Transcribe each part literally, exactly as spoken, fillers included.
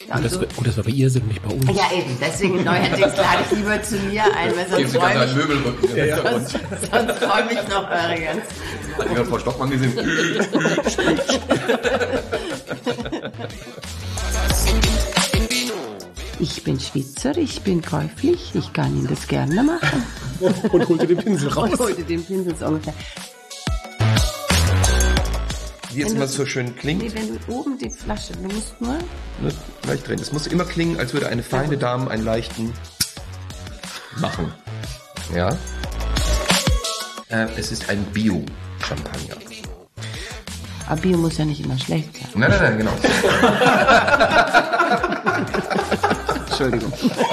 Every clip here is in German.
Gut, dass, so. wir, gut, dass wir bei ihr sind, nicht bei uns. Ja, eben. Deswegen neuerdings lade ich lieber zu mir ein, weil sonst freue ich mich. Ja, ja. Sonst, sonst freue ich mich noch eure ganz. Hat jemand Frau Stockmann gesehen? Ich bin Schweizer, ich bin käuflich, ich kann Ihnen das gerne machen. Und holte den Pinsel raus. Und holte den Pinsel so ungefähr. Wie es immer so schön klingt. Nee, wenn du oben die Flasche, du musst nur... Nur leicht drehen. Es muss immer klingen, als würde eine feine Dame einen leichten machen. Ja. Äh, es ist ein Bio-Champagner. Aber Bio muss ja nicht immer schlecht sein. Nein, nein, nein, genau. Entschuldigung.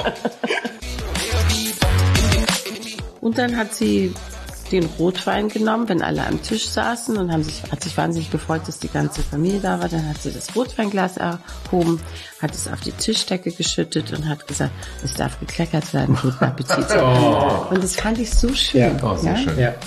Und dann hat sie den Rotwein genommen, wenn alle am Tisch saßen und haben sich, hat sich wahnsinnig gefreut, dass die ganze Familie da war. Dann hat sie das Rotweinglas erhoben, hat es auf die Tischdecke geschüttet und hat gesagt, es darf gekleckert werden, guten Appetit. Oh. Und das fand ich so schön. Ja, oh, sehr ja? schön. Ja.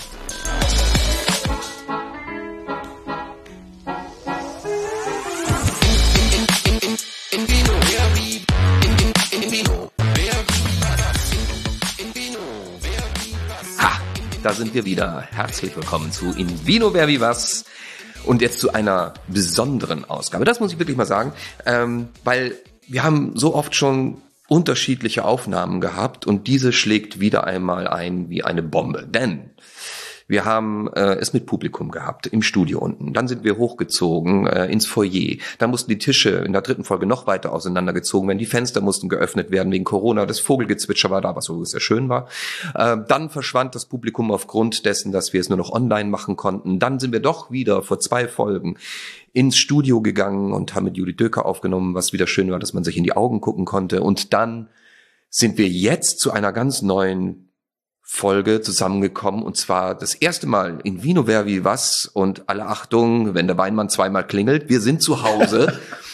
Da sind wir wieder. Herzlich willkommen zu In Vino Wer Wie Was. Und jetzt zu einer besonderen Ausgabe. Das muss ich wirklich mal sagen, ähm, weil wir haben so oft schon unterschiedliche Aufnahmen gehabt und diese schlägt wieder einmal ein wie eine Bombe. Denn wir haben äh, es mit Publikum gehabt im Studio unten. Dann sind wir hochgezogen äh, ins Foyer. Dann mussten die Tische in der dritten Folge noch weiter auseinandergezogen werden. Die Fenster mussten geöffnet werden wegen Corona. Das Vogelgezwitscher war da, was so sehr schön war. Äh, dann verschwand das Publikum aufgrund dessen, dass wir es nur noch online machen konnten. Dann sind wir doch wieder vor zwei Folgen ins Studio gegangen und haben mit Judith Döker aufgenommen, was wieder schön war, dass man sich in die Augen gucken konnte. Und dann sind wir jetzt zu einer ganz neuen Folge zusammengekommen und zwar das erste Mal in Vino Wer Wie Was und alle Achtung, wenn der Weinmann zweimal klingelt, wir sind zu Hause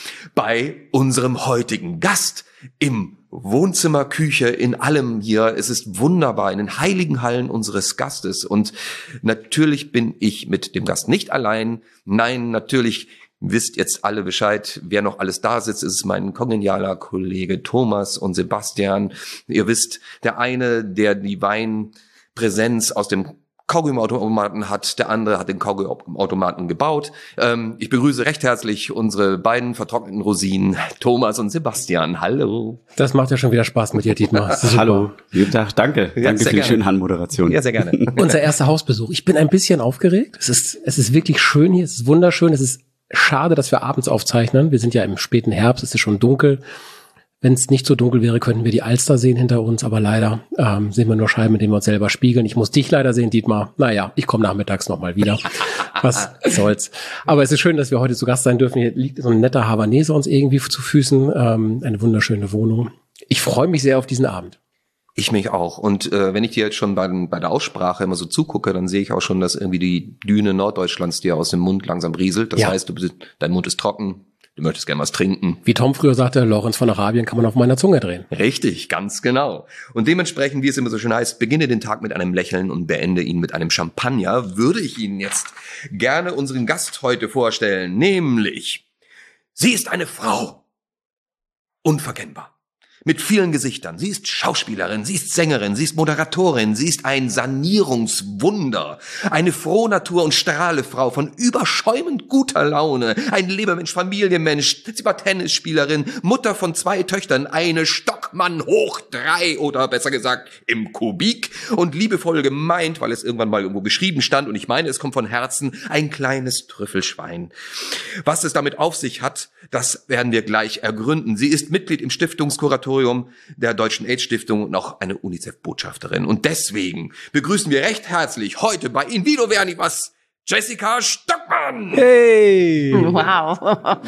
bei unserem heutigen Gast im Wohnzimmer, Küche, in allem hier. Es ist wunderbar, in den heiligen Hallen unseres Gastes und natürlich bin ich mit dem Gast nicht allein. Nein, natürlich wisst jetzt alle Bescheid, wer noch alles da sitzt, ist mein kongenialer Kollege Thomas und Sebastian. Ihr wisst, der eine, der die Weinpräsenz aus dem Kaugummiautomaten hat, der andere hat den Kaugummiautomaten gebaut. Ähm, ich begrüße recht herzlich unsere beiden vertrockneten Rosinen, Thomas und Sebastian. Hallo. Das macht ja schon wieder Spaß mit dir, Dietmar. Hallo, guten Tag, danke. Ja, danke für die gerne. schöne Handmoderation. Ja, sehr gerne. Unser erster Hausbesuch. Ich bin ein bisschen aufgeregt. Es ist, es ist wirklich schön hier, es ist wunderschön, es ist schade, dass wir abends aufzeichnen. Wir sind ja im späten Herbst, es ist schon dunkel. Wenn es nicht so dunkel wäre, könnten wir die Alster sehen hinter uns, aber leider ähm, sehen wir nur Scheiben, in denen wir uns selber spiegeln. Ich muss dich leider sehen, Dietmar. Naja, ich komme nachmittags nochmal wieder. Was soll's. Aber es ist schön, dass wir heute zu Gast sein dürfen. Hier liegt so ein netter Havanese uns irgendwie zu Füßen. Ähm, eine wunderschöne Wohnung. Ich freue mich sehr auf diesen Abend. Ich mich auch. Und äh, wenn ich dir jetzt schon bei, bei der Aussprache immer so zugucke, dann sehe ich auch schon, dass irgendwie die Düne Norddeutschlands dir aus dem Mund langsam rieselt. Das ja. heißt, du bist, dein Mund ist trocken, du möchtest gerne was trinken. Wie Tom früher sagte, Lorenz von Arabien kann man auf meiner Zunge drehen. Richtig, ganz genau. Und dementsprechend, wie es immer so schön heißt, beginne den Tag mit einem Lächeln und beende ihn mit einem Champagner, würde ich Ihnen jetzt gerne unseren Gast heute vorstellen, nämlich, sie ist eine Frau. Unverkennbar. Mit vielen Gesichtern. Sie ist Schauspielerin, sie ist Sängerin, sie ist Moderatorin, sie ist ein Sanierungswunder, eine Frohnatur und Strahlefrau von überschäumend guter Laune, ein Lebermensch, Familienmensch, sie war Tennisspielerin, Mutter von zwei Töchtern, eine Stockmann hoch drei oder besser gesagt im Kubik und liebevoll gemeint, weil es irgendwann mal irgendwo geschrieben stand und ich meine, es kommt von Herzen, ein kleines Trüffelschwein. Was es damit auf sich hat, das werden wir gleich ergründen. Sie ist Mitglied im Stiftungskuratorium der Deutschen AIDS-Stiftung und auch eine UNICEF-Botschafterin. Und deswegen begrüßen wir recht herzlich heute bei In Vino Wer Wie Was Jessica Stockmann. Hey! Wow.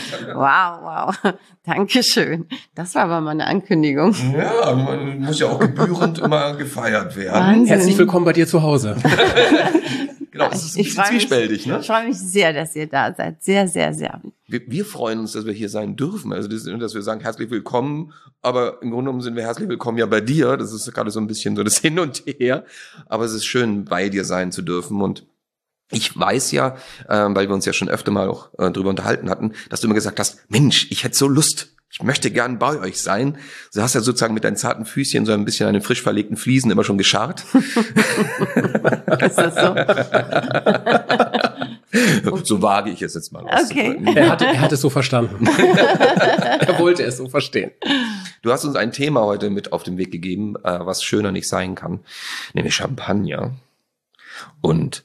Wow, wow. Dankeschön. Das war aber mal eine Ankündigung. Ja, man muss ja auch gebührend immer gefeiert werden. Wahnsinn. Herzlich willkommen bei dir zu Hause. Genau, es ist ein Ich bisschen freue mich, zwiespältig, ne? ich freue mich sehr, dass ihr da seid. Sehr, sehr, sehr. Wir, wir freuen uns, dass wir hier sein dürfen. Also, das, dass wir sagen, herzlich willkommen. Aber im Grunde genommen sind wir herzlich willkommen ja bei dir. Das ist gerade so ein bisschen so das Hin und Her. Aber es ist schön, bei dir sein zu dürfen. Und ich weiß ja, äh, weil wir uns ja schon öfter mal auch äh, drüber unterhalten hatten, dass du immer gesagt hast, Mensch, ich hätte so Lust, ich möchte gern bei euch sein. Du hast ja sozusagen mit deinen zarten Füßchen so ein bisschen an den frisch verlegten Fliesen immer schon gescharrt. Ist das so? So wage ich es jetzt mal Okay. Er hat, er hat es so verstanden. Er wollte es so verstehen. Du hast uns ein Thema heute mit auf den Weg gegeben, was schöner nicht sein kann, nämlich Champagner. Und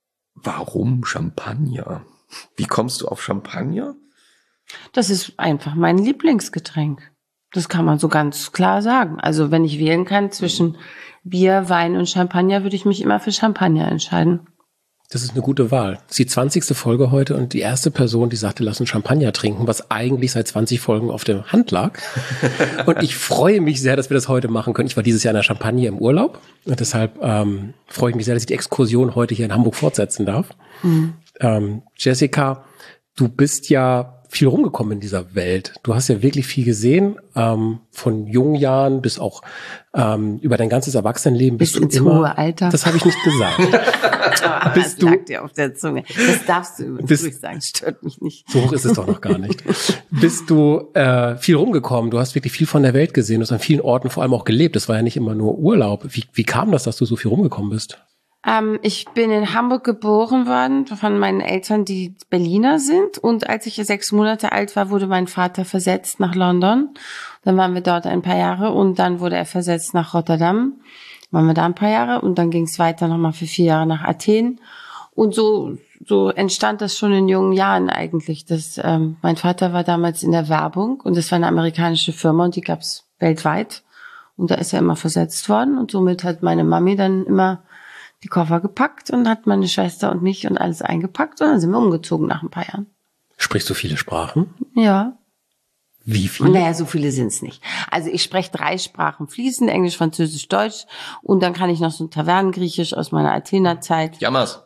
warum Champagner? Wie kommst du auf Champagner? Das ist einfach mein Lieblingsgetränk. Das kann man so ganz klar sagen. Also wenn ich wählen kann zwischen Bier, Wein und Champagner, würde ich mich immer für Champagner entscheiden. Das ist eine gute Wahl. Das ist die zwanzigste Folge heute und die erste Person, die sagte, lass uns Champagner trinken, was eigentlich seit zwanzig Folgen auf der Hand lag. Und ich freue mich sehr, dass wir das heute machen können. Ich war dieses Jahr in der Champagne im Urlaub und deshalb ähm, freue ich mich sehr, dass ich die Exkursion heute hier in Hamburg fortsetzen darf. Mhm. Ähm, Jessica, du bist ja viel rumgekommen in dieser Welt. Du hast ja wirklich viel gesehen, ähm, von jungen Jahren bis auch ähm, über dein ganzes Erwachsenenleben. Bis bist du ins immer, hohe Alter. Das habe ich nicht gesagt. Aber Bist das du- lag dir auf der Zunge. Das darfst du übrigens Bist- ruhig sagen, stört mich nicht. So hoch ist es doch noch gar nicht. Bist du äh, viel rumgekommen? Du hast wirklich viel von der Welt gesehen. Du hast an vielen Orten vor allem auch gelebt. Das war ja nicht immer nur Urlaub. Wie, wie kam das, dass du so viel rumgekommen bist? Ähm, ich bin in Hamburg geboren worden von meinen Eltern, die Berliner sind. Und als ich sechs Monate alt war, wurde mein Vater versetzt nach London. Dann waren wir dort ein paar Jahre und dann wurde er versetzt nach Rotterdam. Waren wir da ein paar Jahre und dann ging es weiter nochmal für vier Jahre nach Athen. Und so so entstand das schon in jungen Jahren eigentlich. Das, ähm, mein Vater war damals in der Werbung und das war eine amerikanische Firma und die gab es weltweit. Und da ist er immer versetzt worden und somit hat meine Mami dann immer die Koffer gepackt und hat meine Schwester und mich und alles eingepackt und dann sind wir umgezogen nach ein paar Jahren. Sprichst du viele Sprachen? Ja. Wie viele? Naja, so viele sind's nicht. Also ich spreche drei Sprachen fließend, Englisch, Französisch, Deutsch und dann kann ich noch so ein Tavernengriechisch aus meiner Athener Zeit. Jammers.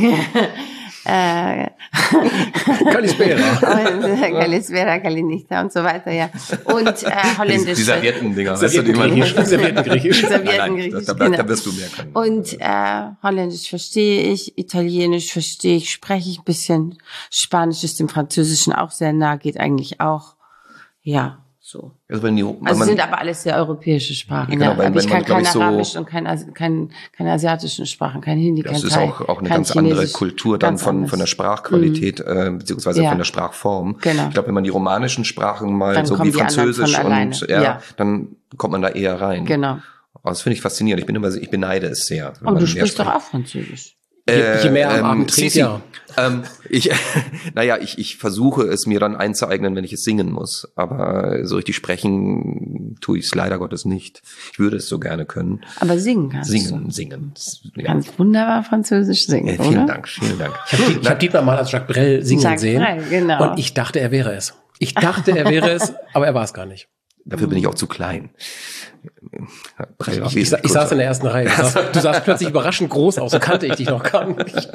äh, Kalispera. Kalispera, Kalinita und so weiter, ja. Und äh, Holländisch. Die Serviettendinger. weißt du, die man- Serviettengriechisch. Serviettengriechisch. Nein, nein, Serviettengriechisch, da, da, genau. da wirst du mehr können. Und äh, Holländisch verstehe ich, Italienisch verstehe ich, spreche ich ein bisschen. Spanisch ist dem Französischen auch sehr nah, geht eigentlich auch. Ja, so. Also, wenn die, wenn Also man, sind aber alles sehr europäische Sprachen. Genau, ja. weil- Aber wenn ich man, kann glaub kein ich, so- Arabisch und kein, Asi- kein, keine asiatischen Sprachen, kein Hindi, kein das ist Thai, auch, auch eine kein ganz andere Chinesisch, Kultur dann ganz von, anders. von der Sprachqualität, äh, beziehungsweise Ja. von der Sprachform. Genau. Ich glaube, wenn man die romanischen Sprachen mal Dann so kommen wie die anderen Französisch von und alleine. ja, Ja. dann kommt man da eher rein. Genau. Oh, das finde ich faszinierend. Ich bin immer, ich beneide es sehr. wenn Aber man du mehr sprichst doch spricht. auch Französisch. Je, je mehr am Ähm, Abend trinkt, Sissi, ja. ähm, ich, naja, ich, ich versuche es mir dann einzueignen, wenn ich es singen muss. Aber so richtig sprechen tue ich es leider Gottes nicht. Ich würde es so gerne können. Aber singen kannst Singen, du. singen. Du Ja. kannst wunderbar Französisch singen, Ja, vielen oder? Dank, vielen Dank. Ich habe ich hab Dietmar mal als Jacques Brel singen Jacques sehen. Brel, genau. Und ich dachte, er wäre es. Ich dachte, er wäre es, aber er war es gar nicht. Dafür bin ich auch zu klein. Brell war Ich, ich, wesentlich ich saß größer. in der ersten Reihe. Du sahst, du sahst plötzlich überraschend groß aus, so kannte ich dich noch gar nicht.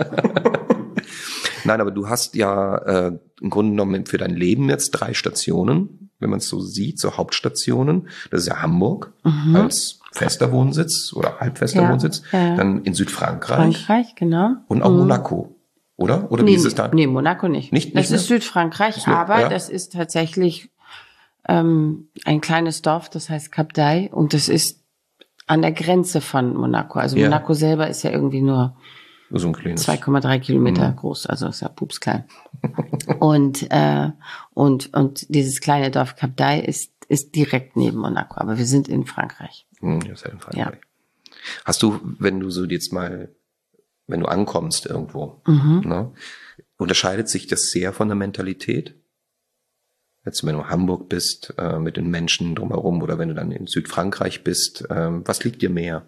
Nein, aber du hast ja äh, im Grunde genommen für dein Leben jetzt drei Stationen, wenn man es so sieht, so Hauptstationen. Das ist ja Hamburg als fester Wohnsitz oder halbfester Ja, Wohnsitz. ja. Dann in Südfrankreich Frankreich, genau. und auch Mhm. Monaco, oder? Oder wie Nee, ist es da? nee, Monaco nicht. Nicht- das nicht ist Südfrankreich, nur- aber ja. das ist tatsächlich ähm, ein kleines Dorf, das heißt Cap d'Aille und das ist an der Grenze von Monaco. Also Ja. Monaco selber ist ja irgendwie nur So ein kleines. zwei Komma drei Kilometer Mhm. groß, also ist ja pupsklein. und äh, und und dieses kleine Dorf Cap d'Aille ist ist direkt neben Monaco, aber wir sind in Frankreich. Hm, ja, ist ja in Frankreich. Hast du, wenn du so jetzt mal, wenn du ankommst irgendwo, Mhm. ne, unterscheidet sich das sehr von der Mentalität? Jetzt, wenn du in Hamburg bist, äh, mit den Menschen drumherum oder wenn du dann in Südfrankreich bist, ähm, was liegt dir mehr?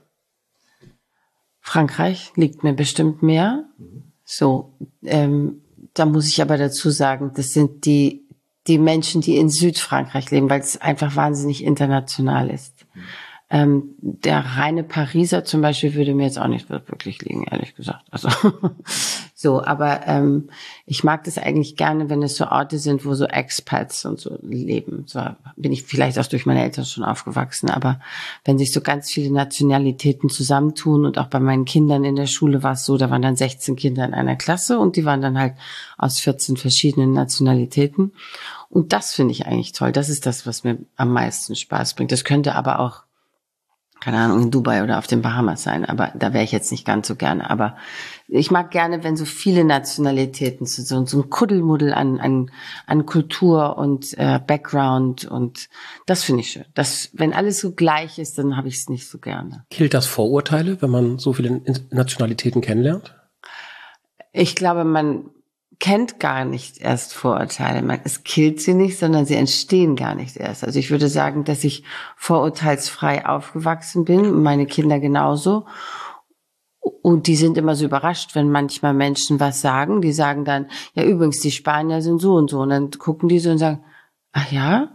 Frankreich liegt mir bestimmt mehr. So, ähm, da muss ich aber dazu sagen, das sind die die Menschen, die in Südfrankreich leben, weil es einfach wahnsinnig international ist. Ähm, der reine Pariser zum Beispiel würde mir jetzt auch nicht wirklich liegen, ehrlich gesagt. Also So, aber ähm, ich mag das eigentlich gerne, wenn es so Orte sind, wo so Expats und so leben. So bin ich vielleicht auch durch meine Eltern schon aufgewachsen, aber wenn sich so ganz viele Nationalitäten zusammentun und auch bei meinen Kindern in der Schule war es so, da waren dann sechzehn Kinder in einer Klasse und die waren dann halt aus vierzehn verschiedenen Nationalitäten. Und das finde ich eigentlich toll. Das ist das, was mir am meisten Spaß bringt. Das könnte aber auch, keine Ahnung, in Dubai oder auf den Bahamas sein, aber da wäre ich jetzt nicht ganz so gerne. Aber ich mag gerne, wenn so viele Nationalitäten so, so ein Kuddelmuddel an, an, an Kultur und äh, Background und das finde ich schön. Das, wenn alles so gleich ist, dann habe ich es nicht so gerne. Killt das Vorurteile, wenn man so viele Nationalitäten kennenlernt? Ich glaube, man kennt gar nicht erst Vorurteile. Man, es killt sie nicht, sondern sie entstehen gar nicht erst. Also ich würde sagen, dass ich vorurteilsfrei aufgewachsen bin, meine Kinder genauso. Und die sind immer so überrascht, wenn manchmal Menschen was sagen. Die sagen dann, ja übrigens, die Spanier sind so und so. Und dann gucken die so und sagen, ach ja?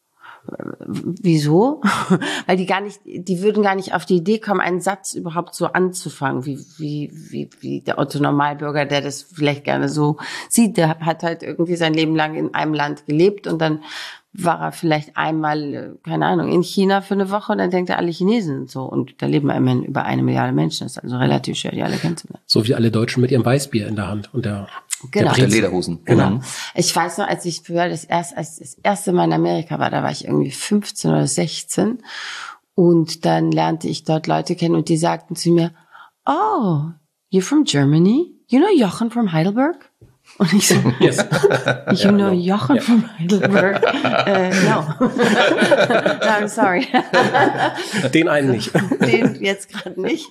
Wieso? Weil die gar nicht, die würden gar nicht auf die Idee kommen, einen Satz überhaupt so anzufangen, wie, wie, wie, wie der Otto Normalbürger, der das vielleicht gerne so sieht. Der hat halt irgendwie sein Leben lang in einem Land gelebt und dann war er vielleicht einmal, keine Ahnung, in China für eine Woche und dann denkt er, alle Chinesen sind so. Und da leben immerhin über eine Milliarde Menschen. Das ist also relativ schwer, die alle kennenzulernen. So wie alle Deutschen mit ihrem Weißbier in der Hand und der Genau. Der Lederhosen. Genau. Mhm. Ich weiß noch, als ich früher das erste, als das erste Mal in Amerika war, da war ich irgendwie fünfzehn oder sechzehn und dann lernte ich dort Leute kennen und die sagten zu mir, oh, you're from Germany? You know Jochen from Heidelberg? Und ich so, Yes. you know Jochen yeah. from Heidelberg? Uh, no. No, I'm sorry. Den einen nicht. Den jetzt gerade nicht.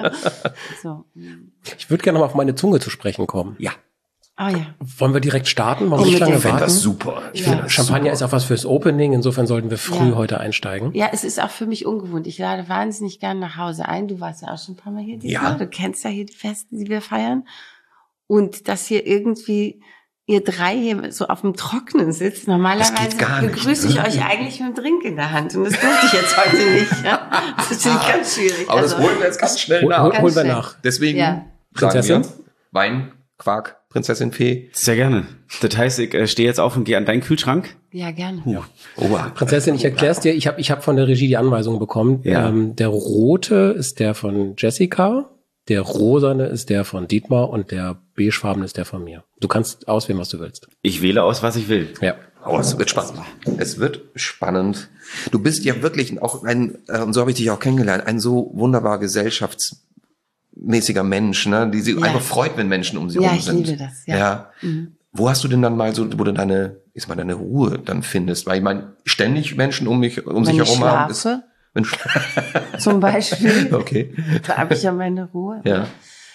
So. Ich würde gerne mal auf meine Zunge zu sprechen kommen. Ja. Ah ja. Wollen wir direkt starten? Wollen wir Oh, nicht lange Ich finde warten? das super. Ich Ja. finde das Champagner super. ist auch was fürs Opening, insofern sollten wir früh Ja. heute einsteigen. Ja, es ist auch für mich ungewohnt. Ich lade wahnsinnig gern nach Hause ein. Du warst ja auch schon ein paar Mal hier diesmal. Ja. Du kennst ja hier die Feste, die wir feiern. Und dass hier irgendwie ihr drei hier so auf dem Trockenen sitzt. Normalerweise Das geht gar nicht, begrüße ich ne? euch eigentlich mit einem Drink in der Hand. Und das durfte ich jetzt heute nicht. Ja. Das ist natürlich ganz schwierig. Aber das Also, holen wir jetzt ganz schnell Hol, nach. hol, Ganz holen wir schnell. nach. Deswegen Ja. sagen Prinzessin? wir Wein, Quark, Prinzessin Fee. Sehr gerne. Das heißt, ich äh, stehe jetzt auf und gehe an deinen Kühlschrank. ja, gerne. Oha. Prinzessin, ich erkläre es dir. Ich habe ich hab von der Regie die Anweisung bekommen. Ja. Ähm, der rote ist der von Jessica, der rosane ist der von Dietmar und der beigefarbene ist der von mir. Du kannst auswählen, was du willst. Ich wähle aus, was ich will. Ja. Oh, es wird spannend. Es wird spannend. Du bist ja wirklich auch ein, äh, und so habe ich dich auch kennengelernt, ein so wunderbar gesellschaftsmäßiger Mensch, ne, die sich Ja. einfach freut, wenn Menschen um sie Ja, herum ich sind. liebe das, ja. ja. Mhm. Wo hast du denn dann mal so, wo du deine, ist mal deine Ruhe dann findest? Weil ich meine, ständig Menschen um mich, um sich Wenn ich herum haben. Ist, schlafe, wenn zum Beispiel, okay. da habe ich ja meine Ruhe. Ja.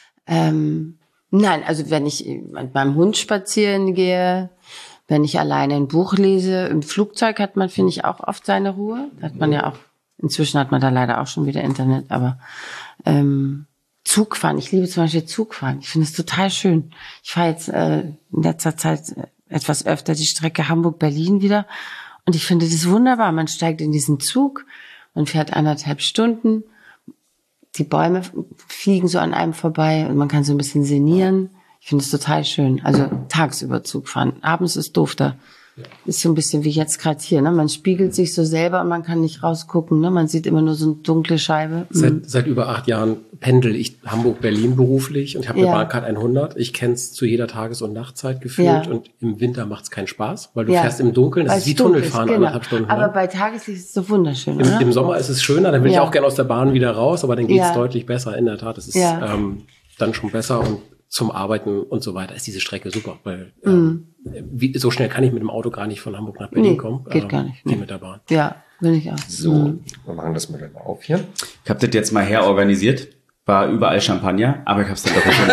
Ähm, nein, also wenn ich mit meinem Hund spazieren gehe, wenn ich alleine ein Buch lese, im Flugzeug hat man, finde ich, auch oft seine Ruhe. Da hat man ja auch, inzwischen hat man da leider auch schon wieder Internet, aber ähm, Zugfahren, ich liebe zum Beispiel Zugfahren. Ich finde es total schön. Ich fahre jetzt äh, in letzter Zeit äh, etwas öfter die Strecke Hamburg-Berlin wieder und ich finde das wunderbar. Man steigt in diesen Zug, man fährt anderthalb Stunden, die Bäume fliegen so an einem vorbei und man kann so ein bisschen sinnieren. Ich finde es total schön. Also tagsüber Zug fahren. Abends ist doof da. Ist so ein bisschen wie jetzt gerade hier. Ne? Man spiegelt sich so selber und man kann nicht rausgucken. Ne? Man sieht immer nur so eine dunkle Scheibe. Seit, seit über acht Jahren pendel ich Hamburg-Berlin beruflich und ich habe eine Ja. Bahncard hundert. Ich kenne es zu jeder Tages- und Nachtzeit gefühlt Ja. und im Winter macht es keinen Spaß, weil du Ja. fährst im Dunkeln. Das Weil ist wie es dunkel ist, Tunnelfahren genau. anderthalb Stunden. Aber ne? bei Tageslicht ist es so wunderschön, Im, oder? Im Sommer ist es schöner, dann will Ja. ich auch gerne aus der Bahn wieder raus, aber dann geht's Ja. deutlich besser, in der Tat. Es ist Ja. ähm, dann schon besser und zum Arbeiten und so weiter ist diese Strecke super, weil ähm, wie, so schnell kann ich mit dem Auto gar nicht von Hamburg nach Berlin Nee, kommen. geht ähm, gar nicht. Wie Nee. mit der Bahn. Ja, bin ich auch. So, Mhm. wir machen das mal auf hier. Ich habe das jetzt mal herorganisiert. War überall Champagner, aber ich habe es dann doch gefunden.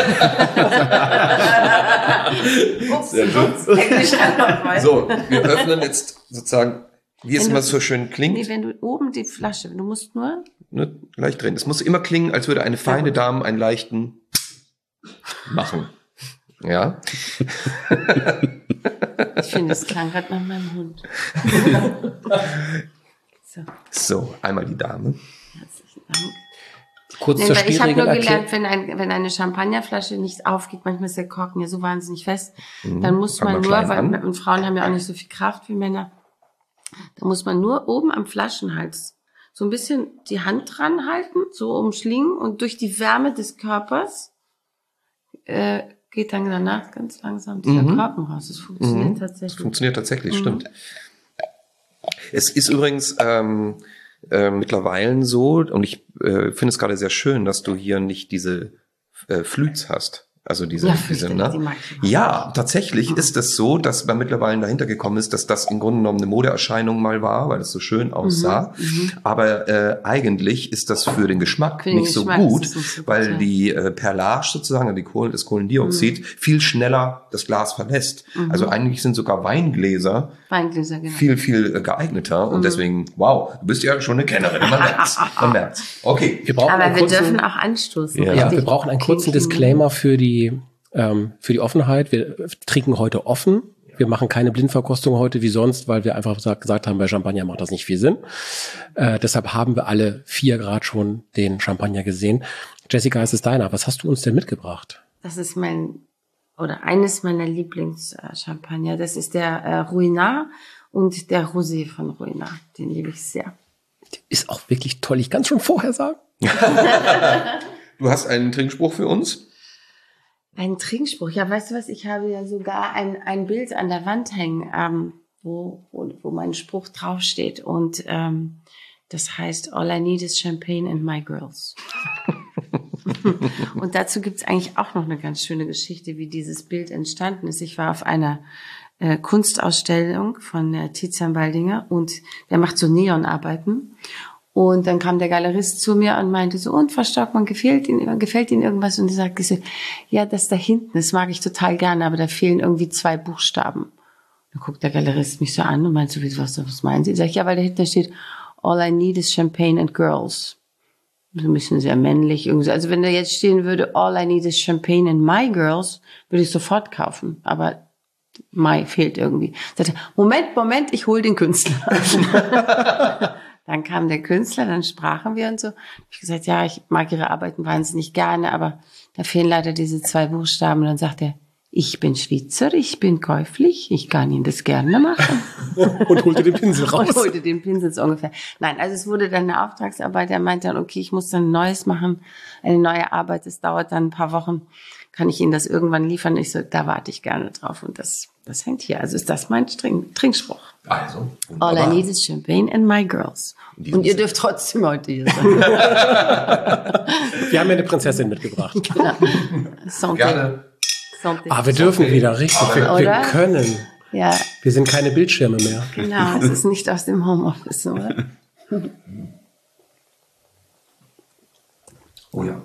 Ups, ups, Englisch anfangen. So, wir öffnen jetzt sozusagen, wie es Wenn immer du- so schön Nee, klingt, wenn du oben die Flasche, du musst nur, ne, leicht drehen. Es muss immer klingen, als würde eine feine Dame einen leichten machen. Ja. ich finde, es klang gerade nach meinem Hund. so, So, einmal die Dame. herzlichen Dank. Kurz Nee, zur weil ich habe Spielregel nur erklärt. gelernt, wenn, ein, wenn eine Champagnerflasche nicht aufgeht, manchmal ist der Korken ja so wahnsinnig fest, Mhm. dann muss Fang man mal nur, klein weil an. und Frauen haben ja auch nicht so viel Kraft wie Männer, da muss man nur oben am Flaschenhals so ein bisschen die Hand dran halten, so umschlingen und durch die Wärme des Körpers äh, geht dann danach ganz langsam dieser Mhm. Korken raus. Das funktioniert Mhm. Das tatsächlich. funktioniert tatsächlich, Mhm. stimmt. Es ist übrigens ähm, äh, mittlerweile so, und ich äh, finde es gerade sehr schön, dass du hier nicht diese äh, Flüts hast. Also diese, Ja, diese, fürchterlich, die ne? mag ich überhaupt Ja, tatsächlich ist es so, dass man mittlerweile dahinter gekommen ist, dass das im Grunde genommen eine Modeerscheinung mal war, weil es so schön aussah. Mhm, Aber äh, eigentlich ist das für den Geschmack Für den nicht Geschmack so ist gut, es nicht so gut, weil ja. die äh, Perlage sozusagen, die Kohlen, das Kohlendioxid, viel schneller das Glas verlässt. Also eigentlich sind sogar Weingläser Weingläser, genau. viel, viel äh, geeigneter. Und deswegen, wow, du bist ja schon eine Kennerin. Man merkt's. Man merkt's. Okay. Wir brauchen Aber einen wir kurzen, dürfen auch anstoßen. Ja. ja, richtig. wir brauchen einen kurzen Clean, clean. Disclaimer für die, ähm, für die Offenheit. Wir trinken heute offen. Wir machen keine Blindverkostung heute wie sonst, weil wir einfach gesagt, gesagt haben, bei Champagner macht das nicht viel Sinn. Äh, deshalb haben wir alle vier Grad schon den Champagner gesehen. Jessica, es ist deiner. Was hast du uns denn mitgebracht? Das ist mein, oder eines meiner Lieblings-Champagner. Das ist der äh, Ruinart und der Rosé von Ruinart. Den liebe ich sehr. Ist auch wirklich toll. Ich kann es schon vorher sagen. Du hast einen Trinkspruch für uns? Ein Trinkspruch. Ja, weißt du was? Ich habe ja sogar ein, ein Bild an der Wand hängen, ähm, wo, wo, wo mein Spruch draufsteht. Und ähm, das heißt, all I need is champagne and my girls. Und dazu gibt's eigentlich auch noch eine ganz schöne Geschichte, wie dieses Bild entstanden ist. Ich war auf einer äh, Kunstausstellung von äh, Tizian Baldinger und der macht so Neonarbeiten. Und dann kam der Galerist zu mir und meinte so, und Frau Stockmann, gefällt Ihnen, gefällt Ihnen irgendwas? Und ich sagte so, ja, das da hinten, das mag ich total gerne, aber da fehlen irgendwie zwei Buchstaben. Dann guckt der Galerist mich so an und meint so, was, was meinen Sie? Sag ich, ja, weil dahinter steht, all I need is champagne and girls. So ein bisschen sehr männlich. Irgendwie. Also wenn da jetzt stehen würde, all I need is champagne and my girls, würde ich sofort kaufen. Aber my fehlt irgendwie. Sagte, Moment, Moment, ich hol den Künstler. Dann kam der Künstler, dann sprachen wir und so. Ich gesagt, ja, ich mag Ihre Arbeiten wahnsinnig gerne, aber da fehlen leider diese zwei Buchstaben. Und dann sagt er, ich bin Schweizer, ich bin käuflich, ich kann Ihnen das gerne machen. Und holte den Pinsel raus. Und holte den Pinsel so ungefähr. Nein, also es wurde dann eine Auftragsarbeit. Er meinte dann, okay, ich muss dann ein Neues machen, eine neue Arbeit. Es dauert dann ein paar Wochen. Kann ich Ihnen das irgendwann liefern? Ich so, da warte ich gerne drauf. Und das, das hängt hier. Also ist das mein Trink- Trinkspruch. Also, All I need is champagne and my girls. Und ihr dürft trotzdem heute hier sein. Wir haben ja eine Prinzessin mitgebracht. Genau. Santé. Gerne. Santé. Ah, wir dürfen wieder, richtig. Wir, wir Oder? können. Ja, Wir sind keine Bildschirme mehr. genau. Es ist nicht aus dem Homeoffice, oder? Oh ja.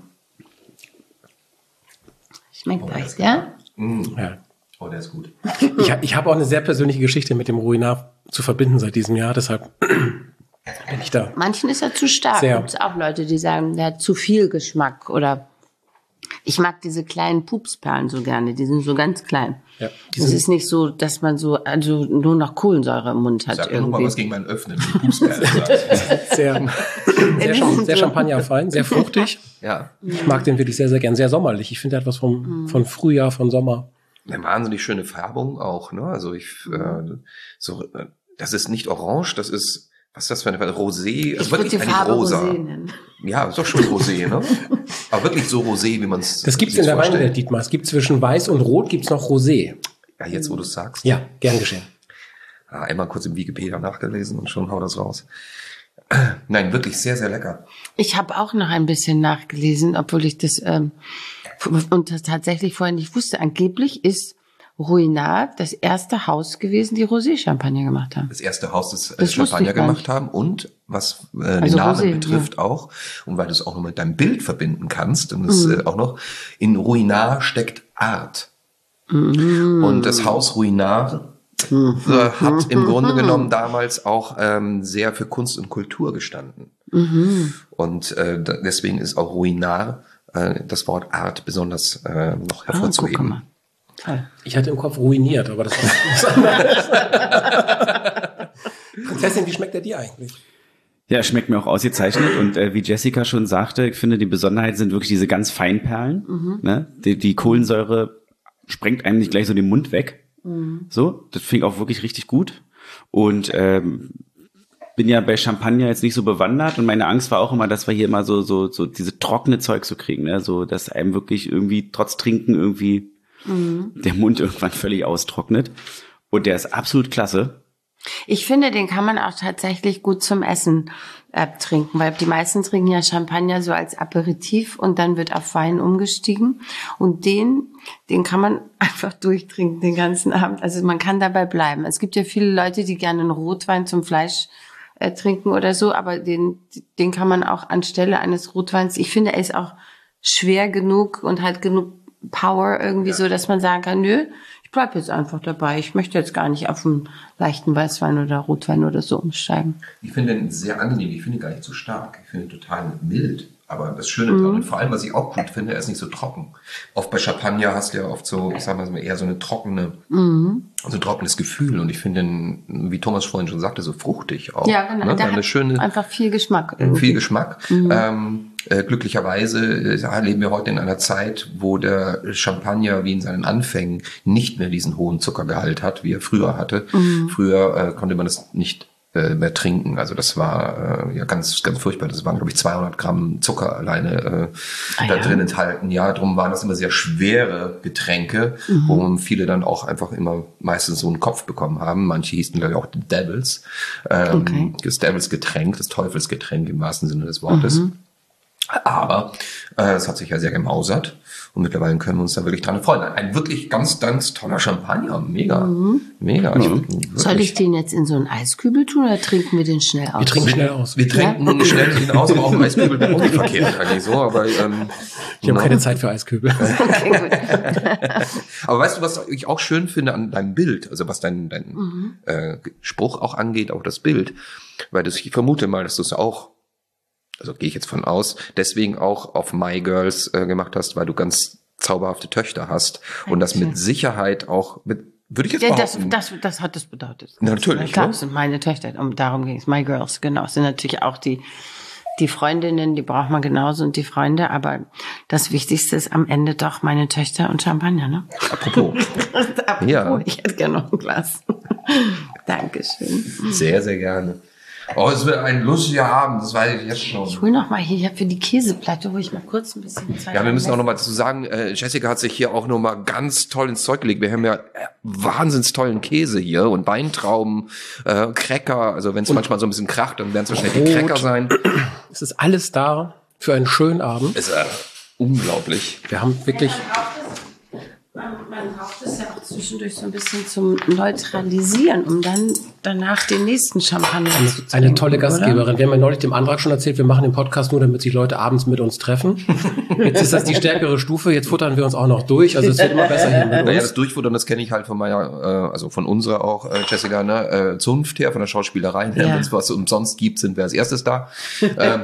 Schmeckt euch, ja? Ja. Oh, der ist gut. Ich, hab- ich habe auch eine sehr persönliche Geschichte mit dem Ruinart zu verbinden seit diesem Jahr, deshalb bin ich da. Manchen ist er zu stark. Sehr. Gibt es auch Leute, die sagen, der hat zu viel Geschmack. Oder ich mag diese kleinen Pupsperlen so gerne. Die sind so ganz klein. Ja, die Es sind- ist nicht so, dass man so also nur noch Kohlensäure im Mund hat. Sag mir nur irgendwie. mal was gegen mein Öffnen. Die Pupsperle sagt. Sehr, sehr, Cham- sehr champagnerfein, sehr fruchtig. Ja. Ich mag den wirklich sehr, sehr gern. Sehr sommerlich. Ich finde, der hat was vom, von Frühjahr, von Sommer. Eine wahnsinnig schöne Färbung auch, ne? Also ich, äh, so, äh, das ist nicht orange, das ist, was ist das für eine Farbe? Rosé, also Ich würde wirklich die eigentlich Farbe rosa. Rosé nennen. Ja, ist doch schon Rosé, ne? Aber wirklich so Rosé, wie man es Das gibt's in der Weinwelt, Dietmar. Es gibt zwischen Weiß und Rot gibt's noch Rosé. Ja, jetzt wo du es sagst. Ja, gern geschehen. Ah, einmal kurz im Wikipedia nachgelesen und schon hau das raus. Nein, wirklich sehr, sehr lecker. Ich habe auch noch ein bisschen nachgelesen, obwohl ich das ähm, und das tatsächlich vorher nicht wusste. Angeblich ist Ruinart das erste Haus gewesen, die Rosé-Champagner gemacht haben. Das erste Haus, das, äh, Das wusste Champagner ich gar gemacht nicht. haben und was äh, Also den Namen Rosé, betrifft auch, und weil du es auch noch mit deinem Bild verbinden kannst, und es äh, auch noch, in Ruinart steckt Art. Und das Haus Ruinart äh, hat im Grunde genommen damals auch ähm, sehr für Kunst und Kultur gestanden. Und äh, da- deswegen ist auch Ruinart, äh, das Wort Art, besonders äh, noch Ah, guck hervorzuheben. mal. Toll. Ich hatte im Kopf ruiniert, aber das war was anderes. Prinzessin, wie schmeckt der dir eigentlich? Ja, schmeckt mir auch ausgezeichnet und äh, wie Jessica schon sagte, ich finde, die Besonderheit sind wirklich diese ganz feinen Perlen. Mhm. Ne? Die, die Kohlensäure sprengt einem nicht gleich so den Mund weg. Mhm. So, das finde ich auch wirklich richtig gut. Und ähm, bin ja bei Champagner jetzt nicht so bewandert und meine Angst war auch immer, dass wir hier immer so so so diese trockene Zeug so kriegen, ne? So, dass einem wirklich irgendwie trotz Trinken irgendwie mhm. der Mund irgendwann völlig austrocknet. Und der ist absolut klasse. Ich finde, den kann man auch tatsächlich gut zum Essen äh, trinken, weil die meisten trinken ja Champagner so als Aperitif und dann wird auf Wein umgestiegen. Und den, den kann man einfach durchtrinken den ganzen Abend. Also man kann dabei bleiben. Es gibt ja viele Leute, die gerne einen Rotwein zum Fleisch äh, trinken oder so, aber den, den kann man auch anstelle eines Rotweins, ich finde, er ist auch schwer genug und hat genug Power irgendwie ja. so, dass man sagen kann, nö, ich bleib jetzt einfach dabei. Ich möchte jetzt gar nicht auf einen leichten Weißwein oder Rotwein oder so umsteigen. Ich finde den sehr angenehm. Ich finde ihn gar nicht so stark. Ich finde ihn total mild. Aber das Schöne daran, mhm. vor allem, was ich auch gut finde, er ist nicht so trocken. Oft bei Champagner hast du ja oft so, ich sag mal, eher so eine trockene, mhm. so ein trockenes Gefühl. Und ich finde ihn, wie Thomas vorhin schon sagte, so fruchtig auch. Ja, genau. Ne? Der eine hat schöne, einfach viel Geschmack. Irgendwie. Viel Geschmack. Mhm. Ähm, Äh, glücklicherweise äh, leben wir heute in einer Zeit, wo der Champagner wie in seinen Anfängen nicht mehr diesen hohen Zuckergehalt hat, wie er früher hatte. Mhm. Früher äh, konnte man das nicht äh, mehr trinken. Also das war äh, ja ganz ganz furchtbar. Das waren, glaube ich, zweihundert Gramm Zucker alleine äh, ah, da ja. drin enthalten. Ja, darum waren das immer sehr schwere Getränke, mhm. wo viele dann auch einfach immer meistens so einen Kopf bekommen haben. Manche hießen, glaube ich, auch Devils. Ähm, okay. Das Devils Getränk, das Teufelsgetränk im wahrsten Sinne des Wortes. Mhm. Aber äh, es hat sich ja sehr gemausert und mittlerweile können wir uns da wirklich dran freuen. Ein wirklich ganz, ganz toller Champagner. Mega, mhm. mega. Mhm. Soll ich den jetzt in so einen Eiskübel tun oder trinken wir den schnell aus? Wir trinken schnell aus. Wir trinken ja? schnell den aus, aber auch im Eiskübel wäre auch nicht verkehrt eigentlich so. Aber, ähm, ich habe keine Zeit für Eiskübel. Okay, gut. Aber weißt du, was ich auch schön finde an deinem Bild, also was dein, dein mhm. äh, Spruch auch angeht, auch das Bild, weil das, ich vermute mal, dass du es auch, also gehe ich jetzt von aus, deswegen auch auf My Girls äh, gemacht hast, weil du ganz zauberhafte Töchter hast und das mit Sicherheit auch mit, würde ich jetzt ja, behaupten. Das, das, das hat es bedeutet. Na, natürlich. Klar, ne? das sind meine Töchter, um, darum ging es. My Girls, genau. Das sind natürlich auch die, die Freundinnen, die braucht man genauso und die Freunde, aber das Wichtigste ist am Ende doch meine Töchter und Champagner, ne? Apropos. Apropos, ja. Ich hätte gerne noch ein Glas. Dankeschön. Sehr, sehr gerne. Oh, es wird ein lustiger Abend, das weiß ich jetzt schon. Ich hol noch mal hier für die Käseplatte, wo ich mal kurz ein bisschen Zeit Ja, wir müssen auch noch mal dazu sagen, äh, Jessica hat sich hier auch noch mal ganz toll ins Zeug gelegt. Wir haben ja wahnsinns tollen Käse hier und Weintrauben, äh, Cracker. Also wenn es manchmal so ein bisschen kracht, dann werden es wahrscheinlich die Cracker sein. Es ist alles da für einen schönen Abend. Ist äh, unglaublich. Wir haben wirklich... Man, man braucht es ja auch zwischendurch so ein bisschen zum Neutralisieren, um dann danach den nächsten Champagner eine, zu trinken. Eine tolle Gastgeberin. Oder? Wir haben ja neulich dem Antrag schon erzählt, wir machen den Podcast nur, damit sich Leute abends mit uns treffen. Jetzt ist das die stärkere Stufe, jetzt futtern wir uns auch noch durch. Also es wird immer besser hier mit uns. Naja, das Durchfuttern, das kenne ich halt von meiner, äh, also von unserer auch, äh, Jessica, ne, äh, Zunft her, von der Schauspielerei. Ja. Wenn es was umsonst gibt, sind wir als erstes da. Ähm,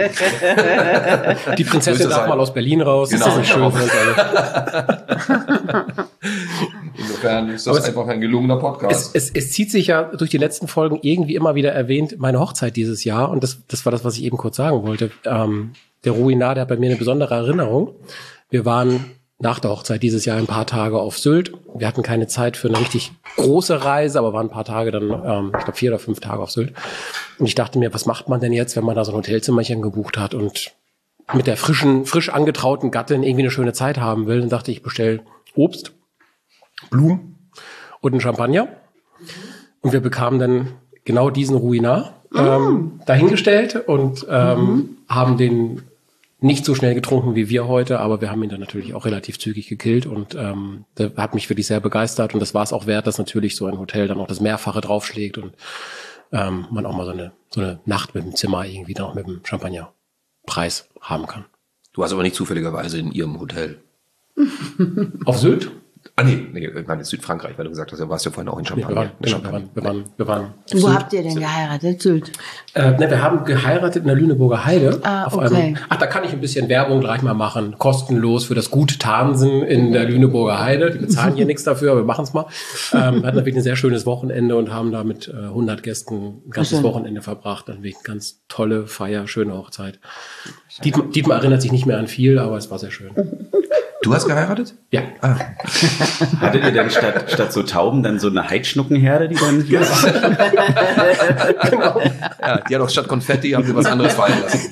die Prinzessin darf mal aus Berlin raus. Genau. Das ist nicht schön für uns alle. Insofern ist das es, einfach ein gelungener Podcast. Es, es, es zieht sich ja durch die letzten Folgen irgendwie immer wieder erwähnt, meine Hochzeit dieses Jahr. Und das, das war das, was ich eben kurz sagen wollte. Ähm, der Ruinar, der hat bei mir eine besondere Erinnerung. Wir waren nach der Hochzeit dieses Jahr ein paar Tage auf Sylt. Wir hatten keine Zeit für eine richtig große Reise, aber waren ein paar Tage dann, ähm, ich glaube vier oder fünf Tage auf Sylt. Und ich dachte mir, was macht man denn jetzt, wenn man da so ein Hotelzimmerchen gebucht hat und mit der frischen, frisch angetrauten Gattin irgendwie eine schöne Zeit haben will? Dann dachte ich, ich bestell Obst, Blumen und einen Champagner. Und wir bekamen dann genau diesen Ruinar ähm, mm. dahingestellt und ähm, mm. haben den nicht so schnell getrunken wie wir heute, aber wir haben ihn dann natürlich auch relativ zügig gekillt und ähm, der hat mich wirklich sehr begeistert und das war es auch wert, dass natürlich so ein Hotel dann auch das Mehrfache draufschlägt und ähm, man auch mal so eine so eine Nacht mit dem Zimmer irgendwie dann auch mit dem Champagnerpreis haben kann. Du warst aber nicht zufälligerweise in ihrem Hotel. Auf Sylt? Ah nee, nee, ich meine Südfrankreich, weil du gesagt hast, du warst ja vorhin auch in Champagne. Nee, wir, waren, genau, wir, waren, wir, waren, wir waren. Wo Sylt. habt ihr denn geheiratet? Sylt? Äh, ne, wir haben geheiratet in der Lüneburger Heide. Ah, auf okay. einem, ach, da kann ich ein bisschen Werbung gleich mal machen. Kostenlos für das Gut Tarnsen in der Lüneburger Heide. Die bezahlen hier nichts dafür, aber wir machen es mal. Ähm, wir hatten wirklich ein sehr schönes Wochenende und haben da mit äh, hundert Gästen ein ganzes Wochenende verbracht. Dann wirklich eine ganz tolle Feier, schöne Hochzeit. Dietmar, Dietmar erinnert sich nicht mehr an viel, aber es war sehr schön. Du hast geheiratet? Ja. Ah. Hattet ihr dann statt, statt so Tauben dann so eine Heidschnuckenherde, die dann hier Genau. Ja, die hat auch statt Konfetti, haben sie was anderes fallen lassen.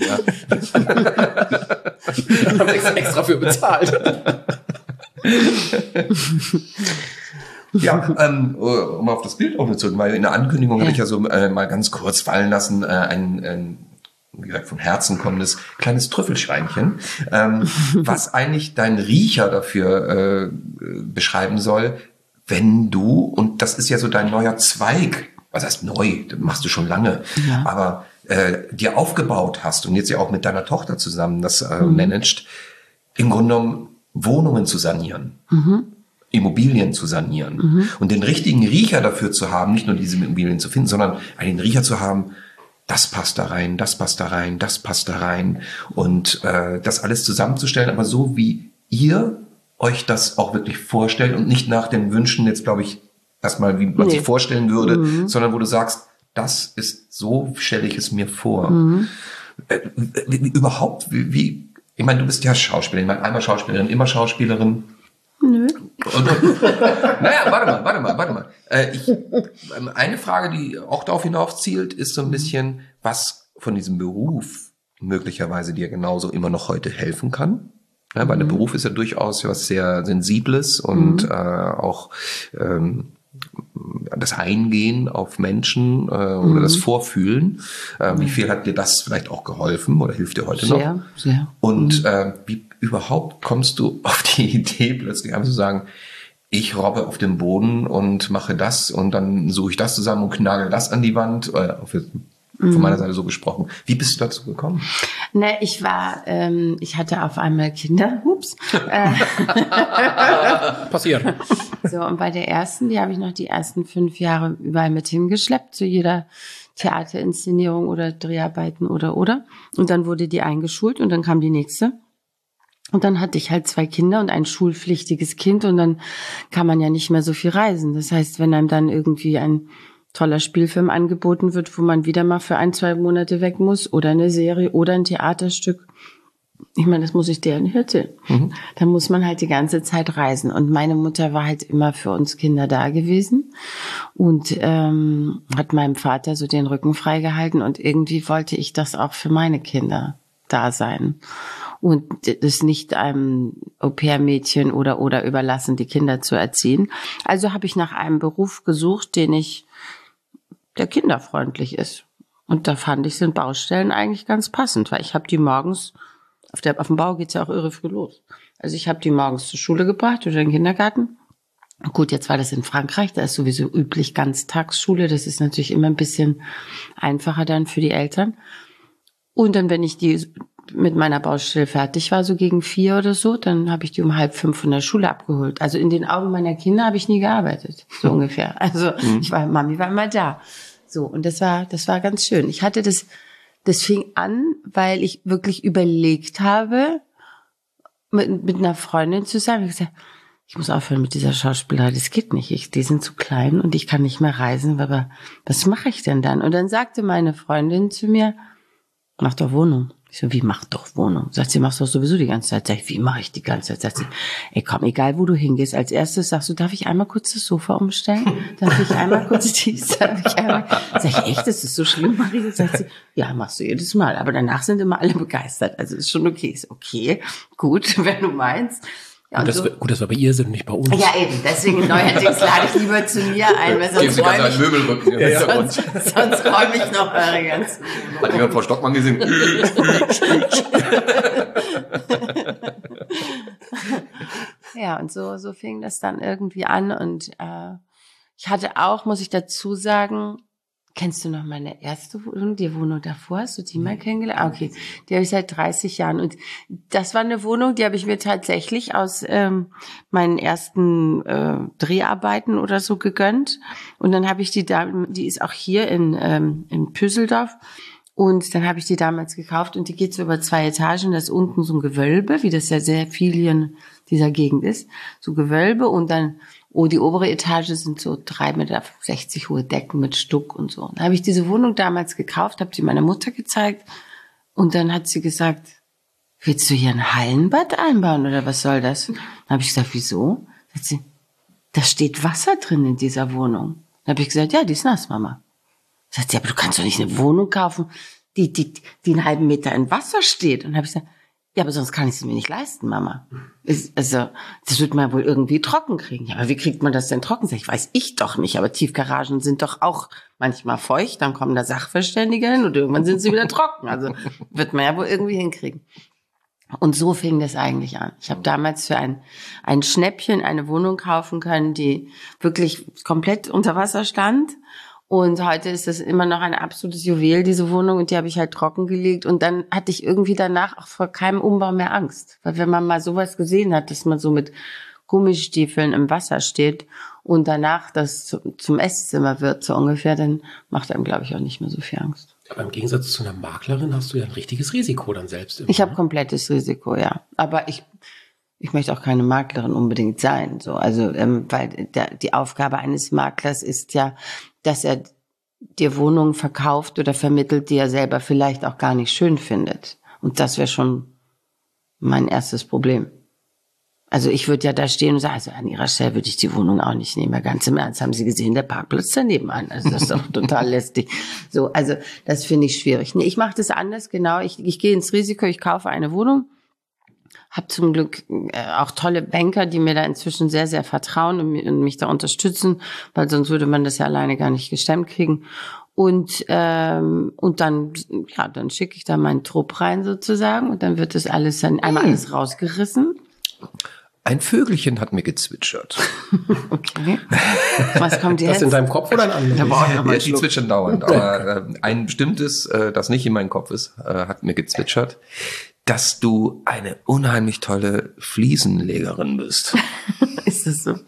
Ja. haben extra, extra für bezahlt. Ja, ähm, um auf das Bild auch mit zurück, weil in der Ankündigung ja. habe ich ja so äh, mal ganz kurz fallen lassen, äh, ein, ein wie gesagt, von Herzen kommendes kleines Trüffelschweinchen, ähm, was eigentlich dein Riecher dafür äh, beschreiben soll, wenn du, und das ist ja so dein neuer Zweig, was heißt neu, das machst du schon lange, ja. aber äh, dir aufgebaut hast und jetzt ja auch mit deiner Tochter zusammen das äh, mhm. managt, im Grunde genommen Wohnungen zu sanieren. Mhm. Immobilien zu sanieren mhm. und den richtigen Riecher dafür zu haben, nicht nur diese Immobilien zu finden, sondern einen Riecher zu haben, das passt da rein, das passt da rein, das passt da rein und äh, das alles zusammenzustellen, aber so wie ihr euch das auch wirklich vorstellt und nicht nach den Wünschen jetzt, glaube ich, erstmal, wie man nee. sich vorstellen würde, mhm. sondern wo du sagst, das ist, so stelle ich es mir vor. Mhm. Äh, wie, wie, überhaupt, wie, wie, ich meine, du bist ja Schauspielerin, ich meine, einmal Schauspielerin, immer Schauspielerin. Nö. Und, und, naja, warte mal, warte mal, warte mal. Äh, ich, eine Frage, die auch darauf hinauf zielt, ist so ein bisschen, was von diesem Beruf möglicherweise dir genauso immer noch heute helfen kann. Ja, weil mhm. der Beruf ist ja durchaus was sehr Sensibles und mhm. äh, auch ähm, das Eingehen auf Menschen äh, oder mhm. das Vorfühlen. Äh, wie viel hat dir das vielleicht auch geholfen oder hilft dir heute sehr, noch? Sehr, sehr. Und mhm. äh, wie überhaupt kommst du auf die Idee, plötzlich einfach zu sagen, ich robbe auf dem Boden und mache das und dann suche ich das zusammen und knagel das an die Wand. Äh, von meiner Seite so gesprochen. Wie bist du dazu gekommen? Ne, ich war, ähm, ich hatte auf einmal Kinder. Ups. Äh, Passiert. So, und bei der ersten, die habe ich noch die ersten fünf Jahre überall mit hingeschleppt, zu jeder Theaterinszenierung oder Dreharbeiten oder, oder. Und dann wurde die eingeschult und dann kam die nächste. Und dann hatte ich halt zwei Kinder und ein schulpflichtiges Kind und dann kann man ja nicht mehr so viel reisen. Das heißt, wenn einem dann irgendwie ein toller Spielfilm angeboten wird, wo man wieder mal für ein, zwei Monate weg muss oder eine Serie oder ein Theaterstück. Ich meine, das muss ich dir nicht erzählen. Mhm. Dann muss man halt die ganze Zeit reisen. Und meine Mutter war halt immer für uns Kinder da gewesen und ähm, hat meinem Vater so den Rücken freigehalten. Und irgendwie wollte ich das auch für meine Kinder da sein. Und das nicht einem Au-pair-Mädchen oder oder überlassen, die Kinder zu erziehen. Also habe ich nach einem Beruf gesucht, den ich der kinderfreundlich ist. Und da fand ich, sind Baustellen eigentlich ganz passend, weil ich habe die morgens, auf, der, auf dem Bau geht's ja auch irre früh los. Also ich habe die morgens zur Schule gebracht oder in den Kindergarten. Gut, jetzt war das in Frankreich, da ist sowieso üblich Ganztagsschule. Das ist natürlich immer ein bisschen einfacher dann für die Eltern. Und dann, wenn ich die mit meiner Baustelle fertig war, so gegen vier oder so, dann habe ich die um halb fünf von der Schule abgeholt. Also in den Augen meiner Kinder habe ich nie gearbeitet, so ungefähr. Also mhm. ich war, Mami war immer da. So, und das war, das war ganz schön. Ich hatte das, das fing an, weil ich wirklich überlegt habe, mit, mit einer Freundin zusammen, ich gesagt, ich muss aufhören mit dieser Schauspielerei, das geht nicht. Ich, die sind zu klein und ich kann nicht mehr reisen, aber was mache ich denn dann? Und dann sagte meine Freundin zu mir, mach doch Wohnung. Ich so, wie mach doch Wohnung? Sagt sie, machst du doch sowieso die ganze Zeit. Sag ich, wie mache ich die ganze Zeit? Sagt sie, ey komm, egal wo du hingehst, als erstes sagst du, darf ich einmal kurz das Sofa umstellen? Darf ich einmal kurz dies? Darf ich einmal? Sag ich, echt, das ist so schlimm, Marie? Sagt sie, ja, machst du jedes Mal. Aber danach sind immer alle begeistert. Also ist schon okay. Ist okay, gut, wenn du meinst. Ja, gut, das, so. Gut, dass wir bei ihr sind und nicht bei uns. Ja, eben. Deswegen neuerdings lade ich lieber zu mir ein, weil sonst räume ich, Möbelrücken im ja, sonst, sonst räume ich noch eure ganzen. Hat jemand Frau Stockmann gesehen? Ja, und so, so fing das dann irgendwie an. Und äh, ich hatte auch, muss ich dazu sagen, Kennst du noch meine erste Wohnung, die Wohnung davor? Hast du die mal kennengelernt? Ah, okay, die habe ich seit dreißig Jahren. Und das war eine Wohnung, die habe ich mir tatsächlich aus ähm, meinen ersten äh, Dreharbeiten oder so gegönnt. Und dann habe ich die da, die ist auch hier in ähm, in Püsseldorf. Und dann habe ich die damals gekauft und die geht so über zwei Etagen. Da ist unten so ein Gewölbe, wie das ja sehr viel hier in dieser Gegend ist. So Gewölbe und dann, oh, die obere Etage sind so drei Meter sechzig hohe Decken mit Stuck und so. Dann habe ich diese Wohnung damals gekauft, habe die meiner Mutter gezeigt und dann hat sie gesagt, willst du hier ein Hallenbad einbauen oder was soll das? Dann habe ich gesagt, wieso? Dann hat sie, da steht Wasser drin in dieser Wohnung. Dann habe ich gesagt, ja, die ist nass, Mama. Sagt sie, aber du kannst doch nicht eine Wohnung kaufen, die, die, die einen halben Meter in Wasser steht. Und dann habe ich gesagt, ja, aber sonst kann ich es mir nicht leisten, Mama. Also, das wird man wohl irgendwie trocken kriegen. Ja, aber wie kriegt man das denn trocken? Sag ich, weiß ich doch nicht, aber Tiefgaragen sind doch auch manchmal feucht, dann kommen da Sachverständige hin und irgendwann sind sie wieder trocken. Also, wird man ja wohl irgendwie hinkriegen. Und so fing das eigentlich an. Ich habe damals für ein, ein Schnäppchen eine Wohnung kaufen können, die wirklich komplett unter Wasser stand. Und heute ist das immer noch ein absolutes Juwel, diese Wohnung, und die habe ich halt trockengelegt. Und dann hatte ich irgendwie danach auch vor keinem Umbau mehr Angst. Weil wenn man mal sowas gesehen hat, dass man so mit Gummistiefeln im Wasser steht und danach das zum Esszimmer wird, so ungefähr, dann macht einem, glaube ich, auch nicht mehr so viel Angst. Aber im Gegensatz zu einer Maklerin hast du ja ein richtiges Risiko dann selbst immer. Ich habe komplettes Risiko, ja. Aber ich... Ich möchte auch keine Maklerin unbedingt sein, so. Also, ähm, weil der, die Aufgabe eines Maklers ist ja, dass er dir Wohnungen verkauft oder vermittelt, die er selber vielleicht auch gar nicht schön findet. Und das wäre schon mein erstes Problem. Also ich würde ja da stehen und sagen, also an ihrer Stelle würde ich die Wohnung auch nicht nehmen. Ganz im Ernst, haben Sie gesehen, der Parkplatz daneben an. Also das ist doch total lästig. So, also das finde ich schwierig. Nee, ich mache das anders, genau. Ich, ich gehe ins Risiko, ich kaufe eine Wohnung. Hab zum Glück äh, auch tolle Banker, die mir da inzwischen sehr, sehr vertrauen und, und mich da unterstützen, weil sonst würde man das ja alleine gar nicht gestemmt kriegen. Und ähm, und dann ja, dann schicke ich da meinen Trupp rein sozusagen und dann wird das alles dann einmal hm. alles rausgerissen. Ein Vögelchen hat mir gezwitschert. Okay. Was kommt jetzt? Das in deinem Kopf oder ein anderes? Ja, die zwitschern dauernd. Aber äh, ein bestimmtes, äh, das nicht in meinem Kopf ist, äh, hat mir gezwitschert, dass du eine unheimlich tolle Fliesenlegerin bist. Ist das so?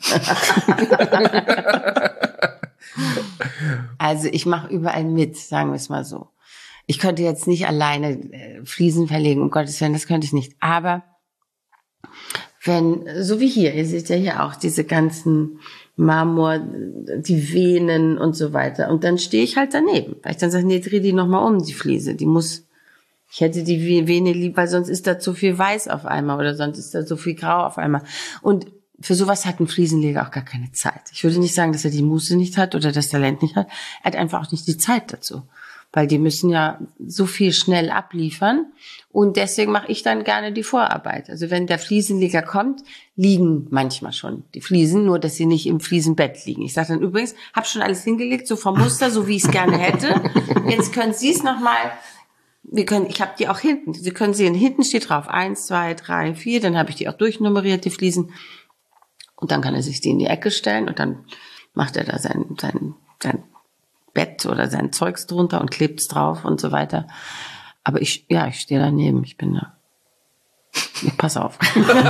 Also ich mache überall mit, sagen wir es mal so. Ich könnte jetzt nicht alleine äh, Fliesen verlegen, um Gottes Willen, das könnte ich nicht. Aber wenn, so wie hier, ihr seht ja hier auch diese ganzen Marmor, die Venen und so weiter. Und dann stehe ich halt daneben, weil ich dann sage, nee, dreh die nochmal um, die Fliese. Die muss, ich hätte die Vene lieb, weil sonst ist da zu viel weiß auf einmal oder sonst ist da so viel grau auf einmal. Und für sowas hat ein Fliesenleger auch gar keine Zeit. Ich würde nicht sagen, dass er die Muße nicht hat oder das Talent nicht hat. Er hat einfach auch nicht die Zeit dazu. Weil die müssen ja so viel schnell abliefern. Und deswegen mache ich dann gerne die Vorarbeit. Also wenn der Fliesenleger kommt, liegen manchmal schon die Fliesen, nur dass sie nicht im Fliesenbett liegen. Ich sage dann übrigens, habe schon alles hingelegt, so vom Muster, so wie ich es gerne hätte. Jetzt können Sie es nochmal, wir können, ich habe die auch hinten. Sie können sehen, hinten steht drauf eins, zwei, drei, vier. Dann habe ich die auch durchnummeriert, die Fliesen. Und dann kann er sich die in die Ecke stellen und dann macht er da sein, sein, sein Bett oder sein Zeugs drunter und klebt's drauf und so weiter. Aber ich, ja, ich stehe daneben. Ich bin da. Ich pass auf.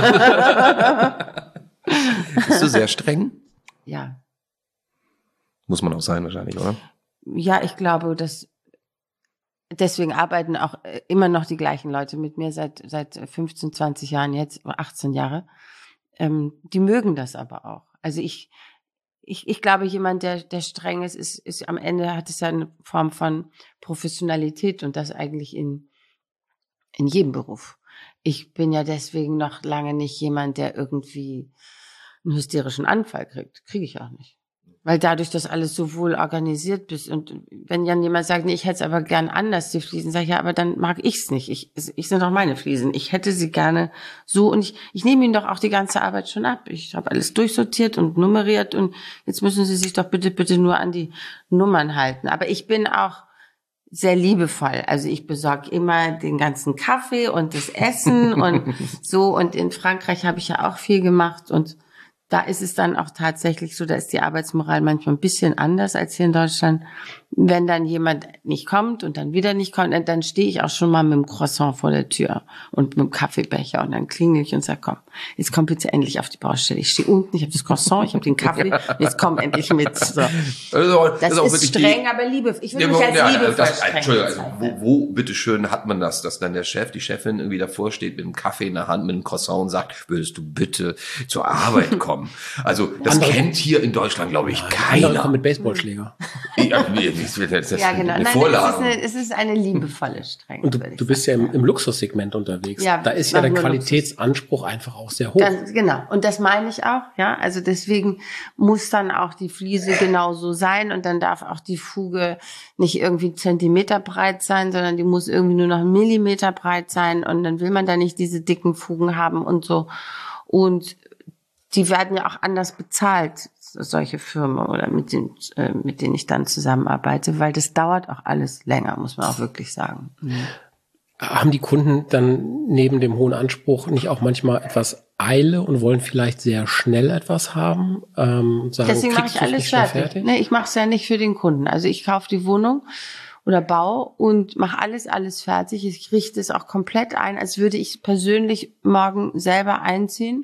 Bist du sehr streng? Ja. Muss man auch sein wahrscheinlich, oder? Ja, ich glaube, dass deswegen arbeiten auch immer noch die gleichen Leute mit mir seit seit fünfzehn, zwanzig Jahren jetzt, achtzehn Jahre. Ähm, die mögen das aber auch. Also ich Ich, ich glaube, jemand, der, der streng ist, ist, ist am Ende hat es ja eine Form von Professionalität und das eigentlich in, in jedem Beruf. Ich bin ja deswegen noch lange nicht jemand, der irgendwie einen hysterischen Anfall kriegt. Kriege ich auch nicht. Weil dadurch, dass alles so wohl organisiert ist und wenn dann jemand sagt, nee, ich hätte es aber gern anders, die Fliesen, sage ich, ja, aber dann mag ich es nicht. Ich, ich sind doch meine Fliesen. Ich hätte sie gerne so und ich, ich nehme ihnen doch auch die ganze Arbeit schon ab. Ich habe alles durchsortiert und nummeriert und jetzt müssen sie sich doch bitte, bitte nur an die Nummern halten. Aber ich bin auch sehr liebevoll. Also ich besorge immer den ganzen Kaffee und das Essen und so. Und in Frankreich habe ich ja auch viel gemacht und da ist es dann auch tatsächlich so, da ist die Arbeitsmoral manchmal ein bisschen anders als hier in Deutschland. wenn dann jemand nicht kommt und dann wieder nicht kommt, dann stehe ich auch schon mal mit dem Croissant vor der Tür und mit dem Kaffeebecher und dann klingel ich und sage, komm, jetzt komm bitte endlich auf die Baustelle. Ich stehe unten, ich habe das Croissant, ich habe den Kaffee, jetzt komm endlich mit. So. Also, das, das ist, ist streng, die, aber liebe. Ich würde mich als ja, liebevoll das, streng. Entschuldigung, also wo, wo bitteschön hat man das, dass dann der Chef, die Chefin irgendwie davor steht mit dem Kaffee in der Hand, mit dem Croissant und sagt, würdest du bitte zur Arbeit kommen? Also das andere, kennt hier in Deutschland, glaube ich, keiner. Andere kommen mit Baseballschläger. Ja, das ist ja, genau. eine Nein, Vorlage. Es ist eine, es ist eine liebevolle Strenge. Und du, du bist ja im, im Luxussegment unterwegs. Ja, da ist ja der Qualitätsanspruch Luxus. Einfach auch sehr hoch. Ganz, genau. Und das meine ich auch, ja. Also deswegen muss dann auch die Fliese genauso sein und dann darf auch die Fuge nicht irgendwie Zentimeter breit sein, sondern die muss irgendwie nur noch einen Millimeter breit sein und dann will man da nicht diese dicken Fugen haben und so. Und die werden ja auch anders bezahlt, solche Firmen oder mit denen, äh, mit denen ich dann zusammenarbeite, weil das dauert auch alles länger, muss man auch wirklich sagen. Mhm. Haben die Kunden dann neben dem hohen Anspruch nicht auch manchmal etwas Eile und wollen vielleicht sehr schnell etwas haben? Ähm, sagen, Deswegen mache ich alles fertig. fertig? Nee, ich mache es ja nicht für den Kunden. Also ich kaufe die Wohnung oder Bau und mache alles, alles fertig. Ich richte es auch komplett ein, als würde ich persönlich morgen selber einziehen,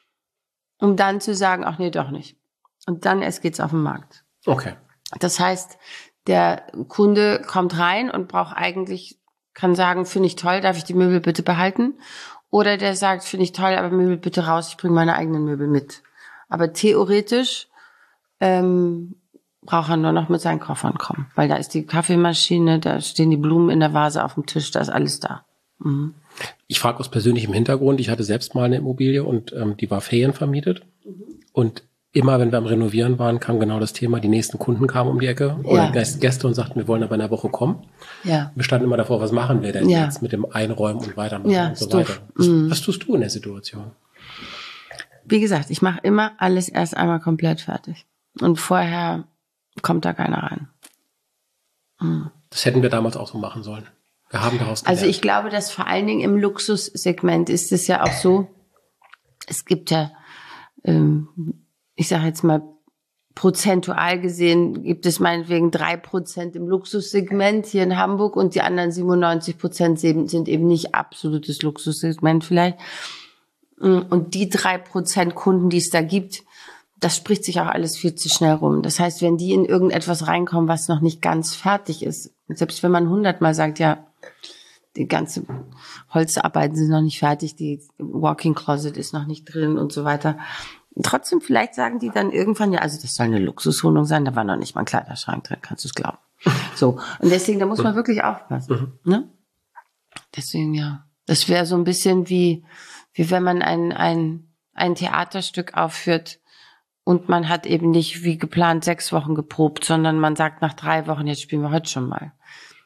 um dann zu sagen, ach nee, doch nicht. Und dann erst geht's auf den Markt. Okay. Das heißt, der Kunde kommt rein und braucht eigentlich, kann sagen, finde ich toll, darf ich die Möbel bitte behalten? Oder der sagt, finde ich toll, aber Möbel bitte raus, ich bringe meine eigenen Möbel mit. Aber theoretisch ähm, braucht er nur noch mit seinen Koffern kommen, weil da ist die Kaffeemaschine, da stehen die Blumen in der Vase auf dem Tisch, da ist alles da. Mhm. Ich frage aus persönlichem Hintergrund, ich hatte selbst mal eine Immobilie und ähm, die war ferienvermietet. Mhm. Und immer, wenn wir am Renovieren waren, kam genau das Thema, die nächsten Kunden kamen um die Ecke oder ja. Gäste und sagten, wir wollen aber in einer Woche kommen. Ja. Wir standen immer davor, was machen wir denn ja. jetzt mit dem Einräumen und Weitermachen ja, und so weiter. Was, mhm. was tust du in der Situation? Wie gesagt, ich mache immer alles erst einmal komplett fertig. Und vorher kommt da keiner rein. Mhm. Das hätten wir damals auch so machen sollen. Wir haben daraus gelernt. Also ich glaube, dass vor allen Dingen im Luxussegment ist es ja auch so, es gibt ja, ähm, ich sage jetzt mal, prozentual gesehen gibt es meinetwegen drei Prozent im Luxussegment hier in Hamburg und die anderen siebenundneunzig Prozent sind eben nicht absolutes Luxussegment vielleicht. Und die drei Prozent Kunden, die es da gibt, das spricht sich auch alles viel zu schnell rum. Das heißt, wenn die in irgendetwas reinkommen, was noch nicht ganz fertig ist, selbst wenn man hundertmal sagt, ja, die ganze Holzarbeiten sind noch nicht fertig, die Walk-in Closet ist noch nicht drin und so weiter. Trotzdem, vielleicht sagen die dann irgendwann, ja, also das soll eine Luxuswohnung sein, da war noch nicht mal ein Kleiderschrank drin, kannst du es glauben. So, und deswegen, da muss man wirklich aufpassen. Ne? Deswegen, ja. Das wäre so ein bisschen wie, wie wenn man ein, ein, ein Theaterstück aufführt und man hat eben nicht wie geplant sechs Wochen geprobt, sondern man sagt nach drei Wochen, jetzt spielen wir heute schon mal.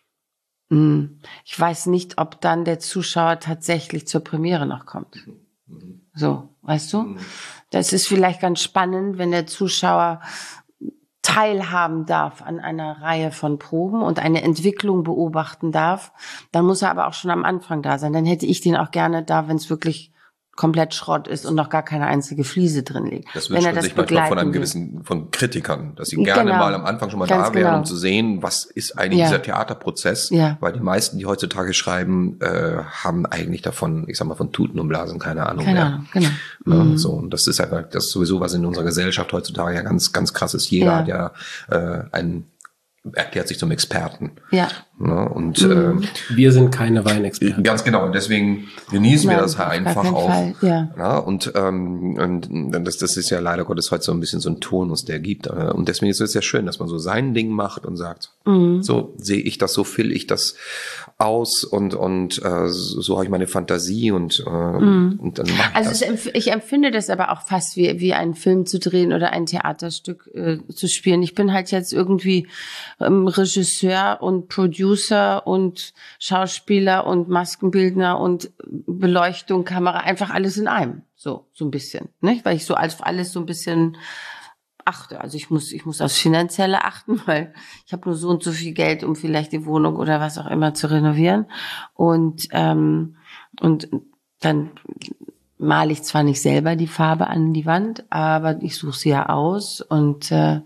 Ich weiß nicht, ob dann der Zuschauer tatsächlich zur Premiere noch kommt. So, weißt du? Das ist vielleicht ganz spannend, wenn der Zuschauer teilhaben darf an einer Reihe von Proben und eine Entwicklung beobachten darf. Dann muss er aber auch schon am Anfang da sein. Dann hätte ich den auch gerne da, wenn es wirklich komplett Schrott ist und noch gar keine einzige Fliese drin liegt. Das wünscht man sich manchmal von einem gewissen, von Kritikern, dass sie gerne genau. mal am Anfang schon mal Ganz da wären, genau. um zu sehen, was ist eigentlich ja. dieser Theaterprozess, ja. weil die meisten, die heutzutage schreiben, äh, haben eigentlich davon, ich sag mal, von Tuten und Blasen keine Ahnung keine mehr. Ahnung, genau. Ja, mhm. so, und das ist einfach, das ist sowieso, was in unserer Gesellschaft heutzutage ja ganz, ganz krass ist. Jeder ja. hat ja äh, einen erklärt sich zum Experten. Ja. Ne? Und mhm. äh, wir sind keine Weinexperten. Ganz genau. Und deswegen genießen Nein, wir das halt einfach auch. Fall. Ja. Ja, und ähm, und das, das ist ja leider Gottes heute so ein bisschen so ein Turnus, der gibt. Und deswegen ist es ja schön, dass man so sein Ding macht und sagt, mhm. so sehe ich das, so fülle ich das aus und und äh, so, so habe ich meine Fantasie und äh, mhm. und dann mache ich also das. Es, ich empfinde das aber auch fast wie wie einen Film zu drehen oder ein Theaterstück äh, zu spielen. Ich bin halt jetzt irgendwie ähm, Regisseur und Producer und Schauspieler und Maskenbildner und Beleuchtung, Kamera, einfach alles in einem, so so ein bisschen, nicht? Weil ich so als alles so ein bisschen achte. Also ich muss ich muss aufs Finanzielle achten, weil ich habe nur so und so viel Geld, um vielleicht die Wohnung oder was auch immer zu renovieren und ähm, und dann male ich zwar nicht selber die Farbe an die Wand, aber ich suche sie ja aus und äh,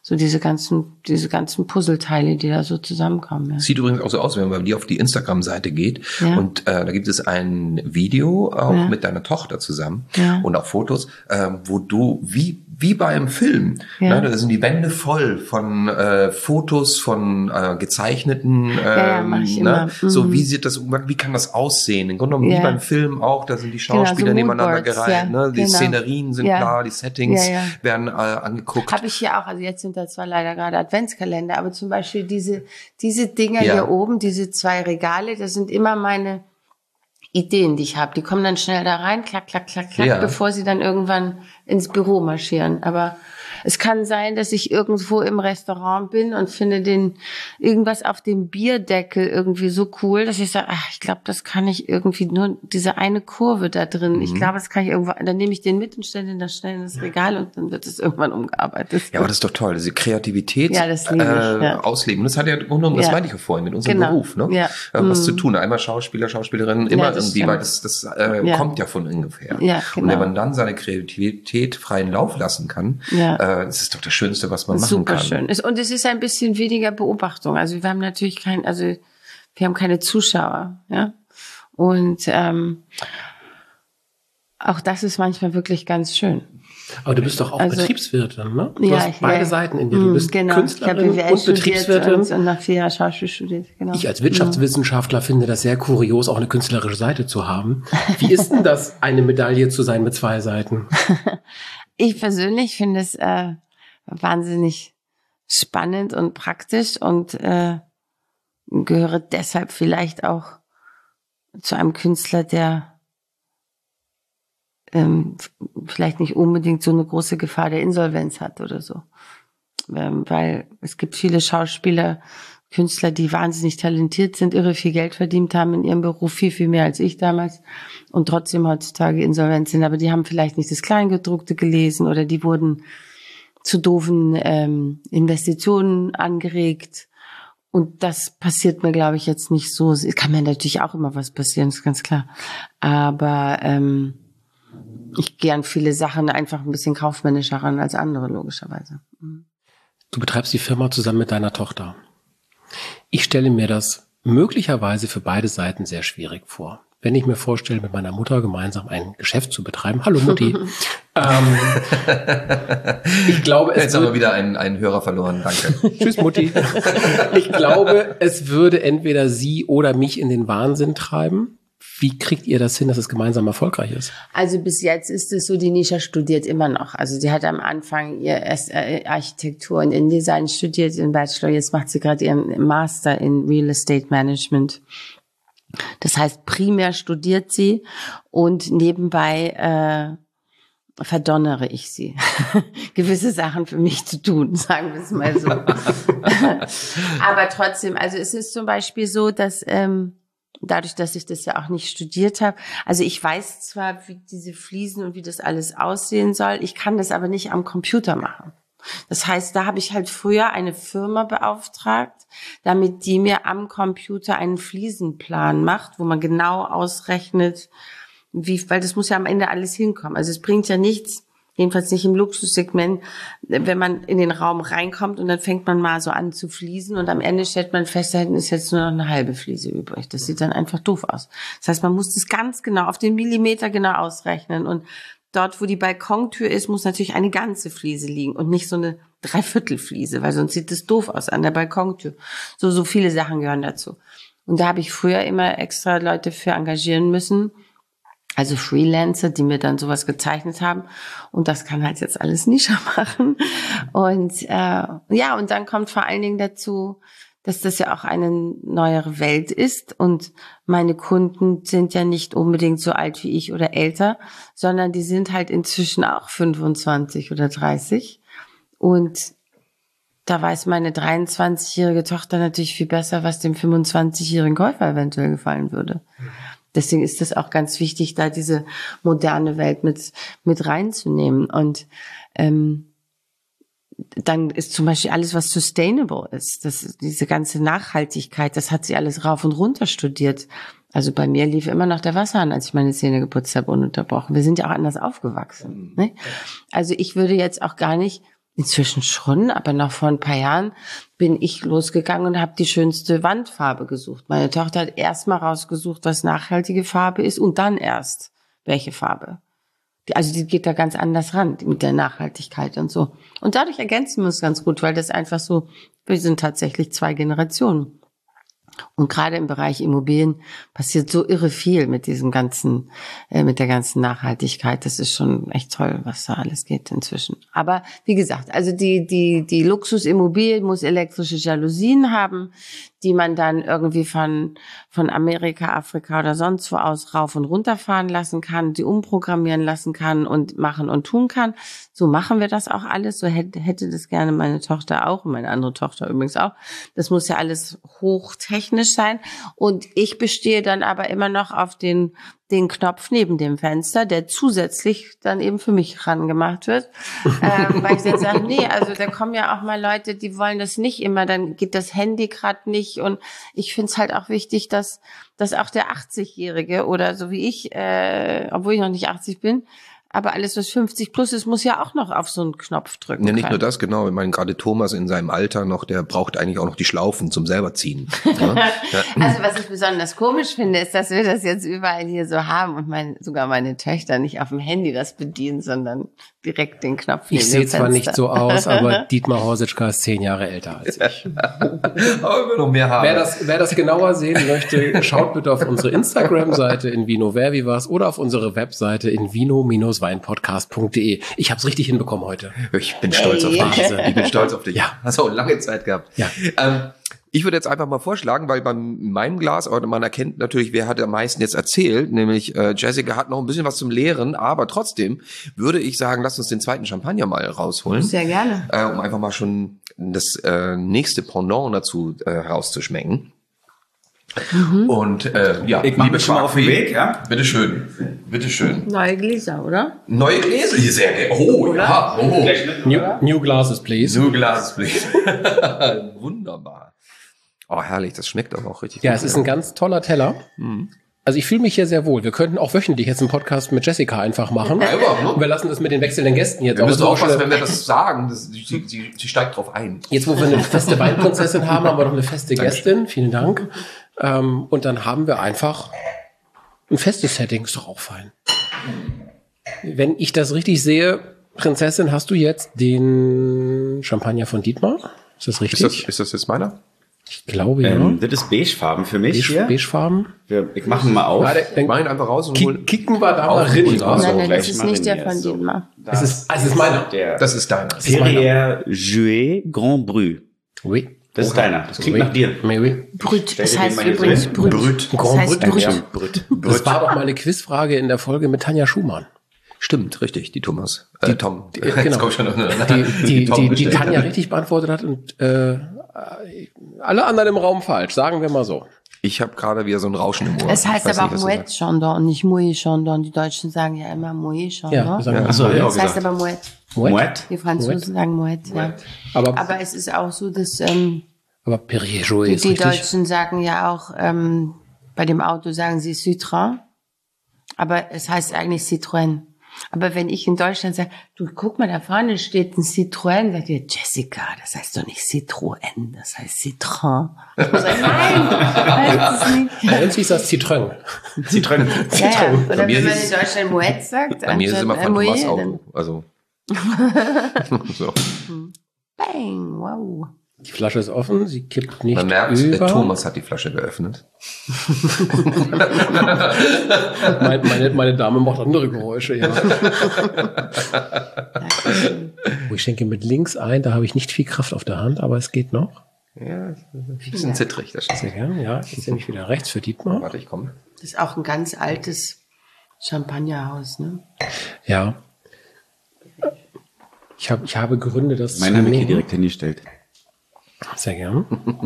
So diese ganzen, diese ganzen Puzzleteile, die da so zusammenkommen. Ja. Sieht übrigens auch so aus, wenn man die auf die Instagram-Seite geht. Ja. Und äh, da gibt es ein Video auch Ja. mit deiner Tochter zusammen Ja. und auch Fotos, äh, wo du wie wie bei einem Film, Ja. ne, da sind die Wände voll von äh, Fotos, von äh, gezeichneten, ähm, ja, mach ich ne? immer. Mhm. So wie sieht das, wie kann das aussehen? Im Grunde genommen Ja. wie beim Film auch, da sind die Genau, so Schauspieler nebeneinander Moodboards, gereiht, ja, ne? Die genau. Szenerien sind Ja. klar, die Settings Ja, ja. werden äh, angeguckt. Habe ich hier auch, also jetzt sind da zwar leider gerade Adventskalender, aber zum Beispiel diese, diese Dinger Ja. hier oben, diese zwei Regale, das sind immer meine Ideen, die ich habe. Die kommen dann schnell da rein, klack, klack, klack, klack, Ja. bevor sie dann irgendwann ins Büro marschieren. Aber es kann sein, dass ich irgendwo im Restaurant bin und finde den irgendwas auf dem Bierdeckel irgendwie so cool, dass ich sage, ach, ich glaube, das kann ich irgendwie nur diese eine Kurve da drin. Mhm. Ich glaube, das kann ich irgendwo. Dann nehme ich den mit und stelle den da schnell in das Regal und dann wird es irgendwann umgearbeitet. Ja, aber das ist doch toll, diese Kreativität Ja, das liebe ich, äh, ja. ausleben. Das hat ja im Grunde genommen, das Ja. meinte ich ja vorhin, mit unserem Genau. Beruf, ne? Ja. Äh, was Mhm. zu tun. Einmal Schauspieler, Schauspielerin, immer Ja, das irgendwie, stimmt. weil das, das äh, Ja. kommt ja von ungefähr. Ja, Und genau. wenn man dann seine Kreativität freien Lauf lassen kann, Ja. äh, das ist doch das Schönste, was man machen Super kann. schön. Es- Und es ist ein bisschen weniger Beobachtung. Also wir haben natürlich kein, also wir haben keine Zuschauer, ja. Und ähm, auch das ist manchmal wirklich ganz schön. Aber du bist doch auch Also- Betriebswirtin, ne? Du Ja, hast ich- beide ja. Seiten in dir. Du Mm, bist genau. Ich habe Künstlerin B W L und studiert Betriebswirtin. und, und nach vier Jahren Schauspiel studiert. Genau. Ich als Wirtschaftswissenschaftler finde das sehr kurios, auch eine künstlerische Seite zu haben. Wie ist denn das, eine Medaille zu sein mit zwei Seiten? Ich persönlich finde es äh, wahnsinnig spannend und praktisch und äh, gehöre deshalb vielleicht auch zu einem Künstler, der ähm, f- vielleicht nicht unbedingt so eine große Gefahr der Insolvenz hat oder so. Ähm, weil es gibt viele Schauspieler, Künstler, die wahnsinnig talentiert sind, irre viel Geld verdient haben in ihrem Beruf, viel, viel mehr als ich damals und trotzdem heutzutage insolvent sind. Aber die haben vielleicht nicht das Kleingedruckte gelesen oder die wurden zu doofen ähm, Investitionen angeregt. Und das passiert mir, glaube ich, jetzt nicht so. Es kann mir natürlich auch immer was passieren, ist ganz klar. Aber ähm, ich gehe an viele Sachen einfach ein bisschen kaufmännischer ran als andere, logischerweise. Du betreibst die Firma zusammen mit deiner Tochter. Ich stelle mir das möglicherweise für beide Seiten sehr schwierig vor. Wenn ich mir vorstelle, mit meiner Mutter gemeinsam ein Geschäft zu betreiben. Hallo Mutti. ähm, ich glaube, es Jetzt haben wir wird, wieder einen, einen Hörer verloren, danke. Tschüss Mutti. Ich glaube, es würde entweder sie oder mich in den Wahnsinn treiben. Wie kriegt ihr das hin, dass es gemeinsam erfolgreich ist? Also bis jetzt ist es so, die Nisha studiert immer noch. Also sie hat am Anfang ihr erst äh, Architektur und InDesign studiert, ihren Bachelor. Jetzt macht sie gerade ihren Master in Real Estate Management. Das heißt, primär studiert sie und nebenbei äh, verdonnere ich sie, gewisse Sachen für mich zu tun, sagen wir es mal so. Aber trotzdem, also es ist zum Beispiel so, dass ähm, dadurch, dass ich das ja auch nicht studiert habe, also ich weiß zwar, wie diese Fliesen und wie das alles aussehen soll, ich kann das aber nicht am Computer machen. Das heißt, da habe ich halt früher eine Firma beauftragt, damit die mir am Computer einen Fliesenplan macht, wo man genau ausrechnet, wie, weil das muss ja am Ende alles hinkommen. Also es bringt ja nichts, jedenfalls nicht im Luxussegment, wenn man in den Raum reinkommt und dann fängt man mal so an zu fließen und am Ende stellt man fest, da hinten ist jetzt nur noch eine halbe Fliese übrig. Das sieht dann einfach doof aus. Das heißt, man muss das ganz genau, auf den Millimeter genau ausrechnen und dort, wo die Balkontür ist, muss natürlich eine ganze Fliese liegen und nicht so eine Dreiviertelfliese, weil sonst sieht es doof aus an der Balkontür. So, so viele Sachen gehören dazu. Und da habe ich früher immer extra Leute für engagieren müssen, also Freelancer, die mir dann sowas gezeichnet haben. Und das kann halt jetzt alles Nisha machen. Und äh, ja, und dann kommt vor allen Dingen dazu, dass das ja auch eine neuere Welt ist. Und meine Kunden sind ja nicht unbedingt so alt wie ich oder älter, sondern die sind halt inzwischen auch fünfundzwanzig oder dreißig. Und da weiß meine dreiundzwanzigjährige Tochter natürlich viel besser, was dem fünfundzwanzigjährigen Käufer eventuell gefallen würde. Deswegen ist es auch ganz wichtig, da diese moderne Welt mit mit reinzunehmen. Und ähm, dann ist zum Beispiel alles, was sustainable ist, das, diese ganze Nachhaltigkeit, das hat sie alles rauf und runter studiert. Also bei mir lief immer noch der Wasserhahn, als ich meine Zähne geputzt habe, ununterbrochen. Wir sind ja auch anders aufgewachsen. Ne? Also ich würde jetzt auch gar nicht Inzwischen schon, aber noch vor ein paar Jahren bin ich losgegangen und habe die schönste Wandfarbe gesucht. Meine Tochter hat erst mal rausgesucht, was nachhaltige Farbe ist und dann erst welche Farbe. Die, also die geht da ganz anders ran mit der Nachhaltigkeit und so. Und dadurch ergänzen wir uns ganz gut, weil das einfach so, wir sind tatsächlich zwei Generationen. Und gerade im Bereich Immobilien passiert so irre viel mit diesem ganzen, äh, mit der ganzen Nachhaltigkeit. Das ist schon echt toll, was da alles geht inzwischen. Aber wie gesagt, also die die die Luxusimmobilie muss elektrische Jalousien haben, die man dann irgendwie von von Amerika, Afrika oder sonst wo aus rauf und runter fahren lassen kann, die umprogrammieren lassen kann und machen und tun kann. So machen wir das auch alles. So hätte, hätte das gerne meine Tochter auch und meine andere Tochter übrigens auch. Das muss ja alles hochtechnisch sein. Und ich bestehe dann aber immer noch auf den den Knopf neben dem Fenster, der zusätzlich dann eben für mich rangemacht wird. ähm, weil ich dann sage, nee, also da kommen ja auch mal Leute, die wollen das nicht immer, dann geht das Handy gerade nicht. Und ich finde es halt auch wichtig, dass, dass auch der achtzigjährige oder so wie ich, äh, obwohl ich noch nicht achtzig bin, aber alles, was fünfzig plus ist, muss ja auch noch auf so einen Knopf drücken. Ja, nicht können. nur das, genau. Ich meine, gerade Thomas in seinem Alter noch, der braucht eigentlich auch noch die Schlaufen zum selber ziehen. Ja? Ja. Also was ich besonders komisch finde, ist, dass wir das jetzt überall hier so haben und mein, sogar meine Töchter nicht auf dem Handy das bedienen, sondern direkt den Knopf neben Ich sehe dem zwar Fenster. nicht so aus, aber Dietmar Horsitschka ist zehn Jahre älter als ich. Aber wir noch mehr haben. Wer das, wer das genauer sehen möchte, schaut bitte auf unsere Instagram-Seite in Vino Wer Wie Was oder auf unsere Webseite in vino weinpodcast punkt de. Ich habe es richtig hinbekommen heute. Ich bin stolz auf dich. Wahnsinn. Ich bin stolz auf dich. Ja. Hast auch lange Zeit gehabt. Ja. Ähm, ich würde jetzt einfach mal vorschlagen, weil bei meinem Glas, aber man erkennt natürlich, wer hat am meisten jetzt erzählt, nämlich äh, Jessica hat noch ein bisschen was zum Lehren, aber trotzdem würde ich sagen, lass uns den zweiten Champagner mal rausholen. Sehr gerne. Äh, um einfach mal schon das äh, nächste Pendant dazu äh, herauszuschmecken. Mhm. Und äh, ja, Ich mache mich schon mal auf den Weg, ja? Bitteschön. Bitteschön. Neue Gläser, oder? Neue Gläser hier sehr gerne. Oh, ja. Oh. New, new glasses, please. New glasses, please. Wunderbar. Oh, herrlich. Das schmeckt aber auch richtig Ja, gut. es ist ein ganz toller Teller. Mhm. Also ich fühle mich hier sehr wohl. Wir könnten auch wöchentlich jetzt einen Podcast mit Jessica einfach machen. Ja, ne? Und wir lassen das mit den wechselnden Gästen jetzt Wir müssen auch aufpassen, schon- wenn wir das sagen. Das, sie, sie, sie steigt drauf ein. Jetzt, wo wir eine feste Weinprinzessin haben, haben wir noch eine feste Gästin. Vielen Dank. Ähm, und dann haben wir einfach ein festes Setting. Ist doch auch fein. Wenn ich das richtig sehe, Prinzessin, hast du jetzt den Champagner von Dietmar? Ist das richtig? Ist das, ist das jetzt meiner? Ich glaube, ja. Ähm, das ist beigefarben für mich Beige, hier. beigefarben. Wir, ich mache ihn mal auf. Warte, Ich dann mach ihn einfach raus und hol. kick, kicken wir da Auf mal rein. den Glas. Nein, nein, das gleich ist nicht der mariniert. von So. Dietmar. Es ist, also es ist meiner. Der Das ist deiner. ist meiner. Perrier Jouet Grand Bru. Oui. Das ist deiner. Das klingt Oui. nach dir. Mais oui. Brüt, Stell das dir den heißt mal hier so übrigens hin. Brüt. Brüt. Das Grand heißt Brüt. Brüt. Brüt. Das war doch mal eine Quizfrage in der Folge mit Tanja Schumann. Stimmt, richtig, die Thomas. Äh, Tom. Die, genau. komm schon noch eine, Die, die, Tom die, die bestellt. Tanja richtig beantwortet hat und äh, alle anderen im Raum falsch, sagen wir mal so. Ich habe gerade wieder so ein Rauschen im Ohr. Es heißt Ich weiß aber auch nicht, was du Moet sagst. Chandon und nicht Mouet Chandon. Die Deutschen sagen ja immer Mouet Ja, Chandon. wir sagen Ja. mal Achso, so. hab ich auch Das heißt gesagt. aber Moet. Moet? Die Franzosen sagen Moet, ja. Aber, Aber es ist auch so, dass ähm, aber Perrier Jouet die, ist die richtig. Deutschen sagen ja auch, ähm, bei dem Auto sagen sie Citroën, aber es heißt eigentlich Citroën. Aber wenn ich in Deutschland sage, du guck mal, da vorne steht ein Citroën, sagt ihr, Jessica, das heißt doch nicht Citroën, das heißt Citroën. Ich muss sagen, nein, heißt es nicht. Bei uns hieß das Citroën. Citroën. Ja, ja. Oder Bei mir wenn man ist- in Deutschland Moet sagt, Bei mir ist es immer anstatt, von äh, Thomas Mouet, Auto. Also. so. dann Bang, wow. Die Flasche ist offen, sie kippt nicht Man merkt, über. äh, Thomas hat die Flasche geöffnet. Meine, meine, meine Dame macht andere Geräusche, ja. Oh, ich schenke mit links ein, da habe ich nicht viel Kraft auf der Hand, aber es geht noch. Ja, ein bisschen zittrig. Das Sehr gern, ja. Jetzt nehme ich wieder rechts für Dietmar. Warte, ich komme. Das ist auch ein ganz altes Champagnerhaus, ne? Ja. Ich, hab, ich habe Gründe, das Meinen zu habe ich hier nehmen. direkt hingestellt. Sehr gern.